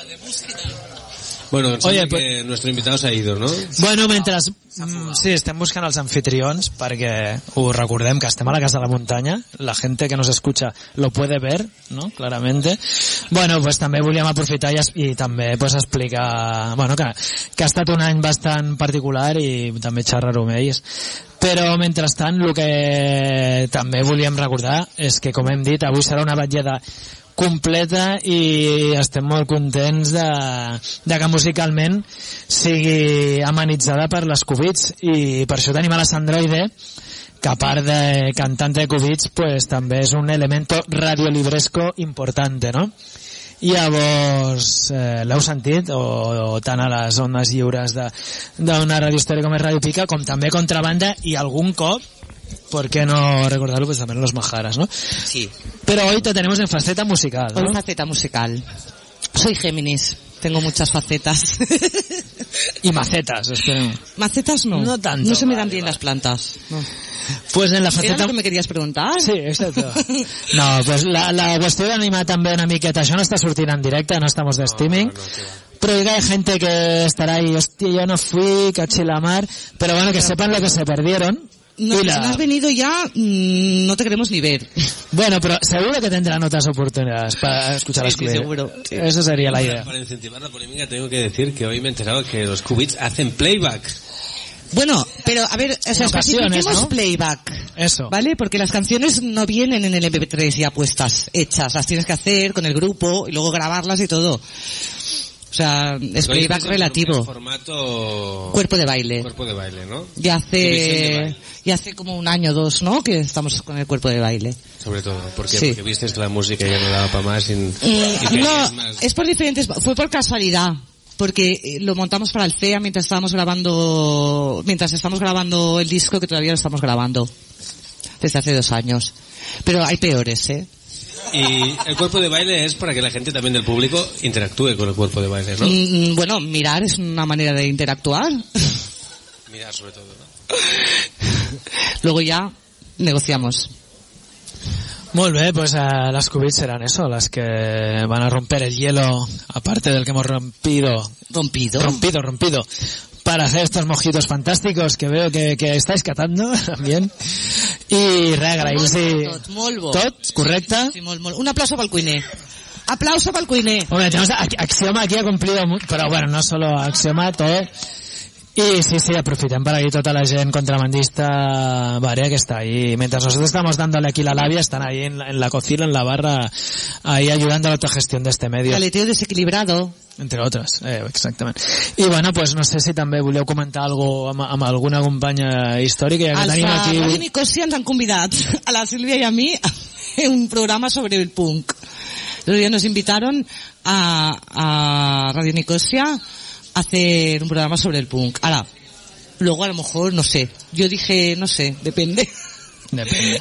Speaker 6: Bueno, Oye, pues, que nuestro invitado se ha ido, ¿no?
Speaker 5: Bueno, mentre... Sí, estem buscant els anfitrions perquè ho recordem que estem a la Casa de la Muntanya, la gente que nos escucha lo puede ver, ¿no? Claramente. Bueno, pues també volíem aprofitar i, i també pues, explicar bueno, que, que ha estat un any bastant particular i també xerrar-ho amb ells. Però mentrestant el que també volíem recordar és que, com hem dit, avui serà una vetllada completa i estem molt contents de, de que musicalment sigui amenitzada per les Cubits i per això tenim a la Sandroide, que a part de cantante de Cubits pues també és un elemento radiolibresco importante, no? I llavors eh, l'heu sentit o, o tant a les ones lliures d'una ràdio històrica com és Ràdio Pica com també Contrabanda i algun cop ¿por qué no recordarlo? Pues también los Majaras, ¿no?
Speaker 18: Sí.
Speaker 5: Pero hoy te tenemos en faceta musical, ¿no?
Speaker 18: Hoy faceta musical. Soy Géminis. Tengo muchas facetas.
Speaker 5: Y macetas, esperemos.
Speaker 18: Macetas no.
Speaker 5: No tanto.
Speaker 18: No se me dan
Speaker 5: vale,
Speaker 18: bien
Speaker 5: vale.
Speaker 18: las plantas. No.
Speaker 5: Pues en la faceta...
Speaker 18: ¿Era lo que me querías preguntar?
Speaker 5: Sí, exacto. No, pues la, la qüestió d'animar també una miqueta. Això no està sortint en directe, no estamos de streaming. No, no, no, pero hay gente que estará ahí, hostia, yo no fui, cachilamar. Pero bueno, que pero, sepan lo que se perdieron.
Speaker 18: No, si no has venido ya, mmm, no te queremos ni ver.
Speaker 5: Bueno, pero seguro que tendrán otras oportunidades para escuchar
Speaker 18: sí,
Speaker 5: las
Speaker 18: sí, seguro. Sí.
Speaker 5: Eso sería la idea.
Speaker 6: Para incentivar la polémica tengo que decir que hoy me he enterado que los Cubits hacen playback.
Speaker 18: Bueno, pero a ver, o sea, especifiquemos, ¿no? Playback.
Speaker 5: Eso.
Speaker 18: ¿Vale? Porque las canciones no vienen en el eme pe tres ya puestas, hechas. Las tienes que hacer con el grupo y luego grabarlas y todo. O sea, es playback relativo.
Speaker 6: Formato...
Speaker 18: Cuerpo de baile.
Speaker 6: Cuerpo de baile, ¿no?
Speaker 18: Ya hace, ya hace como un año o dos, ¿no? Que estamos con el cuerpo de baile.
Speaker 6: Sobre todo, porque,
Speaker 18: sí.
Speaker 6: porque viste la música y ya no daba para más. Y,
Speaker 18: mm,
Speaker 6: y
Speaker 18: no,
Speaker 6: más...
Speaker 18: es por diferentes, fue por casualidad. Porque lo montamos para el C E A mientras estábamos grabando, mientras estamos grabando el disco que todavía lo estamos grabando. Desde hace dos años. Pero hay peores, ¿eh?
Speaker 6: Y el cuerpo de baile es para que la gente también del público interactúe con el cuerpo de baile, ¿no?
Speaker 18: Mm, bueno, mirar es una manera de interactuar.
Speaker 6: Mirar sobre todo, ¿no?
Speaker 18: Luego ya negociamos.
Speaker 5: Molt bé, pues uh, las Cubits serán eso, las que van a romper el hielo, aparte del que hemos rompido.
Speaker 18: Rompido.
Speaker 5: Rompido, rompido. Para hacer estos mojitos fantásticos que veo que, que estáis catando también. I res, agrair-los
Speaker 18: tot, molt bo.
Speaker 5: Tot, correcte.
Speaker 18: Sí, molt, molt. Un aplauso pel cuiner. Aplauso pel cuiner.
Speaker 5: Hombre, tenemos a, Axioma aquí ha cumplido, pero bueno, no solo Axioma, todo. Y sí, sí, aprofitem para ahí toda la gente contrabandista varia que está ahí. Mientras nosotros estamos dándole aquí la labia, están ahí en la, en la cocina, en la barra, ahí ayudando a la autogestión de este medio.
Speaker 18: Caleteo desequilibrado.
Speaker 5: Entre otras, eh, exactament. I bueno, pues no sé si també voleu comentar algo amb, amb alguna companya històrica, ja que
Speaker 18: Els
Speaker 5: tenim aquí...
Speaker 18: Els de Nicosia ens han convidat a la Sílvia y a mí a un programa sobre el punk. Los días nos invitaron a, a Radio Nicosia a hacer un programa sobre el punk. Ahora, luego a lo mejor, no sé, yo dije, no sé, depende.
Speaker 5: Depende.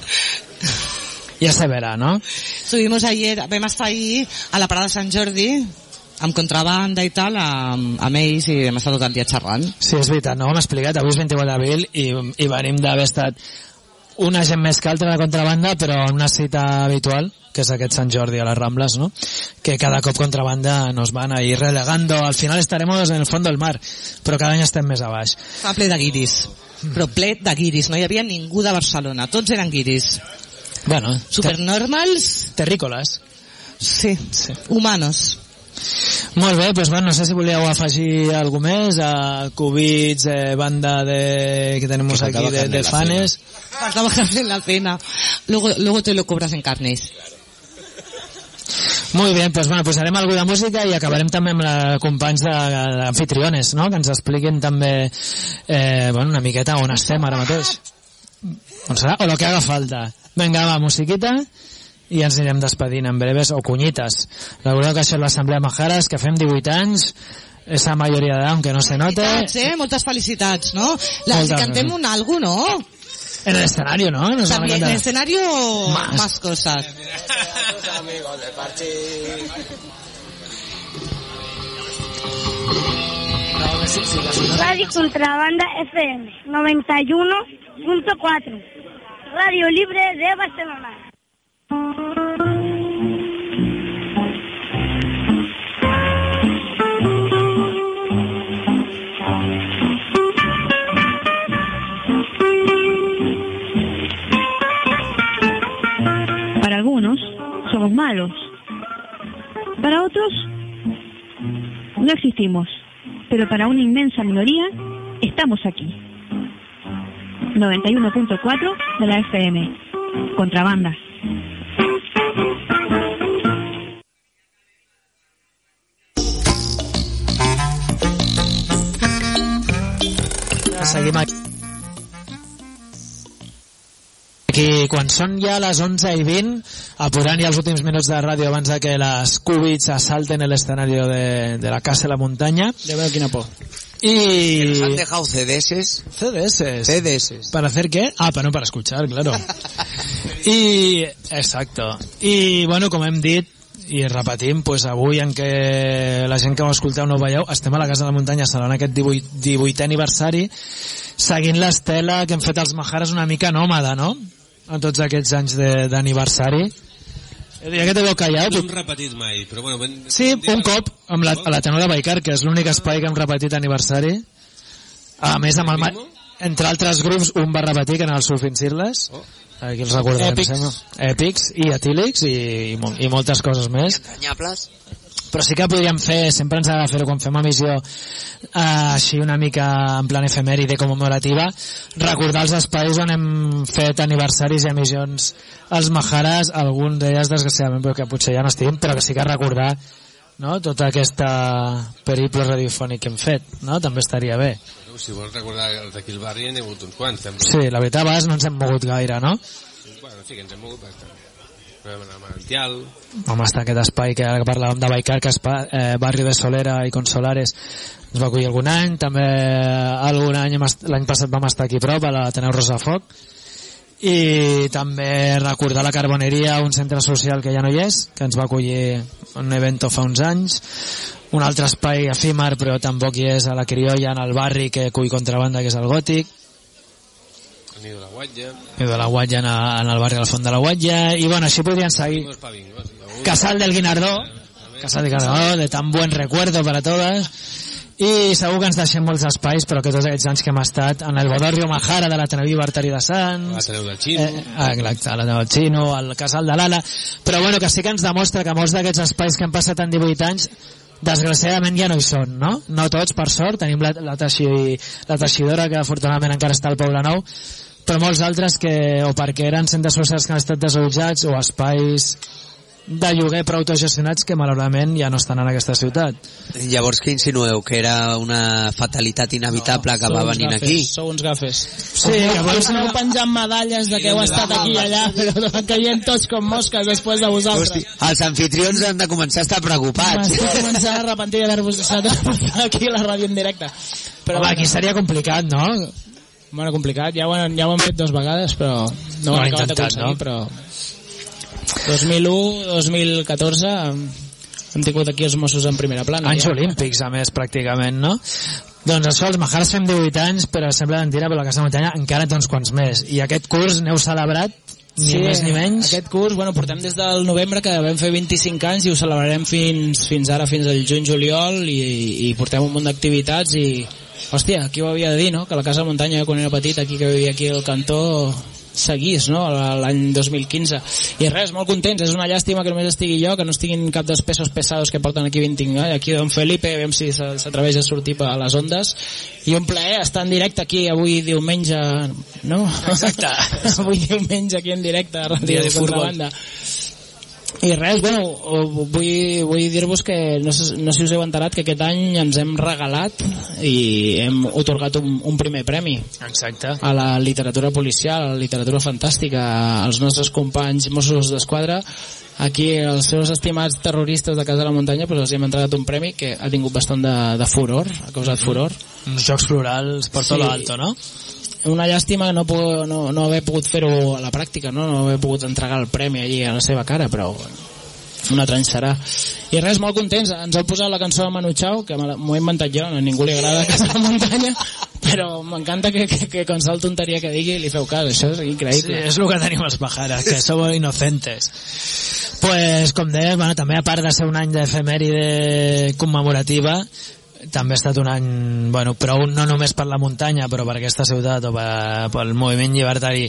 Speaker 5: Ja se verá, ¿no?
Speaker 18: Estuvimos ayer, vam estar ahí a la parada de Sant Jordi, amb contrabanda i tal, amb, amb ells, i hem estat tot el dia xerrant.
Speaker 5: Sí, és veritat, no ho hem explicat, avui és vint-i-quatre d'abril i, i venim d'haver estat una gent més que altra de contrabanda, però en una cita habitual, que és aquest Sant Jordi a les Rambles, ¿no? Que cada cop contrabanda nos van a ir relegando, al final estaremos en el fondo del mar, però cada any estem més a baix.
Speaker 18: Fa ple de guiris, però ple de guiris, no hi havia ningú de Barcelona, tots eren guiris.
Speaker 5: Bueno,
Speaker 18: supernormals.
Speaker 5: Terrícoles.
Speaker 18: Sí, sí. Humanos.
Speaker 5: Molt bé, doncs bueno, no sé si volíeu afegir alguna més a Cubits, eh, banda de que tenemos que aquí de, de fanes.
Speaker 18: Faltaba carne en la cena. Luego, luego te lo cobras en carnes.
Speaker 5: Muy bien, pues bueno, posarem algo de música i acabarem també amb la companys d'anfitriones, no? Que ens expliquin també eh, bueno, una miqueta on estem ara mateix. On serà? O lo que haga falta. Vinga, va, musiquita i ens anirem despedint en breves, o cunyites. Recordeu que això és l'Assemblea Majares, que fem divuit anys, esa majoria d'edat, aunque no se note.
Speaker 18: Felicitats, eh? Moltes felicitats, no? La, si cantem un algo, ¿no?
Speaker 5: En el escenario, ¿no? Nos
Speaker 18: También, en el escenario, más, más cosas.
Speaker 19: Radio Contrabanda F M noventa y uno punto cuatro, Radio Libre de Barcelona.
Speaker 16: Para algunos somos malos, para otros no existimos, pero para una inmensa minoría estamos aquí. noventa y uno punto cuatro de la F M. Contrabanda.
Speaker 5: Seguim aquí. Aquí, quan són ja les onze i vint, apurant ja els últims minuts de ràdio abans de que les Cubits assalten el escenario de, de la Casa de la Muntanya.
Speaker 15: Ya veo quina por.
Speaker 5: Y...
Speaker 8: Que nos han dejado C D S.
Speaker 5: C D S.
Speaker 8: C D S.
Speaker 5: ¿Para hacer qué? Ah, para no, para escuchar, claro. I... Exacto. I, bueno, com hem dit, i repetim, pues avui en què la gent que ho escolteu no ho veieu, estem a la Casa de la Muntanya celebrant aquest divuitè aniversari, seguint l'estela que hem fet els Majares una mica nòmada, no? En tots aquests anys d'aniversari. Ja que te veu callat...
Speaker 6: No hem repetit mai, però bueno... Ben,
Speaker 5: sí, un cop, amb la, a la Tenora Baicar, que és l'únic espai que hem repetit aniversari. A més, amb el, entre altres grups, un va repetir, que en el Surfing Cirles. Oh. Aquí els recordarem.
Speaker 15: Èpics.
Speaker 5: Èpics i Atílics i, i, i moltes coses més.
Speaker 8: I entranyables.
Speaker 5: Però sí que podríem fer, sempre ens ha de fer-ho quan fem emissió eh, així una mica en plan efemèride commemorativa, recordar els espais on hem fet aniversaris i emissions als Majares, alguns d'elles desgraciadament perquè potser ja no estiguin, però que sí que recordar no? Tota aquesta periple radiofònic que hem fet, no? També estaria bé.
Speaker 6: Bueno, si vols recordar d'aquí al barri n'hi ha hagut uns quants, també.
Speaker 5: Sí, la veritat, a vegades no ens hem mogut gaire, no?
Speaker 6: Bueno, sí que ens hem mogut bastant. Vam anar a Manantial.
Speaker 5: Vam estar aquest espai que ara parlàvem de Vallcarca, eh, barri de Solera i Consolares, ens va acollir algun any, també algun any, l'any passat vam estar aquí a prop, a l'Ateneu Rosafoc, i també recordar la Carboneria, un centre social que ja no hi és, que ens va acollir un evento fa uns anys, un altre espai efímer però tampoc hi és, a la Criolla, en el barri que cull contrabanda, que és el Gòtic,
Speaker 6: Nido de la Guatlla.
Speaker 5: Nido de la Guatlla en, en el barri del Font de la Guatlla, i bueno, així podrien seguir. Casal del Guinardó, Casal del Guinardó, de tan buen recuerdo para todas, i segur que ens deixem molts espais, però que tots aquests anys que hem estat en el Bodorrio Majara de l'Ateneu Llibertari de Sants,
Speaker 6: l'Ateneu del Xino,
Speaker 5: eh, exacte, l'Ateneu del Xino, el Casal de l'Ala, però bueno, que sí que ens demostra que molts d'aquests espais que han passat en divuit anys desgraciadament ja no hi són, no? No tots, per sort, tenim la, la, teixi, la teixidora, que afortunadament encara està al Poble Nou, però molts altres que o perquè eren centres socials que han estat desallotjats o espais de lloguer prou autogestionats que malauradament ja no estan en aquesta ciutat.
Speaker 8: Llavors què insinueu? Que era una fatalitat inevitable no, que va venint
Speaker 20: gafes,
Speaker 8: aquí?
Speaker 20: Sou uns gafes.
Speaker 5: Sí, que
Speaker 20: us aneu penjant medalles de que heu estat aquí i allà, però van caient tots com mosques després de vosaltres.
Speaker 8: Hosti, els anfitrions han de començar a estar preocupats.
Speaker 20: M'estic començant a arrepentir d'haver-vos deixat aquí a la ràdio en directe.
Speaker 5: Però home, aquí seria complicat, no?
Speaker 20: Bueno, complicat, ja ho, han, ja ho hem fet dues vegades, però no, no ho hem acabat d'aconseguir, no? Però dos mil u, dos mil catorze hem tingut aquí els Mossos en primera plana.
Speaker 5: Anys
Speaker 20: ja.
Speaker 5: olímpics, a més, pràcticament, no? Doncs això, els Majares fem divuit anys, però sembla mentira, però la Casa Muntanya encara té uns quants més. I aquest curs n'heu celebrat ni
Speaker 20: sí,
Speaker 5: més ni menys?
Speaker 20: Aquest curs, bueno, portem des del novembre, que vam fer vint-i-cinc anys, i ho celebrarem fins, fins ara, fins al juny-juliol, i, i portem un munt d'activitats, i hòstia, qui ho havia de dir, no? Que la Casa Muntanya, quan era petit, aquí que vivia aquí al cantó, seguís, no? L'any dos mil quinze. I res, molt contents. És una llàstima que només estigui jo, que no estiguin cap dels pesos pesados que porten aquí vint-i-cinc anys. Aquí Don Felipe, veiem si s'atreveix a sortir a les ondes. I un plaer estar en directe aquí avui diumenge, no?
Speaker 5: Exacte.
Speaker 20: Avui diumenge aquí en directe a Ràdio de Contrabanda. I res, bueno, vull, vull dir-vos que no sé, no sé si us heu enterat que aquest any ens hem regalat i hem otorgat un, un primer premi.
Speaker 5: Exacte.
Speaker 20: A la literatura policial, a la literatura fantàstica, als nostres companys Mossos d'Esquadra. Aquí els seus estimats terroristes de Casa de la Muntanya, pues els hem entregat un premi que ha tingut bastant de, de furor, ha causat furor.
Speaker 5: Uns jocs florals per tot sí. l'alto, no?
Speaker 20: Una llàstima no, no, no haver pogut fer-ho a la pràctica, no? No haver pogut entregar el premi allí a la seva cara, però un altre any serà. I res, molt contents, ens heu posat la cançó de Manu Chao, que m'ho he inventat jo, a ningú li agrada Casa de la Muntanya, però m'encanta que, que, que qualsevol tonteria que digui li feu cas, això és increïble.
Speaker 5: Sí, és el que tenim els Majares, que som inocentes. Pues, com deies, bueno, també a part de ser un any d'efemèride commemorativa, també ha estat un any, bueno, prou no només per la muntanya, però per aquesta ciutat o per, pel moviment llibertari,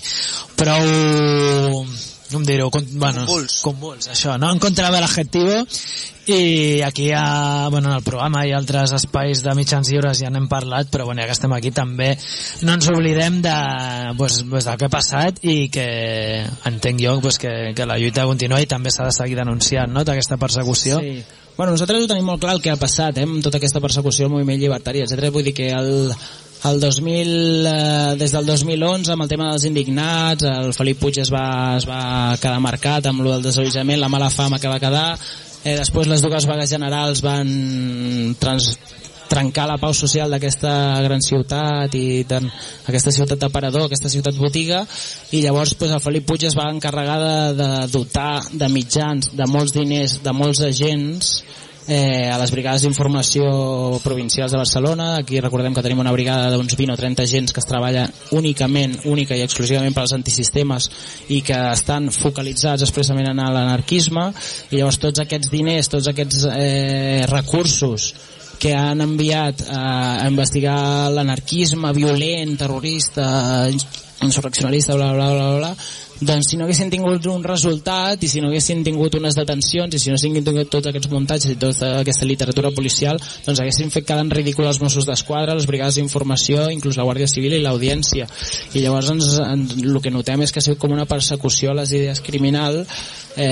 Speaker 5: prou, com dir-ho, bueno,
Speaker 8: convuls.
Speaker 5: convuls, això, no? En contra de l'adjectivo, i aquí hi ha, bueno, en el programa hi ha altres espais de mitjans lliures, ja n'hem parlat, però bueno, ja que estem aquí també no ens oblidem de, pues, pues, del que ha passat i que entenc jo pues, que, que la lluita continua i també s'ha de seguir denunciant, no?, d'aquesta persecució.
Speaker 20: Sí. Bueno, nosaltres ho tenim molt clar el que ha passat, eh, amb tota aquesta persecució al moviment llibertari, etcètera. Vull dir que el, el dos mil, eh, des del dos mil onze, amb el tema dels indignats, el Felip Puig es va, es va quedar marcat amb el del desallotjament, la mala fama que va quedar, eh, després les dues vagues generals van trans, trencar la pau social d'aquesta gran ciutat i tant, aquesta ciutat d'aparador, aquesta ciutat botiga, i llavors pues, el Felip Puig es va encarregar de, de dotar de mitjans, de molts diners, de molts agents eh, a les brigades d'informació provincials de Barcelona. Aquí recordem que tenim una brigada d'uns vint o trenta agents que es treballa únicament, única i exclusivament per als antisistemes i que estan focalitzats expressament en l'anarquisme, i llavors tots aquests diners, tots aquests eh, recursos que han enviat a investigar l'anarquisme violent, terrorista, insurreccionalista, bla, bla, bla, bla, doncs si no haguessin tingut un resultat i si no haguessin tingut unes detencions i si no haguessin tingut tots aquests muntatges i tota aquesta literatura policial, doncs haguessin fet quedar en ridícul els Mossos d'Esquadra, les brigades d'informació, inclús la Guàrdia Civil i l'Audiència. I llavors ens, ens, el que notem és que ha sigut com una persecució a les idees criminal eh,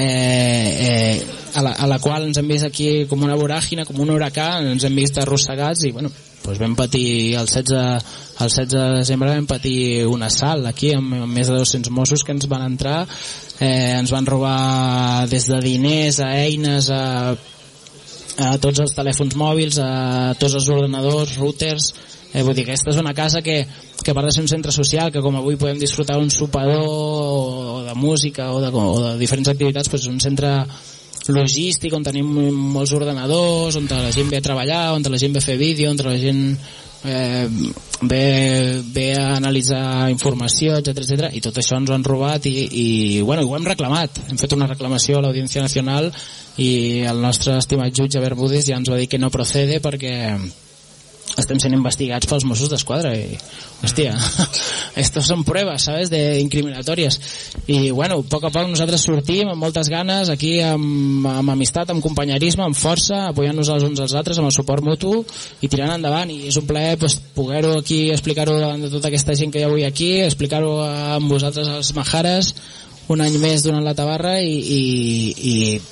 Speaker 20: eh, a, la, a la qual ens hem vist aquí com una voràgina, com un huracà, ens hem vist arrossegats i bueno, doncs vam patir el setze, el setze de desembre vam patir un assalt aquí amb, amb més de dos-cents Mossos que ens van entrar, eh, ens van robar des de diners a eines a, a tots els telèfons mòbils, a tots els ordenadors, routers, eh, vull dir que aquesta és una casa que, que a part de ser un centre social, que com avui podem disfrutar un sopador o de música o de, o de diferents activitats, doncs és un centre logístic on tenim molts ordenadors, on la gent ve a treballar, on la gent ve a fer vídeo, on la gent eh, ve, ve a analitzar informació, etcètera, etcètera, i tot això ens ho han robat i, i bueno, ho hem reclamat, hem fet una reclamació a l'Audiència Nacional i el nostre estimat jutge Bermúdez ja ens va dir que no procede perquè estem sent investigats pels Mossos d'Esquadra i, hòstia, estos són proves, ¿sabes?, de incriminatorias. I, bueno, a poc a poc nosaltres sortim amb moltes ganes, aquí amb, amb amistat, amb companyerisme, amb força, apoyant-nos els uns als altres, amb el suport mutu i tirant endavant. I és un plaer pues, poder-ho aquí, explicar-ho davant de tota aquesta gent que hi ha avui aquí, explicar-ho amb vosaltres als Majares, un any més donant la tabarra i... i, i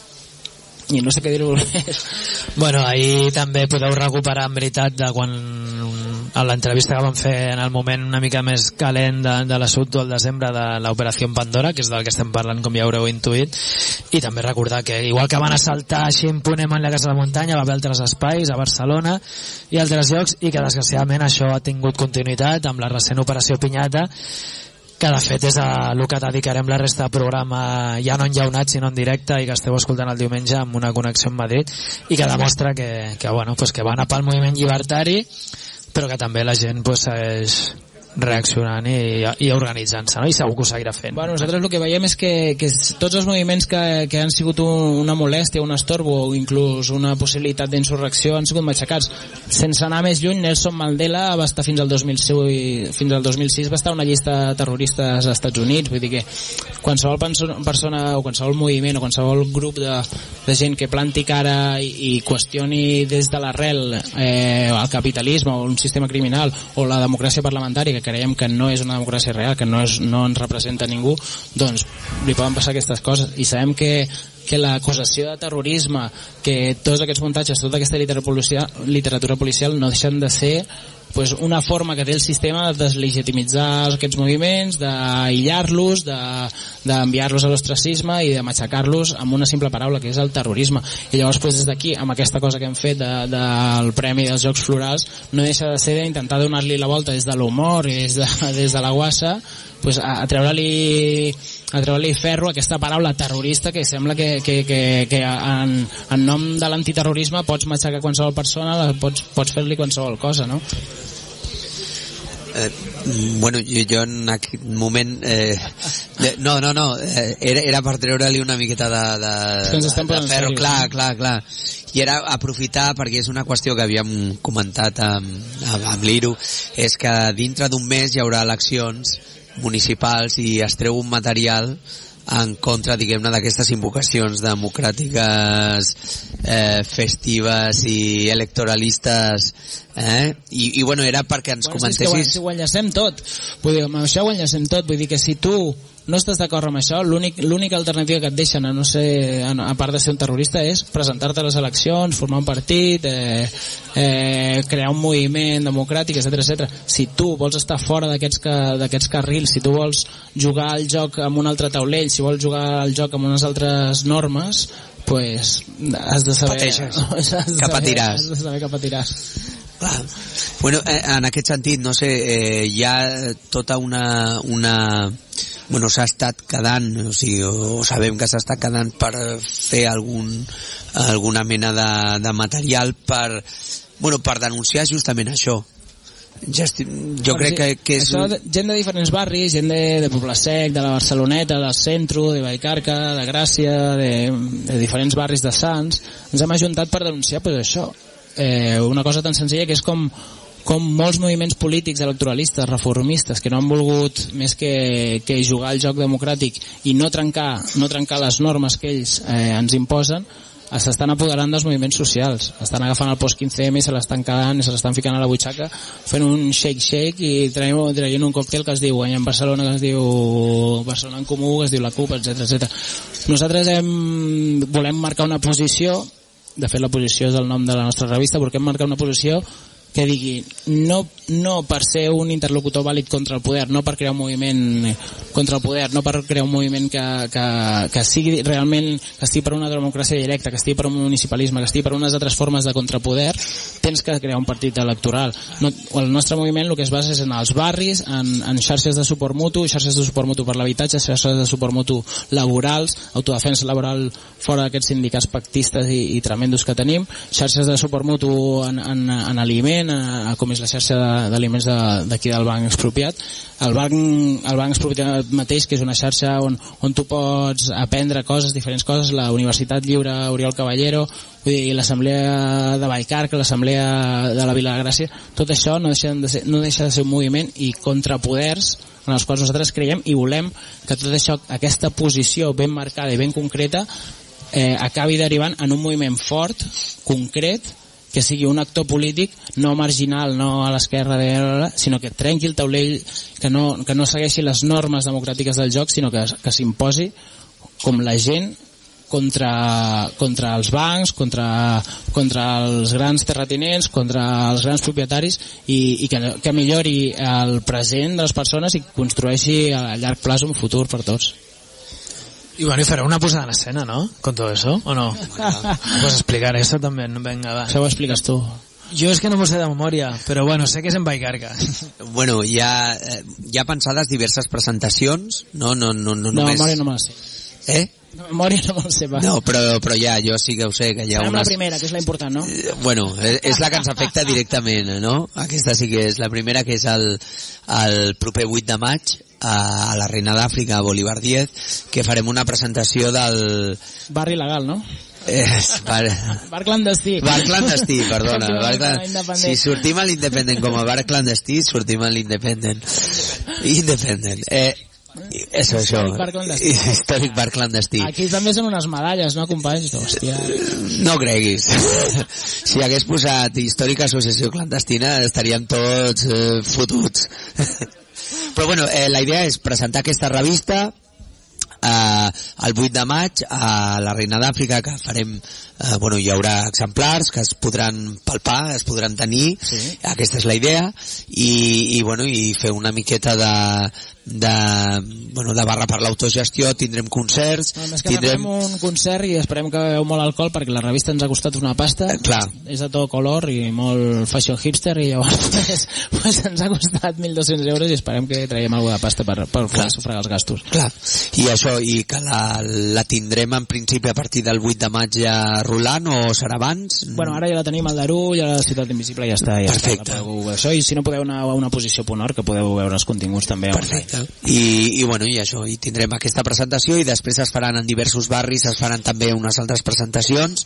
Speaker 20: i no sé què dir-ho més.
Speaker 5: Bueno, ahir també podeu recuperar en veritat de quan a l'entrevista que vam fer en el moment una mica més calent de, de l'assumpte al desembre de l'operació Pandora, que és del que estem parlant com ja haureu intuït, i també recordar que igual que van assaltar així en Punem en la Casa de la Muntanya, va haver altres espais a Barcelona i altres llocs, i que desgraciadament això ha tingut continuïtat amb la recent operació Pinyata, que de fet és a el que dedicarem la resta del programa ja no enllaunat sinó en directe i que esteu escoltant el diumenge amb una connexió amb Madrid i que demostra que, que, bueno, pues que van a pel moviment llibertari però que també la gent pues, segueix reaccionant i, i organitzant-se, no? I segur que ho seguirà fent.
Speaker 20: Bueno, nosaltres el que veiem és que, que tots els moviments que, que han sigut un, una molèstia, un estorbo o inclús una possibilitat d'insurrecció han sigut matxacats. Sense anar més lluny, Nelson Mandela va estar fins al dos mil sis, fins al dos mil sis va estar a una llista de terroristes als Estats Units, vull dir que qualsevol persona o qualsevol moviment o qualsevol grup de, de gent que planti cara i, i qüestioni des de l'arrel eh, el capitalisme o un sistema criminal o la democràcia parlamentària que creiem que no és una democràcia real, que no, és, no ens representa ningú, doncs li poden passar aquestes coses. I sabem que, que l'acusació de terrorisme, que tots aquests muntatges, tota aquesta literatura policial, literatura policial no deixen de ser pues, una forma que té el sistema de deslegitimitzar aquests moviments, d'aïllar-los, d'enviar-los de, a l'ostracisme i de matxacar-los amb una simple paraula, que és el terrorisme. I llavors, pues, des d'aquí, amb aquesta cosa que hem fet de, del Premi dels Jocs Florals, no deixa de ser d'intentar donar-li la volta des de l'humor i des de, des de la guassa, pues, a, a treure-li a treure-li ferro a aquesta paraula terrorista que sembla que, que, que, que en, en nom de l'antiterrorisme pots matxacar qualsevol persona, pots, pots fer-li qualsevol cosa, no?
Speaker 8: Eh, bueno, jo, jo en aquest moment eh, no, no, no eh, era, era per treure-li una miqueta de, de, de, de ferro, clar, clar, clar i era aprofitar, perquè és una qüestió que havíem comentat amb, amb l'Iru, és que dintre d'un mes hi haurà eleccions municipals i es treu un material en contra, diguem-ne, d'aquestes invocacions democràtiques eh, festives i electoralistes eh? I, i bueno, era perquè ens
Speaker 20: bueno,
Speaker 8: comentessis...
Speaker 20: Si, si ho enllacem tot, vull dir, amb això ho enllacem tot, vull dir que si tu no estàs d'acord amb això, l'única alternativa que et deixen a, no ser, a part de ser un terrorista és presentar-te a les eleccions, formar un partit, eh, eh, crear un moviment democràtic, etcètera, etcètera. Si tu vols estar fora d'aquests d'aquests carrils, si tu vols jugar al joc amb un altre taulell, si vols jugar al joc amb unes altres normes, pues has de saber...
Speaker 8: Pateixes,
Speaker 20: has de
Speaker 8: que
Speaker 20: saber,
Speaker 8: patiràs.
Speaker 20: Has de saber que patiràs.
Speaker 8: Clar. Bueno, eh, en aquest sentit, no sé, eh, hi ha tota una... una bueno, s'ha estat quedant, o sigui, o sabem que s'ha estat quedant per fer algun, alguna mena de, de material per, bueno, per denunciar justament això. Just, jo
Speaker 20: bueno,
Speaker 8: crec
Speaker 20: sí,
Speaker 8: que, que és...
Speaker 20: Això, gent de diferents barris, gent de, de Poble-sec, de la Barceloneta, del centre, de Vallcarca, de Gràcia, de, de diferents barris de Sants, ens hem ajuntat per denunciar pues, això. Eh, una cosa tan senzilla que és com com molts moviments polítics electoralistes, reformistes, que no han volgut més que, que jugar al joc democràtic i no trencar, no trencar les normes que ells eh, ens imposen, s'estan apoderant dels moviments socials, estan agafant el post quinze eme i se l'estan quedant i se l'estan ficant a la butxaca fent un shake-shake i traient, traient un còctel que es diu en Barcelona, que es diu Barcelona en Comú, que es diu la CUP, etcètera etcètera. Nosaltres hem, volem marcar una posició, de fet la posició és el nom de la nostra revista, perquè hem marcat una posició que digui no, no per ser un interlocutor vàlid contra el poder, no per crear un moviment contra el poder, no per crear un moviment que, que, que sigui realment, que estigui per una democràcia directa, que estigui per un municipalisme, que estigui per unes altres formes de contrapoder, tens que crear un partit electoral. No, el nostre moviment el que es basa és en els barris, en, en xarxes de suport mutu, xarxes de suport mutu per l'habitatge, xarxes de suport mutu laborals, autodefensa laboral fora d'aquests sindicats pactistes i, i tremendos que tenim, xarxes de suport mutu en, en, en aliment, a, a com és la xarxa d'aliments d'aquí del Banc Expropiat. El Banc, el Banc Expropiat mateix, que és una xarxa on, on tu pots aprendre coses, diferents coses, la Universitat Lliure Oriol Caballero, vull dir, l'Assemblea de Vallcarca, l'Assemblea de la Vila de Gràcia, tot això no deixa de ser, no deixa de ser un moviment i contrapoders en els quals nosaltres creiem i volem que tot això, aquesta posició ben marcada i ben concreta eh, acabi derivant en un moviment fort, concret, que sigui un actor polític no marginal, no a l'esquerra, sinó que trenqui el taulell, que no, que no segueixi les normes democràtiques del joc, sinó que, que s'imposi com la gent contra, contra els bancs, contra, contra els grans terratinents, contra els grans propietaris i, i que, que millori el present de les persones i construeixi a llarg plaç un futur per tots.
Speaker 5: Y bueno, y fará una posada en escena, ¿no? Con todo eso, ¿o no? Puedes explicar eso también, venga, va.
Speaker 20: Eso lo explicas tú.
Speaker 5: Yo es que no me sé de memoria, pero bueno, sé que és en Vallcarca.
Speaker 8: Bueno, hi ha, hi ha pensades diverses presentacions, no, no, no, no,
Speaker 20: no
Speaker 8: només...
Speaker 20: No, memòria no me la sé.
Speaker 8: Eh?
Speaker 20: No, memòria no me la sé, va.
Speaker 8: No, però, però ja, jo sí que ho sé, que hi ha
Speaker 20: Farem
Speaker 8: unes...
Speaker 20: la primera, que és la important, no?
Speaker 8: Bueno, és, és la que ens afecta directament, no? Aquesta sí que és la primera, que és el, el proper vuit de maig, a la Reina d'Àfrica, a Bolívar Díez, que farem una presentació del...
Speaker 20: Barri legal, no?
Speaker 8: És bar...
Speaker 20: bar clandestí.
Speaker 8: Bar clandestí, perdona. Bar clandestí. Si sortim a l'Independent com a bar clandestí, sortim a l'Independent. Independent. Eh, eso, això.
Speaker 20: Bar clandestí.
Speaker 8: Històric bar clandestí.
Speaker 20: Aquí també són unes medalles, no, companys? Hòstia.
Speaker 8: No creguis. Si hagués posat històrica associació clandestina, estaríem tots eh, fotuts. Però bueno, eh, la idea és presentar aquesta revista eh, el vuit de maig a la Reina d'Àfrica, que farem, eh, bueno, hi haurà exemplars que es podran palpar, es podran tenir, sí. Aquesta és la idea, i, i bueno, i fer una miqueta de de, bueno, de barra per l'autogestió, tindrem concerts,
Speaker 20: no, més que
Speaker 8: tindrem
Speaker 20: un concert i esperem que beveu molt alcohol perquè la revista ens ha costat una pasta,
Speaker 8: eh, clar.
Speaker 20: És de tot color i molt fashion hipster i llavors pues, pues ens ha costat mil dos-cents euros i esperem que traiem alguna de pasta per, per poder sufragar els gastos.
Speaker 8: Clar, i això, i que la, la tindrem en principi a partir del vuit de maig ja rolant o serà abans?
Speaker 20: Bueno, ara ja la tenim al Daru, ja la Ciutat Invisible ja està, ja
Speaker 8: perfecte.
Speaker 20: Està, això, i si no podeu anar a una posició punt org que podeu veure els continguts també.
Speaker 8: Perfecte. I, i bueno, i això, i tindrem aquesta presentació i després es faran en diversos barris, es faran també unes altres presentacions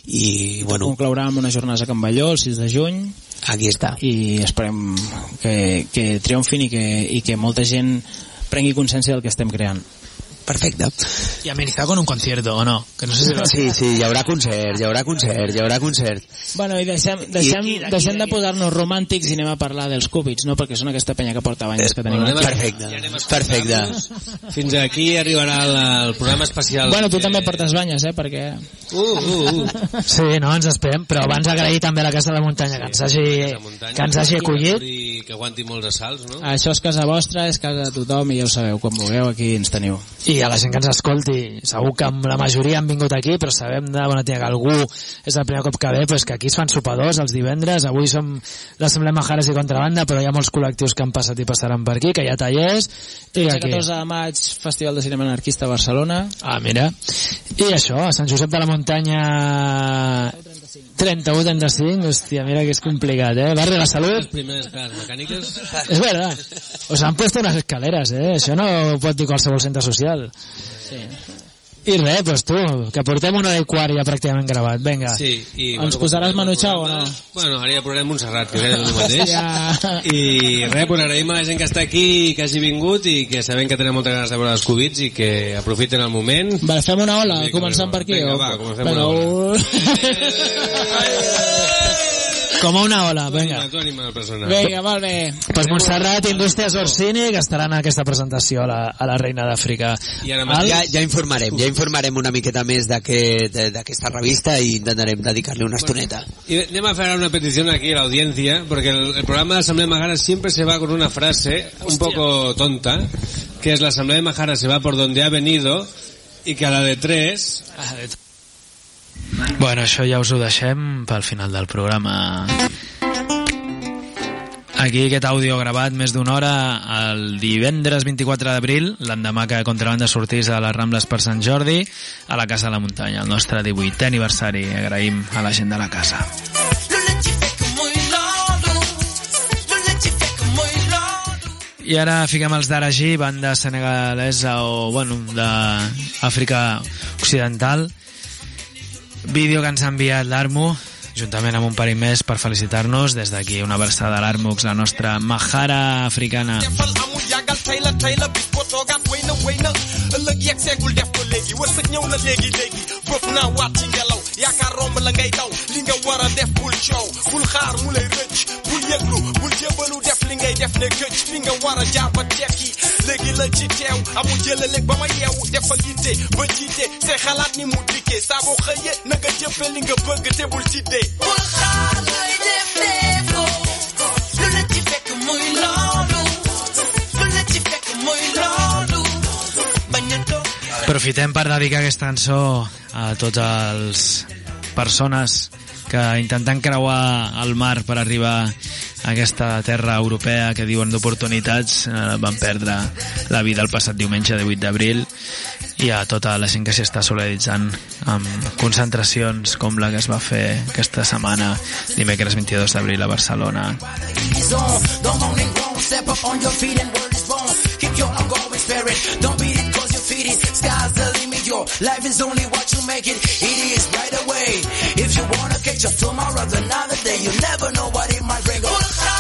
Speaker 8: i bueno...
Speaker 20: Conclourà amb unes jornades a Can Balló el sis de juny.
Speaker 8: Aquí està.
Speaker 20: I esperem que, que triomfin i que, i que molta gent prengui consciència del que estem creant.
Speaker 8: Perfecte.
Speaker 5: Y amenizado con un concierto, ¿o no? Que no sé si lo...
Speaker 8: Sí, sí, hi haurà concert, hi haurà concert, hi haurà concert.
Speaker 20: Bueno, i deixem, deixem, I, i, deixem de posar-nos romàntics i anem a parlar dels cúbits, no? Perquè són aquesta penya que porta banyes que tenim.
Speaker 8: Bueno, perfecte, perfecte.
Speaker 6: Fins aquí arribarà el, el programa especial.
Speaker 20: Bueno, tu que... també portes banyes, eh? Perquè...
Speaker 6: Uh, uh, uh.
Speaker 5: Sí, no, ens esperem, però abans agrair també a la Casa de la Muntanya que ens hagi, que ens hagi acollit.
Speaker 6: I que aguanti molts assalts, no?
Speaker 20: Això és casa vostra, és casa de tothom i ja ho sabeu, quan vulgueu aquí ens teniu.
Speaker 5: I a la gent que ens escolti, segur que amb la majoria han vingut aquí, però sabem de bona tia que algú és el primer cop que ve, pues que aquí es fan sopadors els divendres, avui som l'Assemblea Majares i Contrabanda, però hi ha molts col·lectius que han passat i passaran per aquí, que hi ha tallers.
Speaker 20: I el catorze de maig, Festival de Cinema Anarquista a Barcelona.
Speaker 5: Ah, mira. I això, a Sant Josep de la Muntanya trenta-u trenta-cinc, hòstia, mira que és complicat, eh? Barri de la Salut.
Speaker 6: Les primeres cases mecàniques.
Speaker 5: És verdad. Os han puesto unas escaleras, eh? Això no ho pot dir qualsevol centre social.
Speaker 20: Sí.
Speaker 5: I res, doncs tu, que portem una hora i quart ja pràcticament gravat, vinga.
Speaker 6: Sí, i,
Speaker 5: ens bueno, posaràs Manutxau o no?
Speaker 6: Bueno, ara ja posarem Montserrat, que és el mateix. Ja. I res, pues agraïm a la gent que està aquí i que hagi vingut i que sabem que tenen moltes ganes de veure els cubits i que aprofiten el moment.
Speaker 5: Vale, fem una ola, començant per aquí.
Speaker 6: Vinga,
Speaker 5: o...
Speaker 6: va, comencem una ola.
Speaker 5: Com una ola, vinga. Vinga, molt bé. Pues Montserrat, Indústries Orsini, que estaran en aquesta presentació a la, a la Reina d'Àfrica.
Speaker 8: Ja, ja informarem, ja informarem una miqueta més d'aquesta revista i intentarem dedicar-li una estoneta.
Speaker 6: Y anem a fer una petició aquí a l'audiencia, porque el, el programa de Asamblea de Majara siempre se va con una frase un Hostia. poco tonta, que es la Asamblea de Majara se va por donde ha venido y que a la de tres... A la de tres
Speaker 5: Bueno, això ja us ho deixem pel final del programa. Aquí aquest àudio gravat més d'una hora el divendres vint-i-quatre d'abril, l'endemà que Contrabanda sortís a les Rambles per Sant Jordi, a la Casa de la Muntanya, el nostre divuitè aniversari. Agraïm a la gent de la casa. I ara fiquem els d'Araji, banda senegalesa o, bueno, d'Àfrica Occidental. Vídeo que ens ha enviat l'Armu, juntament amb un parell més per felicitar-nos. Des d'aquí una abraçada a l'Armux, la nostra Mahara africana.
Speaker 21: yaakaar romb la ngay daw li nga war a def bul coow bul xaar mu lay rëcc bul yëglu bul jébalu def li ngay def ne gëcc fi nga war a jaar ba tekki léegi la ci teew amul jëlaleeg ba ma yeewu defal yitte ba jiite say xalaat ni mu dikkee saa boo xëyee na nga jëfe li nga bëgg te bul tiddee bul xaar lay def def ko lu la ci fekk muy loolu lu la ci fekk muy loolu bañ a toog.
Speaker 5: Aprofitem per dedicar aquesta cançó a tots els persones que intentant creuar el mar per arribar a aquesta terra europea que diuen d'oportunitats eh, van perdre la vida el passat diumenge divuit d'abril, i a tota la gent que s'hi està solidaritzant amb concentracions com la que es va fer aquesta setmana dimecres vint-i-dos d'abril a Barcelona.
Speaker 17: Sky's the limit, your life is only what you make it. It is right away. If you wanna catch up tomorrow, another day, you never know what it might bring.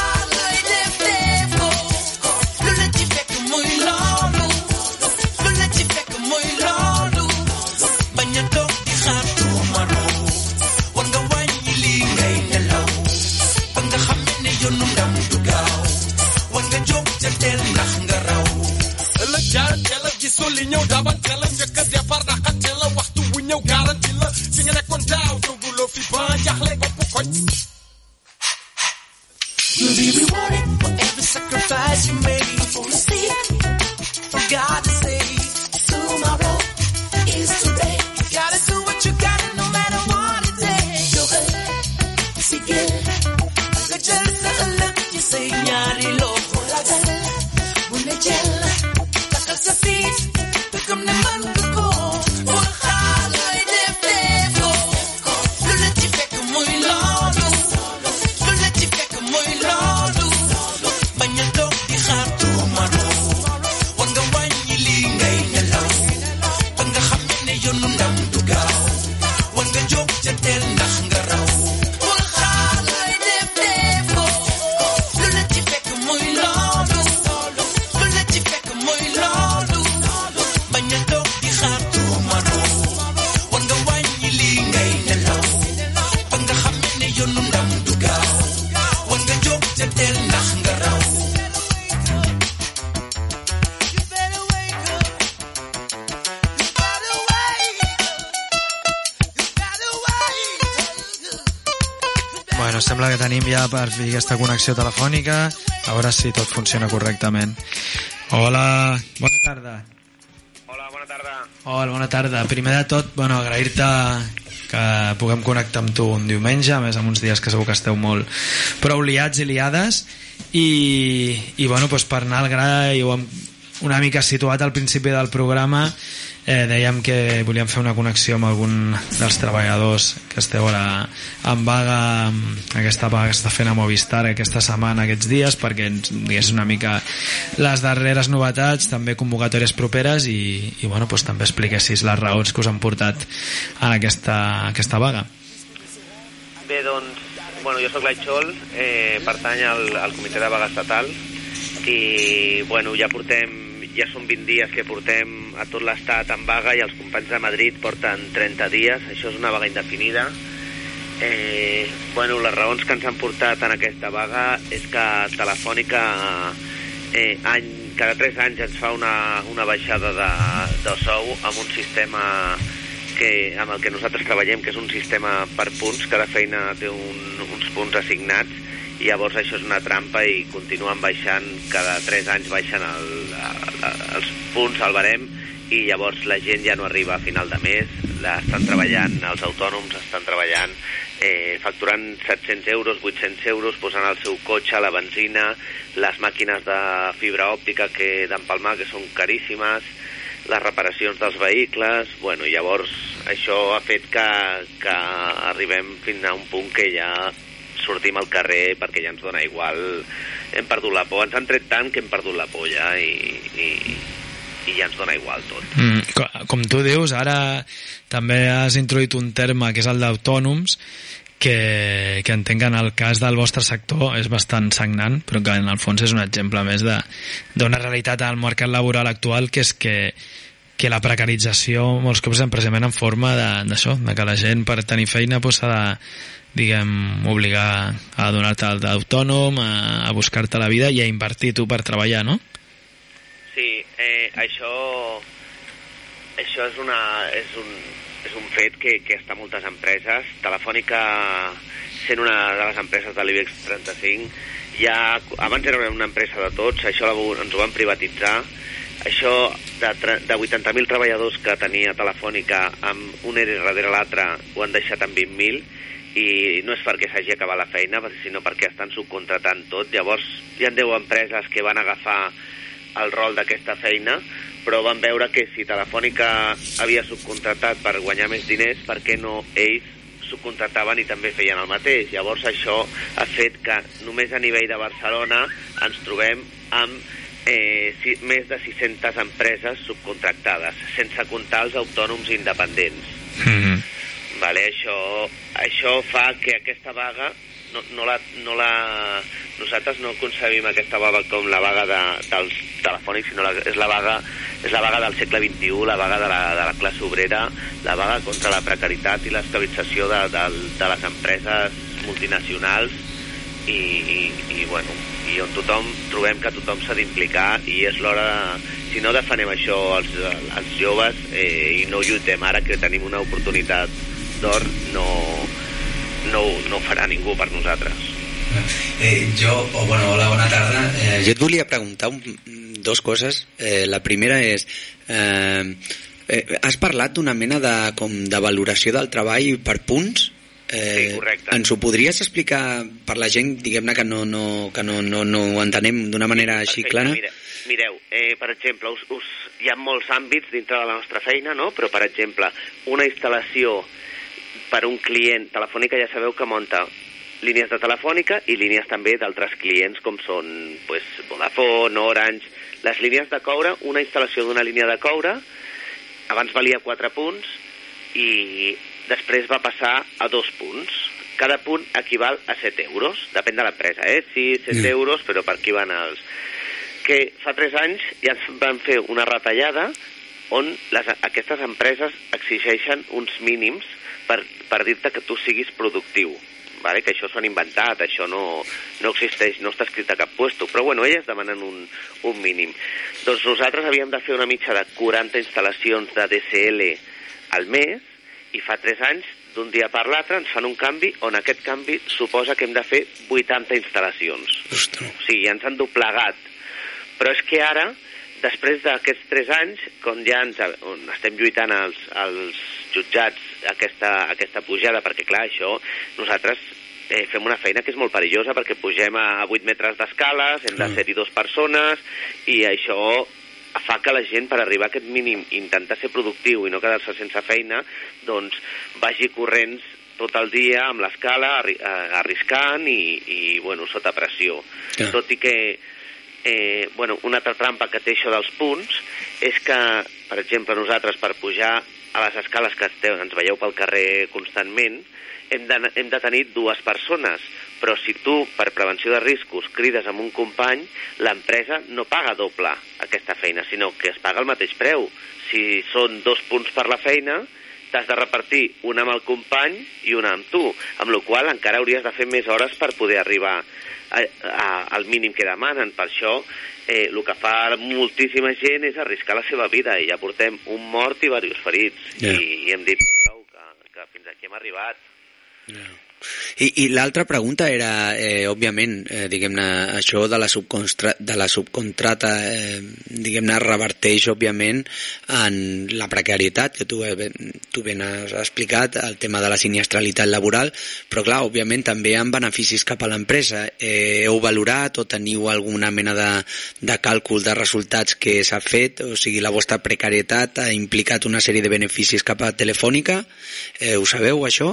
Speaker 21: Soli ñëw dabal tela njëkk a départ daxa tela waxtu wu ñëw garanti la fi nga nekkoon daaw doguloo fi ba jaxle bopp koñ.
Speaker 17: You'll be rewarded for every sacrifice you made. For the seek, for God's sake. Tomorrow is today. You gotta do what you gotta no matter what it takes. Yo, hey, si que nga jël sa ëllëg ci say ñaari loxo la gal bu ne jël takal sa fiit te comme ne man nga ko bul xaar lay def def ko lu la ci fekk muy loolu lu la ci fekk muy loolu bañ a toog di xaar tomorrow war nga wàññi lii ngay nelaw ba nga xam ne yoonu ndam du gaaw war nga jóg ca teel ndax nga raw bul xaar lay def def ko lu la ci fekk muy loolu lu la ci fekk muy loolu bañ a toog di xaar tomorrow war nga wàññi lii ngay nelaw ba nga xam ne yoonu ndam du gaaw war nga jóg ca teel ndax nga raw.
Speaker 5: Bueno, sembla que tenim ja per fer aquesta connexió telefònica, a veure si tot funciona correctament. Hola, bona tarda.
Speaker 22: Hola, bona tarda.
Speaker 5: Hola, bona tarda. Primer de tot, bueno, agrair-te que puguem connectar amb tu un diumenge, a més en uns dies que segur que esteu molt prou liats i liades, i, i bueno, doncs per anar al gra, i ho hem una mica situat al principi del programa,
Speaker 3: eh, dèiem que volíem fer una connexió amb algun dels treballadors que esteu ara en vaga, aquesta vaga que està fent a Movistar aquesta setmana, aquests dies, perquè ens digués una mica les darreres novetats, també convocatòries properes i, i bueno, doncs també expliquessis les raons que us han portat en aquesta, aquesta vaga.
Speaker 22: Bé, doncs, bueno, jo soc l'Aixol, eh, pertany al, al comitè de vaga estatal i bueno, ja portem ja són vint dies que portem a tot l'estat en vaga i els companys de Madrid porten trenta dies, això és una vaga indefinida. Eh, bueno, les raons que ens han portat en aquesta vaga és que Telefònica eh, any, cada tres anys ens fa una, una baixada de, de sou amb un sistema que, amb el que nosaltres treballem, que és un sistema per punts, cada feina té un, uns punts assignats i llavors això és una trampa i continuen baixant, cada tres anys baixen el, el, els punts al barem i llavors la gent ja no arriba a final de mes, la estan treballant, els autònoms estan treballant eh, facturant set-cents euros, vuit-cents euros, posant el seu cotxe, la benzina, les màquines de fibra òptica que d'empalmar, que són caríssimes, les reparacions dels vehicles, bueno, llavors això ha fet que, que arribem fins a un punt que ja sortim al carrer perquè ja ens dona igual, hem perdut la por, ens han tret tant que hem perdut la por ja i, i, i ja ens dona igual tot.
Speaker 3: Mm, com tu dius, ara també has introduït un terme que és el d'autònoms, que, que entenc que en el cas del vostre sector és bastant sagnant, però que en el fons és un exemple més d'una realitat al mercat laboral actual, que és que que la precarització molts cops és precisament en forma d'això, de, de que la gent per tenir feina pues, s'ha de, diguem, obligar a donar-te d'autònom, a, a buscar-te la vida i a invertir tu per treballar, no?
Speaker 22: Sí, eh, això això és, una, és, un, és un fet que, que està a moltes empreses. Telefònica, sent una de les empreses de l'IBEX trenta-cinc, ja, abans era una empresa de tots, això la, ens ho van privatitzar. Això de, de vuitanta mil treballadors que tenia Telefònica amb un E R E darrere l'altre ho han deixat en vint mil i no és perquè s'hagi acabat la feina, sinó perquè estan subcontratant tot. Llavors hi ha deu empreses que van agafar el rol d'aquesta feina, però van veure que si Telefònica havia subcontratat per guanyar més diners, per què no ells subcontrataven i també feien el mateix. Llavors això ha fet que només a nivell de Barcelona ens trobem amb Eh, si, més de sis-centes empreses subcontractades, sense comptar els autònoms independents.
Speaker 3: Mm-hmm.
Speaker 22: Vale, això, això fa que aquesta vaga no, no la, no la, nosaltres no concebim aquesta vaga com la vaga de, dels telefònics, sinó la, és, la vaga, és la vaga del segle vint-i-u, la vaga de la, de la classe obrera, la vaga contra la precarietat i l'esclavització de, de, de les empreses multinacionals i, i, i bueno, i on tothom trobem que tothom s'ha d'implicar i és l'hora, si no defenem això als, als joves eh, i no lluitem ara que tenim una oportunitat d'or, no, no, no ho farà ningú per nosaltres.
Speaker 4: Eh, jo, oh, bueno, hola, bona tarda. Eh, jo et volia preguntar un, dos coses. Eh, la primera és eh, eh, has parlat d'una mena de, com de valoració del treball per punts. Eh,
Speaker 22: sí, correcte.
Speaker 4: Ens ho podries explicar per la gent, diguem-ne, que no, no, que no, no, no ho entenem d'una manera així clara?
Speaker 22: Mira, mireu, eh, per exemple, us, us, hi ha molts àmbits dintre de la nostra feina, no? Però, per exemple, una instal·lació per un client, Telefònica ja sabeu que munta línies de Telefònica i línies també d'altres clients com són pues, Vodafone, Orange. Les línies de coure, una instal·lació d'una línia de coure abans valia quatre punts i després va passar a dos punts. Cada punt equival a set euros, depèn de l'empresa, eh? Sí, set mm. euros, però per aquí van els... Que fa tres anys ja van fer una retallada on les, aquestes empreses exigeixen uns mínims per, per dir-te que tu siguis productiu, vale? Que això s'han inventat, això no, no existeix, no està escrit a cap puesto, però bueno, elles demanen un, un mínim. Doncs nosaltres havíem de fer una mitja de quaranta instal·lacions de D S L al mes, i fa tres anys, d'un dia per l'altre, ens fan un canvi on aquest canvi suposa que hem de fer vuitanta instal·lacions.
Speaker 4: Ostres.
Speaker 22: O sigui, ja ens han doblegat. Però és que ara, després d'aquests tres anys, com ja ens, on estem lluitant als, als jutjats aquesta, aquesta pujada, perquè clar, això, nosaltres eh, fem una feina que és molt perillosa perquè pugem a vuit metres d'escales, hem de ser-hi dues persones, i això fa que la gent, per arribar a aquest mínim, intentar ser productiu i no quedar-se sense feina, doncs vagi corrents tot el dia amb l'escala, arri arriscant i, i bueno, sota pressió. Yeah. Tot i que eh, bueno, una altra trampa que té això dels punts és que, per exemple, nosaltres per pujar a les escales que esteu, ens veieu pel carrer constantment, hem de, hem de tenir dues persones, però si tu, per prevenció de riscos, crides amb un company, l'empresa no paga doble aquesta feina, sinó que es paga el mateix preu. Si són dos punts per la feina, t'has de repartir una amb el company i una amb tu, amb la qual encara hauries de fer més hores per poder arribar a, a, al mínim que demanen. Per això eh, el que fa moltíssima gent és arriscar la seva vida, i ja portem un mort i diversos ferits, yeah. i, i hem dit que prou, que, que fins aquí hem arribat.
Speaker 4: Yeah. I, i l'altra pregunta era, eh, òbviament, eh, diguem-ne, això de la, de la subcontrata, eh, diguem-ne, reverteix, òbviament, en la precarietat, que tu, eh, tu ben has explicat, el tema de la sinistralitat laboral, però, clar, òbviament, també hi ha beneficis cap a l'empresa. Eh, heu valorat o teniu alguna mena de, de càlcul de resultats que s'ha fet? O sigui, la vostra precarietat ha implicat una sèrie de beneficis cap a Telefònica? Eh, ho sabeu, això?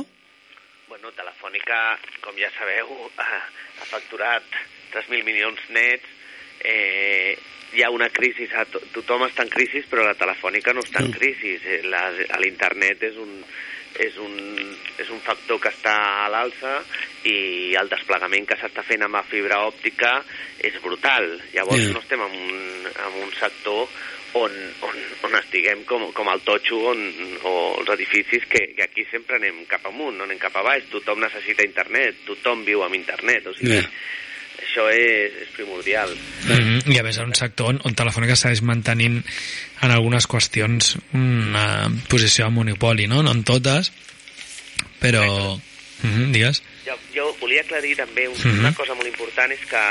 Speaker 22: Telefònica, com ja sabeu, ha, ha facturat tres mil milions nets. Eh, hi ha una crisi, to tothom està en crisi, però la Telefònica no està en crisi. L'internet és un, és, un, és un factor que està a l'alça, i el desplegament que s'està fent amb la fibra òptica és brutal. Llavors no estem en un, en un sector on, on, on estiguem com, com el totxo, on, o els edificis que, que aquí sempre anem cap amunt, no anem cap a baix. Tothom necessita internet, tothom viu amb internet, o sigui, yeah. això és, és primordial.
Speaker 3: Mm-hmm. I a més en un sector on, on Telefònica segueix mantenint en algunes qüestions una posició de monopoli, no? No en totes, però... Mm-hmm, digues.
Speaker 22: Jo, jo volia aclarir també un, mm-hmm. una cosa molt important, és que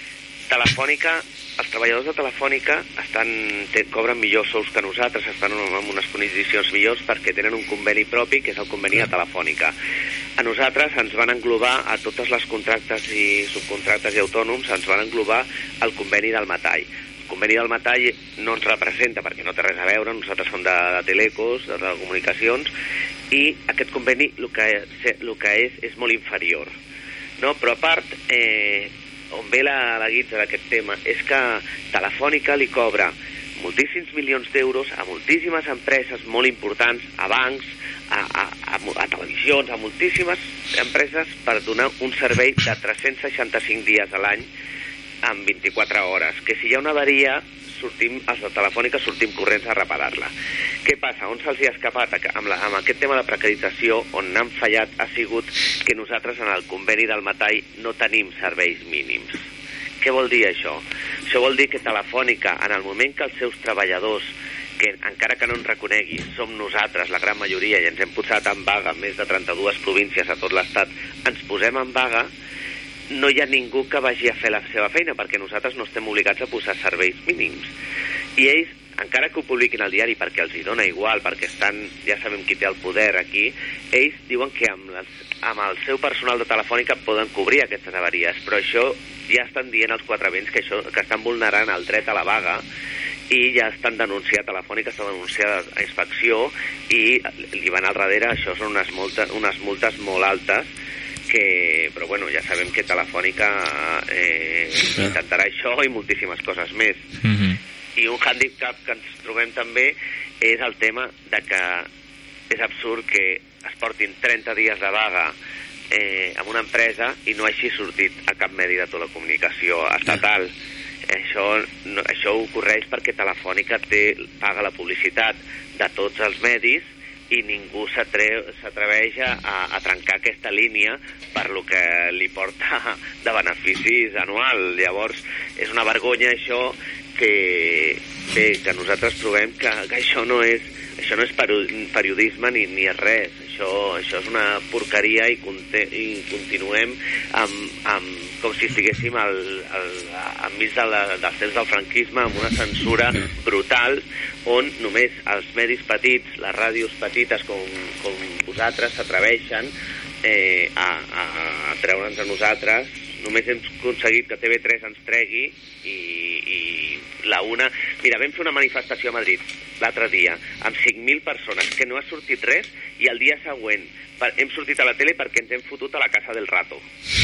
Speaker 22: Telefònica, els treballadors de Telefònica estan, te, cobren millors sous que nosaltres, estan en unes condicions millors perquè tenen un conveni propi, que és el conveni de Telefònica. A nosaltres ens van englobar, a totes les contractes i subcontractes i autònoms, ens van englobar el conveni del metall. El conveni del metall no ens representa perquè no té res a veure, nosaltres som de, de telecos, de telecomunicacions, i aquest conveni el que, el que és és molt inferior. No? Però a part... Eh, on ve la, la guitza d'aquest tema és que Telefònica li cobra moltíssims milions d'euros a moltíssimes empreses molt importants, a bancs, a, a, a, a televisions, a moltíssimes empreses per donar un servei de tres-cents seixanta-cinc dies a l'any en vint-i-quatre hores, que si hi ha una avaria sortim, els de Telefònica sortim corrents a reparar-la. Què passa? On se'ls ha escapat? Amb, la, amb aquest tema de precarització, on han fallat ha sigut que nosaltres en el conveni del metall no tenim serveis mínims. Què vol dir això? Això vol dir que Telefònica, en el moment que els seus treballadors, que encara que no ens reconegui, som nosaltres, la gran majoria, i ens hem posat en vaga en més de trenta-dues províncies a tot l'estat, ens posem en vaga, no hi ha ningú que vagi a fer la seva feina, perquè nosaltres no estem obligats a posar serveis mínims. I ells, encara que ho publiquin al diari perquè els hi dona igual, perquè estan, ja sabem qui té el poder aquí, ells diuen que amb, les, amb el seu personal de Telefònica poden cobrir aquestes avaries, però això ja estan dient els quatre vents que, això, que estan vulnerant el dret a la vaga, i ja estan denunciat, Telefònica està denunciada a inspecció, i li van al darrere, això són unes, multa, unes multes molt altes, que, però bueno, ja sabem que Telefònica eh, intentarà això i moltíssimes coses més. Mm-hmm. I un handicap que ens trobem també és el tema de que és absurd que es portin trenta dies de vaga eh, amb una empresa i no hagi sortit a cap medi de telecomunicació estatal. Això, no, això ocorreix perquè Telefònica té, paga la publicitat de tots els medis i ningú s'atreveix a, a trencar aquesta línia per lo que li porta de beneficis anual. Llavors, és una vergonya això que, bé, que nosaltres trobem que, que això no és, això no és periodisme ni, ni és res. Això, això és una porqueria i, conte, i continuem amb, amb, com si estiguéssim al, al, enmig de la, dels temps del franquisme, amb una censura brutal, on només els medis petits, les ràdios petites com, com vosaltres, s'atreveixen eh, a, a, a treure'ns a nosaltres. Només hem aconseguit que T V tres ens tregui i, i la una... Mira, vam fer una manifestació a Madrid l'altre dia amb cinc mil persones, que no ha sortit res, i el dia següent per, hem sortit a la tele perquè ens hem fotut a la casa del rato.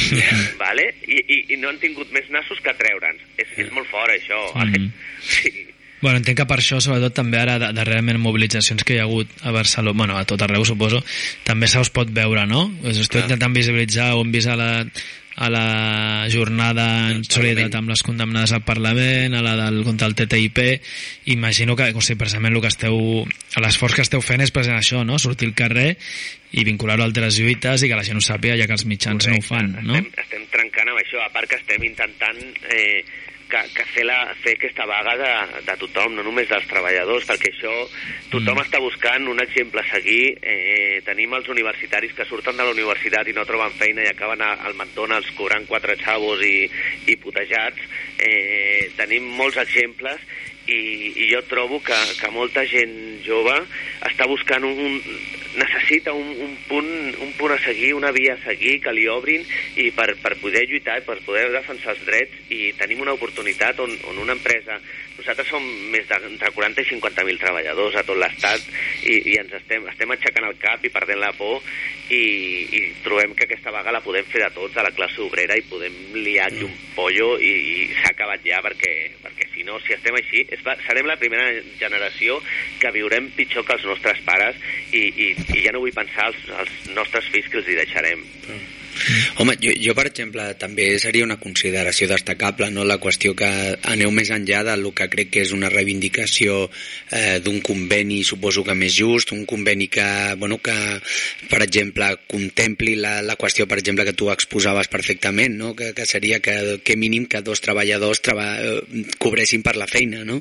Speaker 22: Vale? I, i, I no han tingut més nassos que treure'ns. És, és molt fort, això. Vale?
Speaker 3: Mm.
Speaker 22: Sí.
Speaker 3: Bueno, entenc que per això, sobretot també ara, darrerament, mobilitzacions que hi ha hagut a Barcelona, bueno, a tot arreu, suposo, també se us pot veure, no? Us esteu ah. intentant visibilitzar, ho hem vist a la, a la jornada en solidaritat amb les condemnades al Parlament, a la del, contra el T T I P. Imagino que, o sigui, precisament el que esteu, l'esforç que esteu fent és present això, no? Sortir al carrer i vincular-ho a altres lluites i que la gent ho sàpiga, ja que els mitjans Correcte. No ho fan, no?
Speaker 22: Estem, estem trencant amb això, a part que estem intentant eh, que, que fer, la, fer aquesta vaga de, de tothom, no només dels treballadors, perquè això tothom mm. està buscant un exemple a seguir. Eh, tenim els universitaris que surten de la universitat i no troben feina i acaben a, al McDonald's cobrant quatre xavos i, i putejats. Eh, tenim molts exemples i, i jo trobo que, que molta gent jove està buscant un, un necessita un, un, punt, un punt a seguir, una via a seguir, que li obrin i per, per poder lluitar i per poder defensar els drets, i tenim una oportunitat on, on una empresa, nosaltres som més d'entre quaranta i cinquanta mil treballadors a tot l'estat i, i ens estem, estem aixecant el cap i perdent la por i, i trobem que aquesta vaga la podem fer de tots, a la classe obrera, i podem liar aquí un pollo i, i s'ha acabat ja, perquè, perquè si no, si estem així, és, serem la primera generació que viurem pitjor que els nostres pares i, i, i ja no vull pensar als, als nostres fills que els hi deixarem.
Speaker 4: Mm. Home, jo, jo per exemple també seria una consideració destacable, no, la qüestió que aneu més enllà del que crec que és una reivindicació eh, d'un conveni, suposo que més just, un conveni que, bueno, que per exemple contempli la, la qüestió, per exemple, que tu exposaves perfectament, no? que, que seria que, que mínim que dos treballadors treba, eh, cobressin per la feina, no?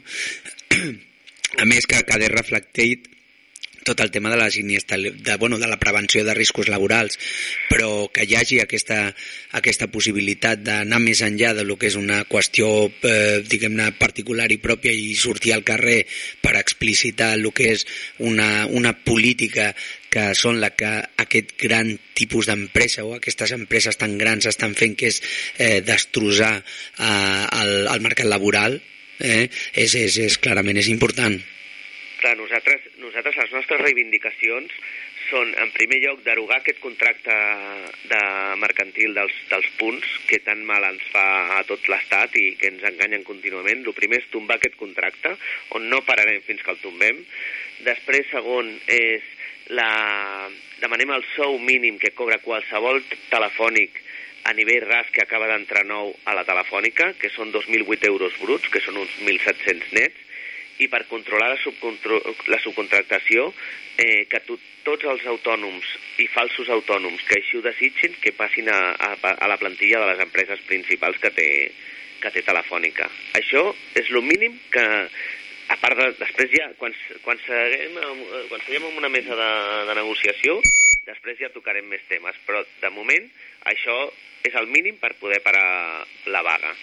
Speaker 4: A més que quedi reflectit tot el tema de la de, bueno, de la prevenció de riscos laborals, però que hi hagi aquesta, aquesta possibilitat d'anar més enllà de lo que és una qüestió eh, diguem-ne particular i pròpia i sortir al carrer per explicitar el que és una, una política que són la que aquest gran tipus d'empresa o aquestes empreses tan grans estan fent, que és eh, destrossar eh, el, el mercat laboral, eh, és, és, és clarament és important.
Speaker 22: Clar, nosaltres, nosaltres les nostres reivindicacions són, en primer lloc, derogar aquest contracte de mercantil dels, dels punts que tan mal ens fa a tot l'Estat i que ens enganyen contínuament. El primer és tombar aquest contracte, on no pararem fins que el tombem. Després, segon, és la... demanem el sou mínim que cobra qualsevol telefònic a nivell ras que acaba d'entrar nou a la telefònica, que són dos mil vuit euros bruts, que són uns mil set-cents nets, i per controlar la, la subcontractació, eh, que to tots els autònoms i falsos autònoms que així ho desitgin, que passin a, a, a la plantilla de les empreses principals que té, que té Telefònica. Això és el mínim que, a part de, després ja, quan, quan, seguem, quan seguem en una mesa de, de negociació, després ja tocarem més temes, però de moment això és el mínim per poder parar la vaga.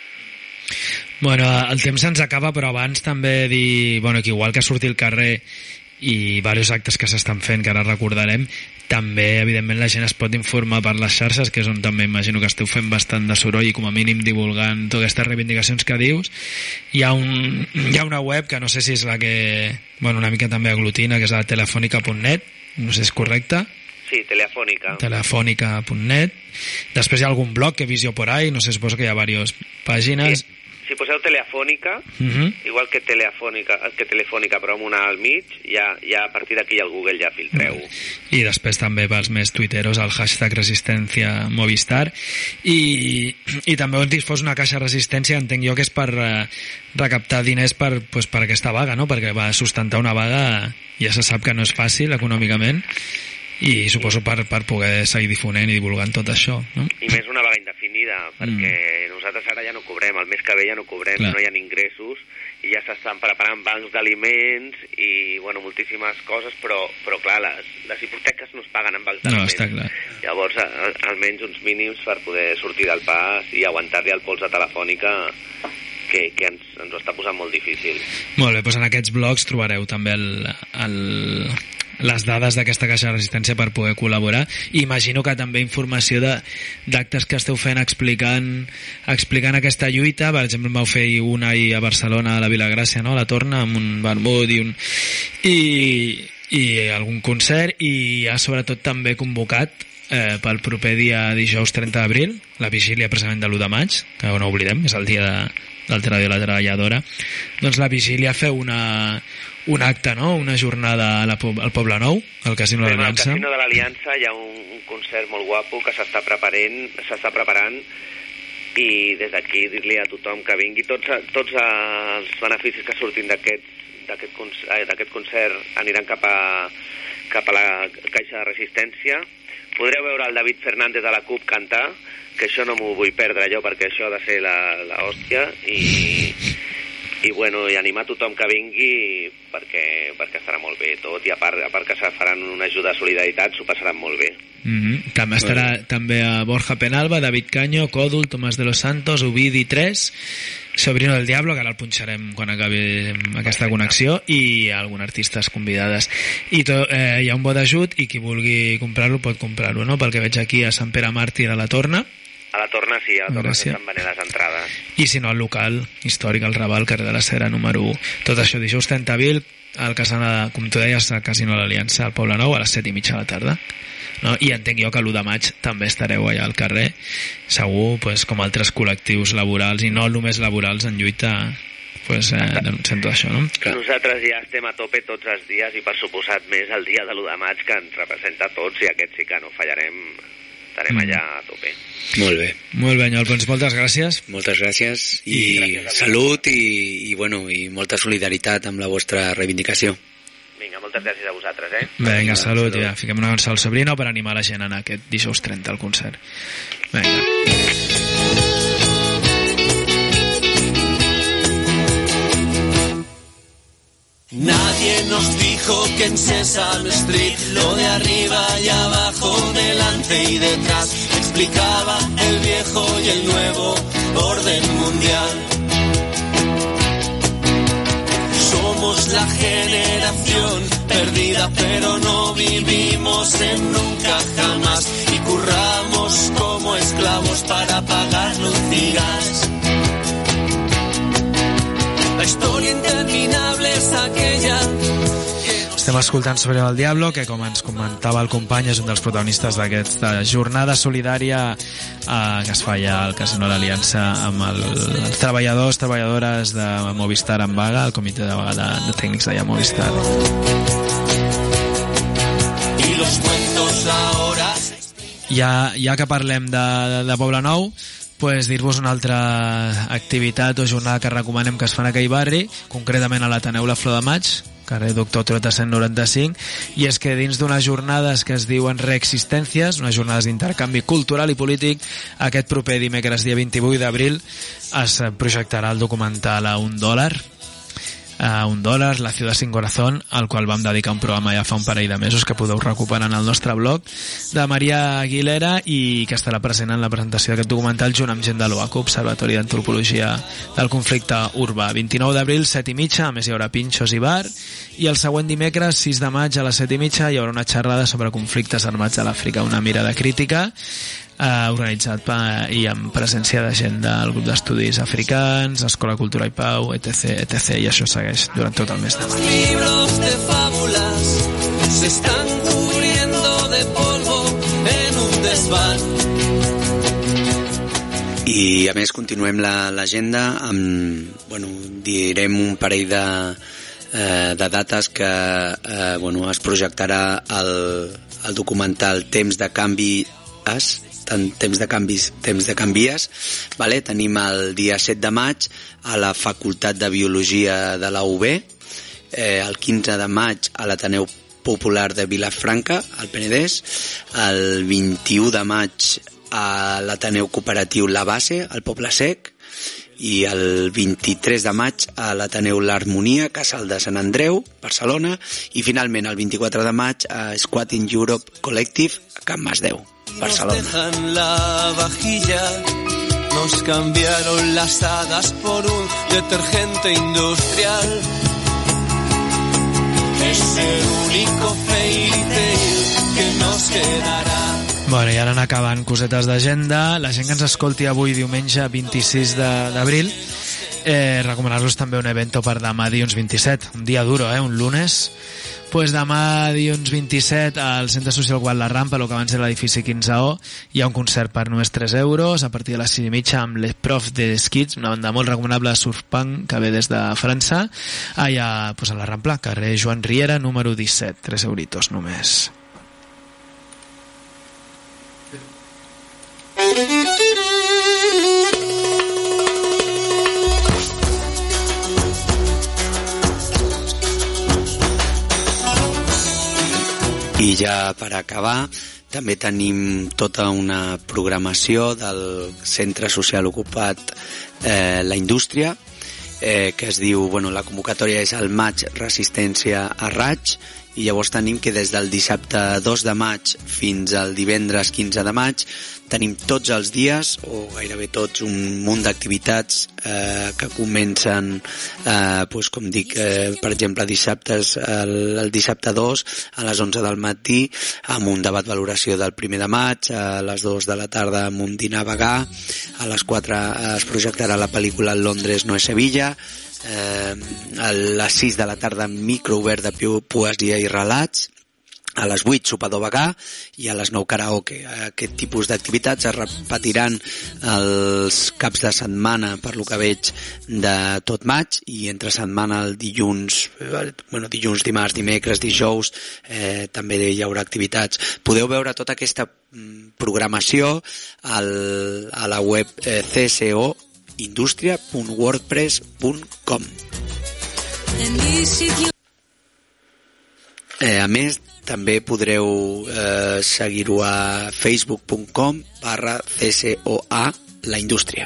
Speaker 3: Bueno, el temps se'ns acaba, però abans també dir, bueno, que igual que sortir al carrer i diversos actes que s'estan fent, que ara recordarem, també, evidentment, la gent es pot informar per les xarxes, que és on també imagino que esteu fent bastant de soroll i com a mínim divulgant totes aquestes reivindicacions que dius. Hi ha, un, hi ha una web que no sé si és la que, bueno, una mica també aglutina, que és la telefònica punt net, no sé si és correcte.
Speaker 22: Sí, telefònica.
Speaker 3: telefònica punt net. Després hi ha algun blog que he vist jo por ahí, no sé, suposo que hi ha diverses pàgines.
Speaker 22: Sí. Si poseu telefònica, uh -huh. igual que telefònica, que telefònica, però amb una al mig, ja, ja a partir d'aquí al Google ja filtreu.
Speaker 3: I després també pels més tuiteros el hashtag resistència Movistar, i, i també on fos una caixa de resistència, entenc jo que és per uh, recaptar diners per, pues, per aquesta vaga, no? Perquè va sustentar una vaga, ja se sap que no és fàcil econòmicament, i suposo per, per poder seguir difonent i divulgant tot això, no?
Speaker 22: I més una vaga indefinida, perquè mm. nosaltres ara ja no cobrem, el mes que ve ja no cobrem, clar. No hi ha ingressos, i ja s'estan preparant bancs d'aliments i, bueno, moltíssimes coses, però, però clar, les, les hipoteques no es paguen en bancs d'aliments.
Speaker 3: No, està clar.
Speaker 22: Llavors, al, almenys uns mínims per poder sortir del pas i aguantar-li el pols a Telefònica, que, que ens, ens ho està posant molt difícil.
Speaker 3: Molt bé, doncs en aquests blogs trobareu també el... el les dades d'aquesta caixa de resistència per poder col·laborar. Imagino que també informació de, d'actes que esteu fent explicant, explicant aquesta lluita. Per exemple, em vau fer una ahir a Barcelona, a la Vilagràcia, no? A la Torna, amb un vermut i un... i, i algun concert, i ha sobretot també convocat eh, pel proper dia dijous trenta d'abril, la vigília precisament de l'u de maig, que no oblidem, és el dia de, del Treballador i la Treballadora. Doncs la vigília feu una, un acte, no? Una jornada a la, al Poble Nou, al Casino de l'Aliança.
Speaker 22: Al Casino de l'Aliança hi ha un, un concert molt guapo que s'està preparant, s'està preparant i des d'aquí dir-li a tothom que vingui. Tots, tots els beneficis que surtin d'aquest d'aquest concert, d'aquest concert aniran cap a, cap a la caixa de resistència. Podreu veure el David Fernández de la CUP cantar, que això no m'ho vull perdre jo perquè això ha de ser la, la hòstia, i, i bueno, i animar tothom que vingui perquè, perquè estarà molt bé tot, i a part, a part que se faran una ajuda de solidaritat, s'ho passaran molt bé.
Speaker 3: Mm-hmm. També estarà bueno. també a Borja Penalba, David Caño, Còdul, Tomàs de los Santos, Ovidi tres, Sobrino del Diablo, que ara el punxarem quan acabi aquesta connexió, i algunes artistes convidades. I to, eh, hi ha un bo d'ajut, i qui vulgui comprar-lo pot comprar-lo, no? Pel que veig aquí a Sant Pere Màrtir a la Torna.
Speaker 22: A la Torna sí, a la Torna s'estan venent les entrades.
Speaker 3: I si no, al local històric, al Raval, carrer de la Cera, número u. Tot això dijous trenta d'abril, al Casino, com tu deies, al Casino de l'Aliança, al Poble Nou, a les set i mitja de la tarda. No? I entenc jo que l'u de maig també estareu allà al carrer, segur, pues, com altres col·lectius laborals, i no només laborals en lluita, pues, eh, denunciem tot això, no?
Speaker 22: Nosaltres ja estem a tope tots els dies, i per suposat més el dia de l'u de maig, que ens representa a tots, i aquest sí que no fallarem, estarem mm. allà a tope.
Speaker 4: Molt bé.
Speaker 3: Molt bé, Nyol, doncs moltes gràcies.
Speaker 4: Moltes gràcies, i, I gràcies salut, i, i, bueno, i molta solidaritat amb la vostra reivindicació.
Speaker 22: Vinga, moltes gràcies a vosaltres, eh?
Speaker 3: Vinga, salut, salut. Ja. Fiquem una cançó al Sobrino per animar la gent a anar aquest dijous trenta al concert. Vinga.
Speaker 17: Nadie nos dijo que en Sesame Street lo de arriba y abajo, delante y detrás, explicaba el viejo y el nuevo orden mundial. Somos la generación perdida, pero no vivimos en nunca jamás, y curramos como esclavos para pagar luz y gas. La història interminable és aquella...
Speaker 3: Estem escoltant Sobrino del Diablo, que, com ens comentava el company, és un dels protagonistes d'aquesta jornada solidària eh, que es fa ja al Casino de l'Aliança amb el, els treballadors, treballadores de Movistar en vaga, el comitè de vaga de, de tècnics d'allà Movistar.
Speaker 17: I los cuentos ahora...
Speaker 3: Ja, ja que parlem de, de Poble Nou, pues dir-vos una altra activitat o jornada que recomanem que es fa en aquell barri, concretament a l'Ateneu La Flor de Maig, carrer Doctor Trota cent noranta-cinc, i és que dins d'unes jornades que es diuen Reexistències, unes jornades d'intercanvi cultural i polític, aquest proper dimecres dia vint-i-vuit d'abril es projectarà el documental A un dòlar, a un dòlar, La ciudad sin corazón, al qual vam dedicar un programa ja fa un parell de mesos que podeu recuperar en el nostre blog, de Maria Aguilera, i que estarà present en la presentació d'aquest documental junt amb gent de l'O A C U, Observatori d'Antropologia del Conflicte Urbà. vint-i-nou d'abril, set i mitja, a més hi haurà pinxos i bar, i el següent dimecres, sis de maig, a les set i mitja, hi haurà una xerrada sobre conflictes armats a l'Àfrica, una mirada crítica, eh, organitzat per, i amb presència de gent del grup d'estudis africans, Escola Cultura i Pau, etc, etc, i això segueix durant tot el mes de maig.
Speaker 17: Libros de fábulas se están cubriendo de polvo en un desván.
Speaker 4: I a més continuem l'agenda la, amb, bueno, direm un parell de, eh, de dates que eh, bueno, es projectarà el, el documental Temps de canvi es tant temps de canvis, temps de canvies, vale? Tenim el dia set de maig a la Facultat de Biologia de la U B, eh, el quinze de maig a l'Ateneu Popular de Vilafranca, al Penedès, el vint-i-u de maig a l'Ateneu Cooperatiu La Base, al Poble Sec, i el vint-i-tres de maig a l'Ateneu L'Harmonia, Casal de Sant Andreu, Barcelona, i finalment el vint-i-quatre de maig a Squatting Europe Collective, a Can Masdeu, Barcelona.
Speaker 17: Nos dejan la vajilla, nos cambiaron las hadas por un detergente industrial. es el único fairy tale que nos quedará.
Speaker 3: Bueno, i ara anar acabant cosetes d'agenda. La gent que ens escolti avui diumenge vint-i-sis d'abril, eh, recomanar-los també un evento per demà dilluns vint-i-set, un dia duro, eh, un lunes. Pues demà dilluns vint-i-set al Centre Social Gual La Rampa, el que abans era l'edifici quinze O, hi ha un concert per només tres euros a partir de les sis i mitja amb Les Profs de Skids, una banda molt recomanable de surf punk que ve des de França, allà pues, a la Rampla, carrer Joan Riera número disset, tres euritos només.
Speaker 4: I ja per acabar, també tenim tota una programació del Centre Social Ocupat eh, La Indústria, eh, que es diu, bueno, la convocatòria és el maig Resistència a Raig, i llavors tenim que des del dissabte dos de maig fins al divendres quinze de maig tenim tots els dies, o gairebé tots, un munt d'activitats eh, que comencen, eh, pues, com dic, eh, per exemple, dissabtes, el, el dissabte dos a les onze del matí, amb un debat valoració del primer de maig, a les dues de la tarda amb un dinar vegà, a les quatre es projectarà la pel·lícula Londres no és Sevilla, eh, a les sis de la tarda micro obert de poesia i relats, a les vuit sopador vegà i a les nou karaoke. Aquest tipus d'activitats es repetiran els caps de setmana, per lo que veig, de tot maig, i entre setmana el dilluns, bueno, dilluns, dimarts, dimecres, dijous, eh, també hi haurà activitats. Podeu veure tota aquesta programació al, a la web eh, c s o industria punt wordpress punt com. Eh, a més, també podreu eh, seguir-ho a facebook punt com barra c s o a la indústria.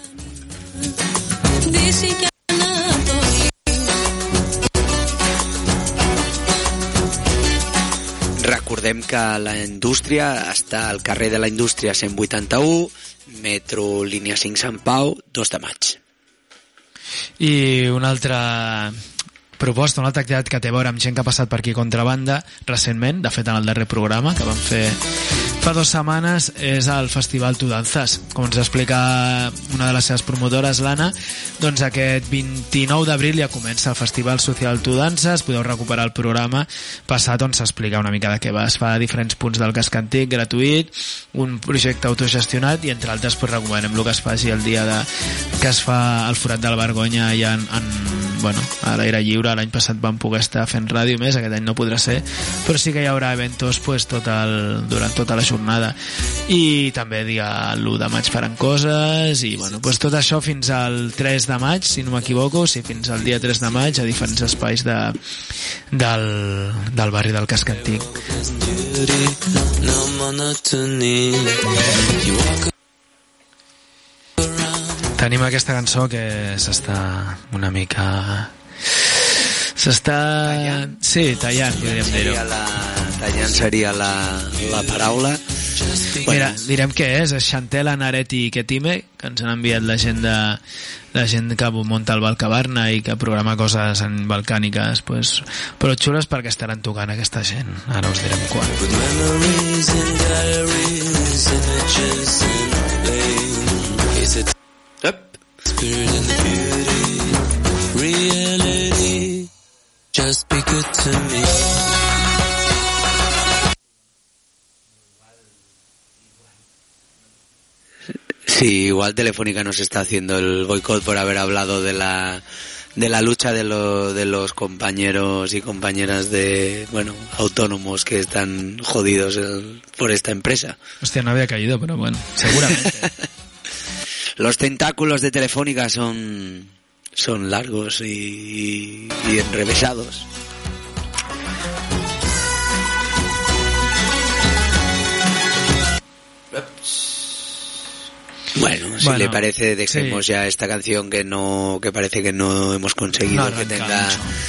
Speaker 4: Recordem que la indústria està al carrer de la Indústria cent vuitanta-u, metro línia cinc Sant Pau, dos de maig.
Speaker 3: I una altra proposta, una altra activitat que té a veure amb gent que ha passat per aquí contrabanda recentment, de fet en el darrer programa que vam fer fa dues setmanes, és el Festival Tu Danzas. Com ens explica una de les seves promotores, l'Anna, doncs aquest vint-i-nou d'abril ja comença el Festival Social Tu Danzas. Podeu recuperar el programa passat on s'explica una mica de què va. Es fa a diferents punts del casc antic, gratuït, un projecte autogestionat, i entre altres pues, recomanem el que es faci el dia de, que es fa al Forat de la Vergonya ja en, en, bueno, a l'aire lliure. L'any passat vam poder estar fent ràdio més, aquest any no podrà ser, però sí que hi haurà eventos pues, tot el, durant tota la jornada, i també dia l'u de maig faran coses, i bueno, pues tot això fins al tres de maig, si no m'equivoco, sí, fins al dia tres de maig a diferents espais de, del, del barri del casc antic. Tenim aquesta cançó que s'està una mica... s'està... Tallant? Sí, tallant, podríem dir-ho.
Speaker 4: Tallant seria la, la paraula.
Speaker 3: Mira, direm què és, és Chantel, Anaretti i Ketime, que ens han enviat la gent de la gent que munta el Balcabarna i que programa coses en balcàniques, pues, però xules perquè estaran tocant aquesta gent. Ara us direm quan.
Speaker 17: Reality, just be good to me.
Speaker 4: Sí, igual Telefónica nos está haciendo el boicot por haber hablado de la de la lucha de, lo, de los compañeros y compañeras de, bueno, autónomos que están jodidos el, por esta empresa.
Speaker 3: Hostia, no había caído, pero bueno, seguramente.
Speaker 4: Los tentáculos de Telefónica son son largos y, y enrevesados. Bueno, si bueno, le parece, dejemos sí. ya esta canción que no, que parece que no hemos conseguido no que tenga mucho.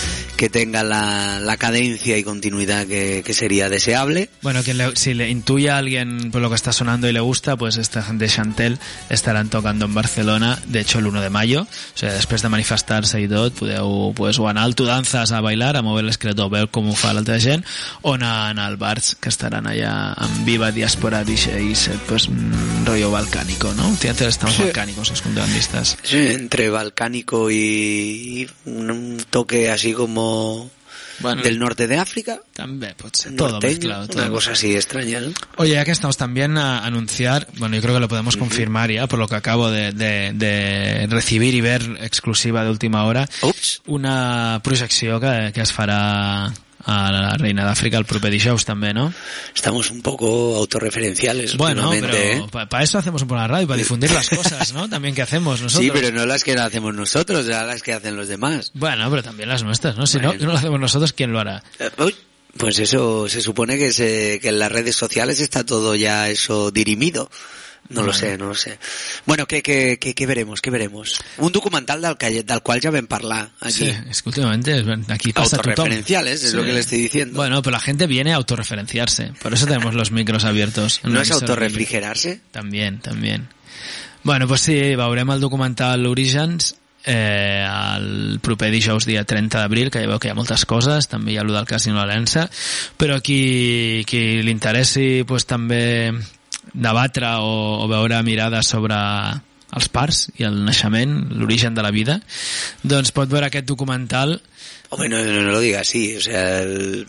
Speaker 4: que tenga la, la cadencia y continuidad que, que sería deseable.
Speaker 3: Bueno, que le, si le intuye a alguien por lo que está sonando y le gusta, pues esta gente de Chantel estarán tocando en Barcelona, de hecho el uno de mayo, o sigui, després de manifestar-se i tot, podeu pues, o anar al Tu Danzas a bailar, a mover l'escretor, veure com ho fa l'altra gent, o anar, anar al Barts, que estaran allà en Viva Diaspora D Js, pues mm, rollo balcánico, ¿no? Últimamente estamos sí. balcánicos, los contrabandistas.
Speaker 4: Sí, entre balcánico y, y un toque así como... Bueno, del norte de África
Speaker 3: también puede ser todo mezclado, todo
Speaker 4: una cosa así extraña, ¿no?
Speaker 3: Oye, ya que estamos también a anunciar, bueno, yo creo que lo podemos uh-huh. confirmar ya por lo que acabo de, de, de recibir y ver exclusiva de última hora. Ups. Una proyección que, que es farà a la Reina d'Àfrica el proper dijous també, ¿no?
Speaker 4: Estamos un poco autorreferenciales.
Speaker 3: Bueno, pero ¿eh? para pa eso hacemos un poco la radio, para difundir las cosas, ¿no? También que hacemos nosotros.
Speaker 4: Sí, pero no las que hacemos nosotros, ya las que hacen los demás.
Speaker 3: Bueno, pero también las nuestras, ¿no? Si bueno. no, no lo hacemos nosotros, ¿quién lo hará?
Speaker 4: Uy, pues eso, se supone que, se, que en las redes sociales está todo ya eso dirimido. No bueno. lo sé, no lo sé. Bueno, què, què, què, què veremos, què veremos? Un documental del, que, del cual ya ven parlar aquí.
Speaker 3: Sí, es que últimamente aquí pasa
Speaker 4: autorreferenciales,
Speaker 3: tothom.
Speaker 4: es sí. lo que le estoy diciendo.
Speaker 3: Bueno, pero la gente viene a autorreferenciarse, por eso tenemos los micros abiertos.
Speaker 4: ¿No es autorrefrigerarse?
Speaker 3: También, también. Bueno, pues sí, veurem el documental Orígens eh, el proper dijous dia trenta d'abril, que ja veu que hi ha moltes coses, també hi ha allò del Casino Valença, però qui, qui li interessi pues, també debatre o, o veure mirades sobre els parts i el naixement, l'origen de la vida, doncs pot veure aquest documental.
Speaker 4: Hombre, no, no, no lo diga así, o sea... El...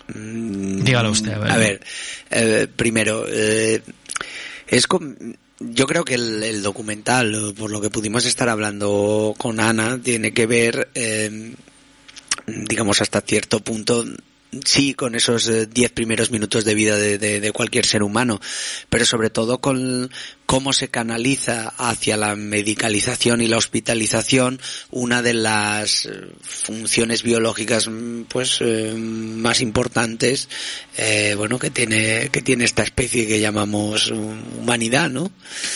Speaker 3: Dígalo usted, a ver.
Speaker 4: A ver, eh, primero, eh, es como... Yo creo que el, el documental, por lo que pudimos estar hablando con Ana, tiene que ver, eh, digamos, hasta cierto punto... Sí, con esos diez primeros minutos de vida de, de, de cualquier ser humano, pero sobre todo con cómo se canaliza hacia la medicalización y la hospitalización una de las funciones biológicas pues eh, más importantes eh, bueno que tiene que tiene esta especie que llamamos humanidad, ¿no?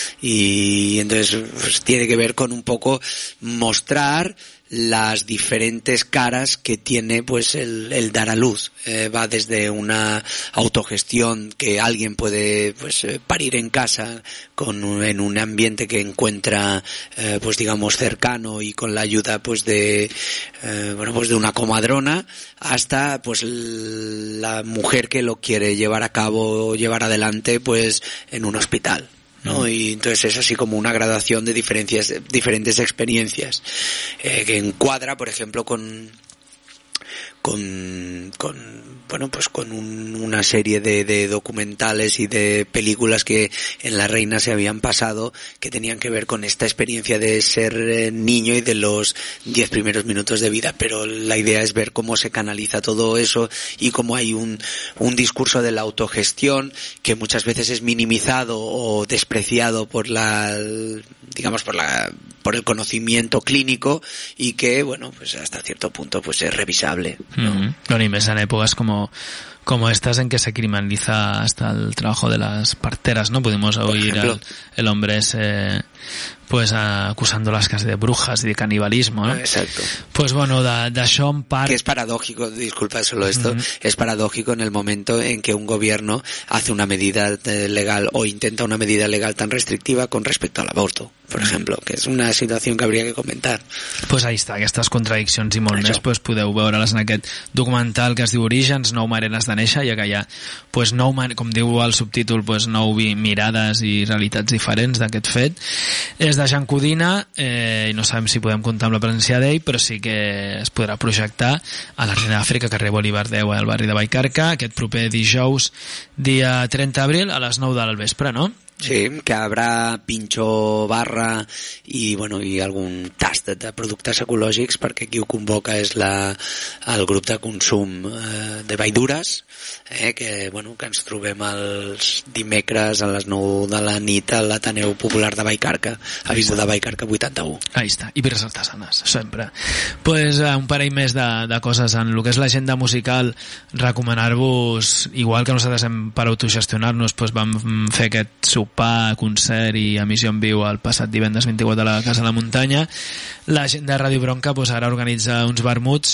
Speaker 4: Y entonces pues, tiene que ver con un poco mostrar las diferentes caras que tiene pues el, el dar a luz. Eh, va desde una autogestión que alguien puede pues parir en casa con en un ambiente que encuentra eh, pues digamos cercano y con la ayuda pues de eh, bueno pues de una comadrona, hasta pues la mujer que lo quiere llevar a cabo, llevar adelante pues en un hospital, ¿no? Y entonces es así como una gradación de diferencias, diferentes experiencias eh, que encuadra, por ejemplo, con con con bueno pues con un, una serie de, de documentales y de películas que en La Reina se habían pasado, que tenían que ver con esta experiencia de ser eh, niño y de los diez primeros minutos de vida, pero la idea es ver cómo se canaliza todo eso y cómo hay un un discurso de la autogestión que muchas veces es minimizado o despreciado por la digamos por la por el conocimiento clínico y que bueno pues hasta cierto punto pues es revisable, ¿no?
Speaker 3: Mm-hmm. Bueno, y más en épocas como como estas en que se criminaliza hasta el trabajo de las parteras, ¿no? Pudimos oír al el hombre ese pues acusándolas casi de brujas y de canibalismo, ¿no?
Speaker 4: Exacto.
Speaker 3: Pues bueno, d'això en part...
Speaker 4: Que es paradójico, disculpa solo esto, uh-huh. es paradójico en el momento en que un gobierno hace una medida legal o intenta una medida legal tan restrictiva con respecto al aborto, por uh-huh. ejemplo, que és una situació que habría que comentar.
Speaker 3: Pues ahí està, aquestes contradiccions i molt Això. més pues podeu veure-les en aquest documental que es diu Orígens, nou maneres de néixer, ja que hi ha, pues, nou, com diu el subtítol, pues, nou mirades i realitats diferents d'aquest fet. És de Jean Codina, eh, i no sabem si podem comptar amb la presència d'ell, però sí que es podrà projectar a la Reina d'Àfrica, carrer Bolívar deu, al barri de Vallcarca, aquest proper dijous, dia trenta d'abril, a les nou del vespre, no?
Speaker 4: Sí, que habrà pinxo, barra i, bueno, i algun tast de productes ecològics, perquè qui ho convoca és la, el grup de consum eh, de Vaidures, eh, que, bueno, que ens trobem els dimecres a les nou de la nit a l'Ateneu Popular de Vallcarca, Avinguda Vallcarca vuitanta-u.
Speaker 3: Ahí està, i birres artesanes, sempre. Pues eh, un parell més de, de coses en el que és l'agenda musical, recomanar-vos, igual que nosaltres hem per autogestionar-nos, pues vam fer aquest sopar, concert i emissió en viu el passat divendres vint-i-quatre a la Casa de la Muntanya. La gent de Ràdio Bronca pues, ara organitza uns vermuts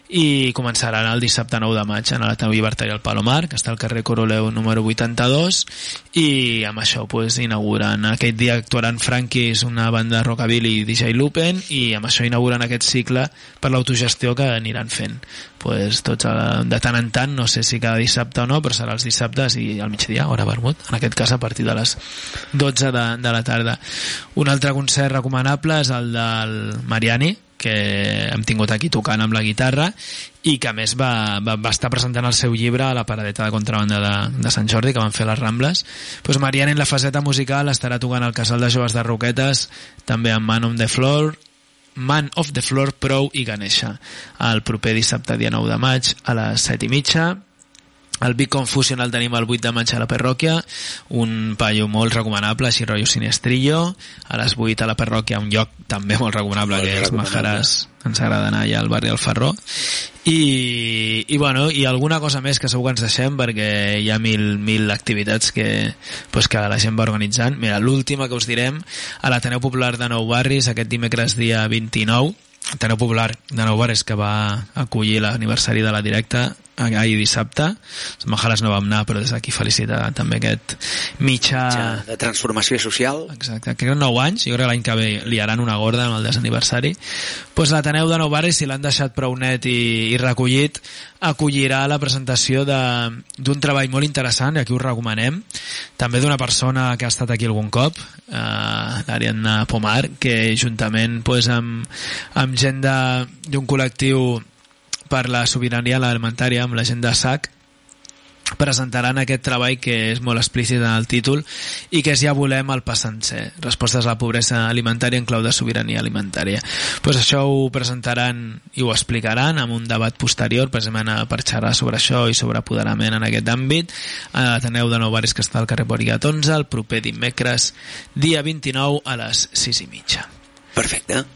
Speaker 3: i començaran el dissabte nou de maig en l'Ateneu Llibertari al Palomar, que està al carrer Coroleu número vuitanta-dos, i amb això pues, inauguren aquell dia actuaran Frankies, una banda de rockabilly i D J Lupen, i amb això inauguren aquest cicle per l'autogestió que aniran fent pues, tots a, de tant en tant, no sé si cada dissabte o no, però serà els dissabtes i al migdia, hora vermut, en aquest cas a partir de les dotze de, de la tarda. Un altre concert recomanable és el del Mariani, que hem tingut aquí tocant amb la guitarra i que a més va, va, va estar presentant el seu llibre a la paradeta de contrabanda de, de Sant Jordi, que van fer les Rambles. Pues Mariani en la faceta musical estarà tocant al Casal de Joves de Roquetes, també amb Man on the Floor, Man of the Floor, Prou i Ganesha, el proper dissabte dia nou de maig a les set i mitja. El Big Confusion el tenim el vuit de maig a la Parròquia, un paio molt recomanable, així rotllo Sinestrillo, a les vuit a la Parròquia, un lloc també molt recomanable, molt que els Majaràs ens agrada anar allà al barri del Ferró. I, i bueno, i alguna cosa més que segur que ens deixem, perquè hi ha mil, mil activitats que, pues, que la gent va organitzant. Mira, l'última que us direm, a l'Ateneu Popular de Nou Barris, aquest dimecres dia vint-i-nou, Ateneu Popular de Nou Barris, que va acollir l'aniversari de la directa ahir dissabte. Els Majares no vam anar, però des d'aquí felicitar també aquest mitjà
Speaker 4: de transformació social.
Speaker 3: Exacte, crec que nou anys, jo crec que l'any que ve liaran una gorda en el desaniversari. Pues l'Ateneu de Nou Barris, si l'han deixat prou net i, i recollit, acollirà la presentació d'un treball molt interessant, i aquí us recomanem, també d'una persona que ha estat aquí algun cop, eh, l'Ariadna Pomar, que juntament pues, amb, amb gent d'un col·lectiu per la sobirania alimentària, amb la gent de S A C, presentaran aquest treball que és molt explícit en el títol i que és Ja volem el pa sencer, respostes a la pobresa alimentària en clau de sobirania alimentària. Pues això ho presentaran i ho explicaran en un debat posterior, precisament per xerrar sobre això i sobre apoderament en aquest àmbit, a l'Ateneu de Nou Barris, que està al carrer Porigat onze, el proper dimecres dia vint-i-nou a les sis i mitja.
Speaker 4: Perfecte.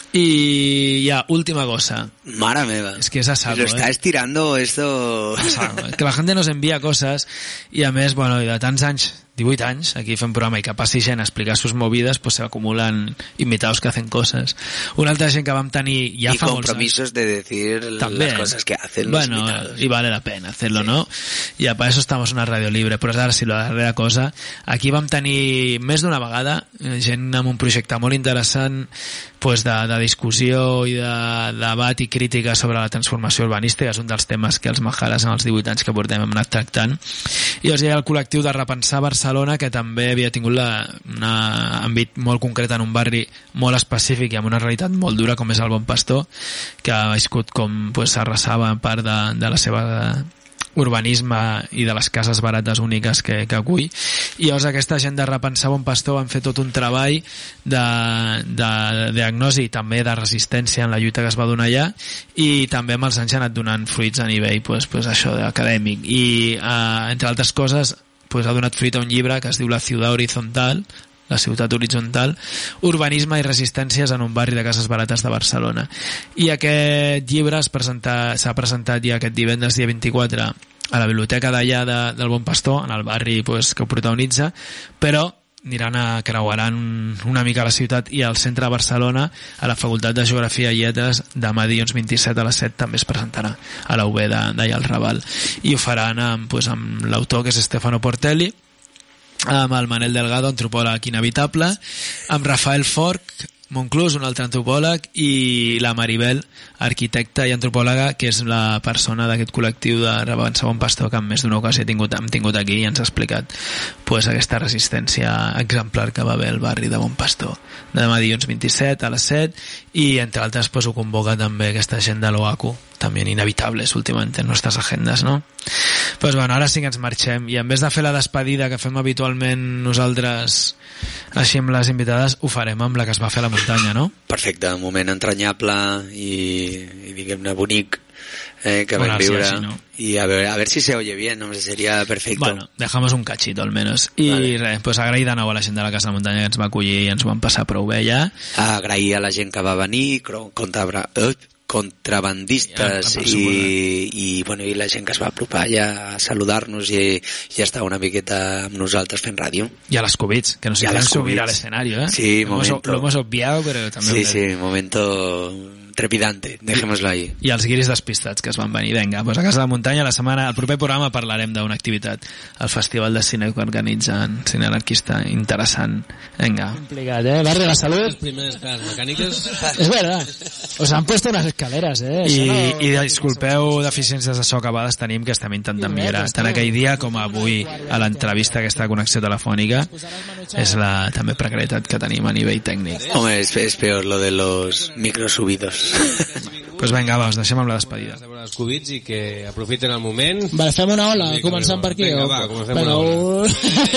Speaker 3: Y ya, última cosa.
Speaker 4: Mara meva.
Speaker 3: Es que es a saco,
Speaker 4: Lo está
Speaker 3: eh?
Speaker 4: estirando esto...
Speaker 3: Que la gente nos envía cosas y a més, bueno, de tants anys, divuit anys, aquí fem programa i que passi gent a explicar sus movides, pues se acumulan invitados que hacen cosas. Una altra gent que vam tenir ja
Speaker 4: y
Speaker 3: fa molts anys.
Speaker 4: Y compromisos de decir
Speaker 3: También.
Speaker 4: las cosas que hacen
Speaker 3: bueno,
Speaker 4: los invitados.
Speaker 3: y vale la pena hacerlo, sí. ¿no? Ya para eso estamos en una radio libre, però ara sí, la darrera cosa, aquí vam tenir més d'una vegada gent amb un projecte molt interessant pues de, de discussió i de, de debat i crítica sobre la transformació urbanística, és un dels temes que els Majares en els divuit anys que portem hem anat tractant. I llavors hi ha el col·lectiu de Repensar Barcelona, que també havia tingut la, un àmbit molt concret en un barri molt específic i amb una realitat molt dura com és el Bon Pastor, que ha viscut com pues, arrasava part de, de la seva urbanisme i de les cases barates úniques que, que acull. I llavors aquesta gent de Repensar Bon Pastor van fer tot un treball de, de, de diagnosi i també de resistència en la lluita que es va donar allà, i també amb els anys ha anat donant fruits a nivell pues, pues, això acadèmic. I eh, entre altres coses pues, ha donat fruit a un llibre que es diu La ciutat horizontal, la ciutat horitzontal, urbanisme i resistències en un barri de cases barates de Barcelona. I aquest llibre s'ha presentat ja aquest divendres dia vint-i-quatre a la biblioteca d'allà de, del Bon Pastor, en el barri pues, que ho protagonitza, però aniran a creuaran una mica a la ciutat i al centre de Barcelona, a la Facultat de Geografia i Lletres, demà dilluns vint-i-set a les set també es presentarà a la U B d'allà al Raval, i ho faran amb, pues, amb l'autor, que és Stefano Portelli, amb el Manel Delgado, antropòleg inevitable, amb Rafael Forc Monclús, un altre antropòleg, i la Maribel, arquitecta i antropòloga, que és la persona d'aquest col·lectiu de Repensar Bon Pastor que en més d'una ocasió he tingut, hem tingut aquí i ens ha explicat pues, aquesta resistència exemplar que va haver el barri de Bon Pastor. Demà dilluns vint-i-set a les set, i entre altres pues, ho convoca també aquesta gent de l'OACU, també inevitables últimament en nostres agendes, no? Pues bueno, ara sí que ens marxem, i en vez de fer la despedida que fem habitualment nosaltres així amb les invitades, ho farem amb la que es va fer a la muntanya, no?
Speaker 4: Perfecte, un moment entranyable i, i diguem-ne bonic eh, que
Speaker 3: bueno,
Speaker 4: vam viure,
Speaker 3: sí, no?
Speaker 4: y a ver, a ver si se oye bien, no sé, sería perfecto.
Speaker 3: Bueno, dejamos un cachito al menos. I vale. Res, pues agrair de nou a la gent de la Casa de la Muntanya que ens va acollir i ens ho van passar prou bé ja.
Speaker 4: Agrair a la gent que va venir, contra, contrabandistes ja, i, i, bueno, i la gent que es va apropar ja a saludar-nos i, i estar una miqueta amb nosaltres fent ràdio.
Speaker 3: I a les Cubits, que nos hicieron subir al escenario, ¿eh?
Speaker 4: Sí,
Speaker 3: lo momento. Hemos, lo hemos obviado, pero también...
Speaker 4: Sí, sí, momento trepidante, dejémoslo ahí.
Speaker 3: I els guiris despistats que es van venir. Vinga, doncs a Casa de la Muntanya la setmana, al proper programa parlarem d'una activitat, el Festival de Cine que organitzen, cine anarquista interessant. Vinga.
Speaker 5: Complicat, eh? Barri de la Salut.
Speaker 6: Les primeres classes mecàniques.
Speaker 5: Es verdad. Os han puesto unas escaleras, eh?
Speaker 3: I,
Speaker 5: no...
Speaker 3: i disculpeu deficiències de so que a vegades tenim, que estem intentant millorar. Tant aquell dia com avui a l'entrevista, aquesta connexió telefònica, és la també precarietat que tenim a nivell tècnic.
Speaker 4: Home, es, es peor lo de los micros subidos.
Speaker 3: Pues venga, va, us deixem amb la despedida.
Speaker 6: Els cubits i que aprofiten el moment.
Speaker 5: Vale, fem una ola, començant per aquí.
Speaker 6: Vinga,
Speaker 5: o...
Speaker 6: va, comencem
Speaker 5: Venga,
Speaker 6: una ola.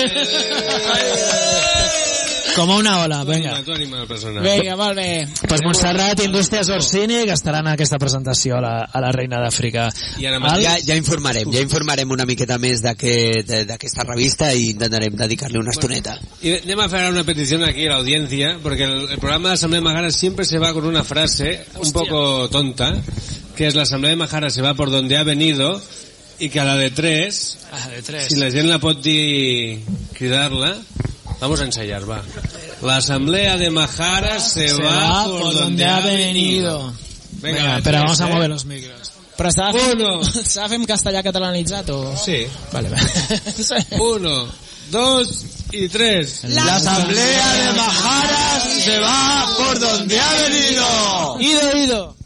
Speaker 5: Com una ola, vinga. Vinga, molt bé. Pues Montserrat, Indústries Orsini, que estaran en aquesta presentació a la, a la Reina d'Àfrica.
Speaker 8: Ja, ja informarem, ja informarem una miqueta més d'aquesta aquest, revista i intentarem dedicar-li una estoneta.
Speaker 6: Y anem a hacer una petición aquí a la audiencia, porque el, el programa de Asamblea de Majara siempre se va con una frase un poco tonta, que es la Asamblea de Majara se va por donde ha venido, y que a la de tres,
Speaker 5: a la de tres.
Speaker 6: si la gent la pot dir, cridar-la, vamos a ensayar, va. La Asamblea de Majara se, se va, va por, por donde ha venido.
Speaker 5: Venga, Venga pero vamos eh? a mover los micros. Però estava fent,
Speaker 6: Uno.
Speaker 5: estava fent castellà catalanitzat o...?
Speaker 6: Sí.
Speaker 5: Vale, vale.
Speaker 6: Uno, dos y tres.
Speaker 17: La, la Asamblea de Majara se va por donde ha venido.
Speaker 5: Ido, ido.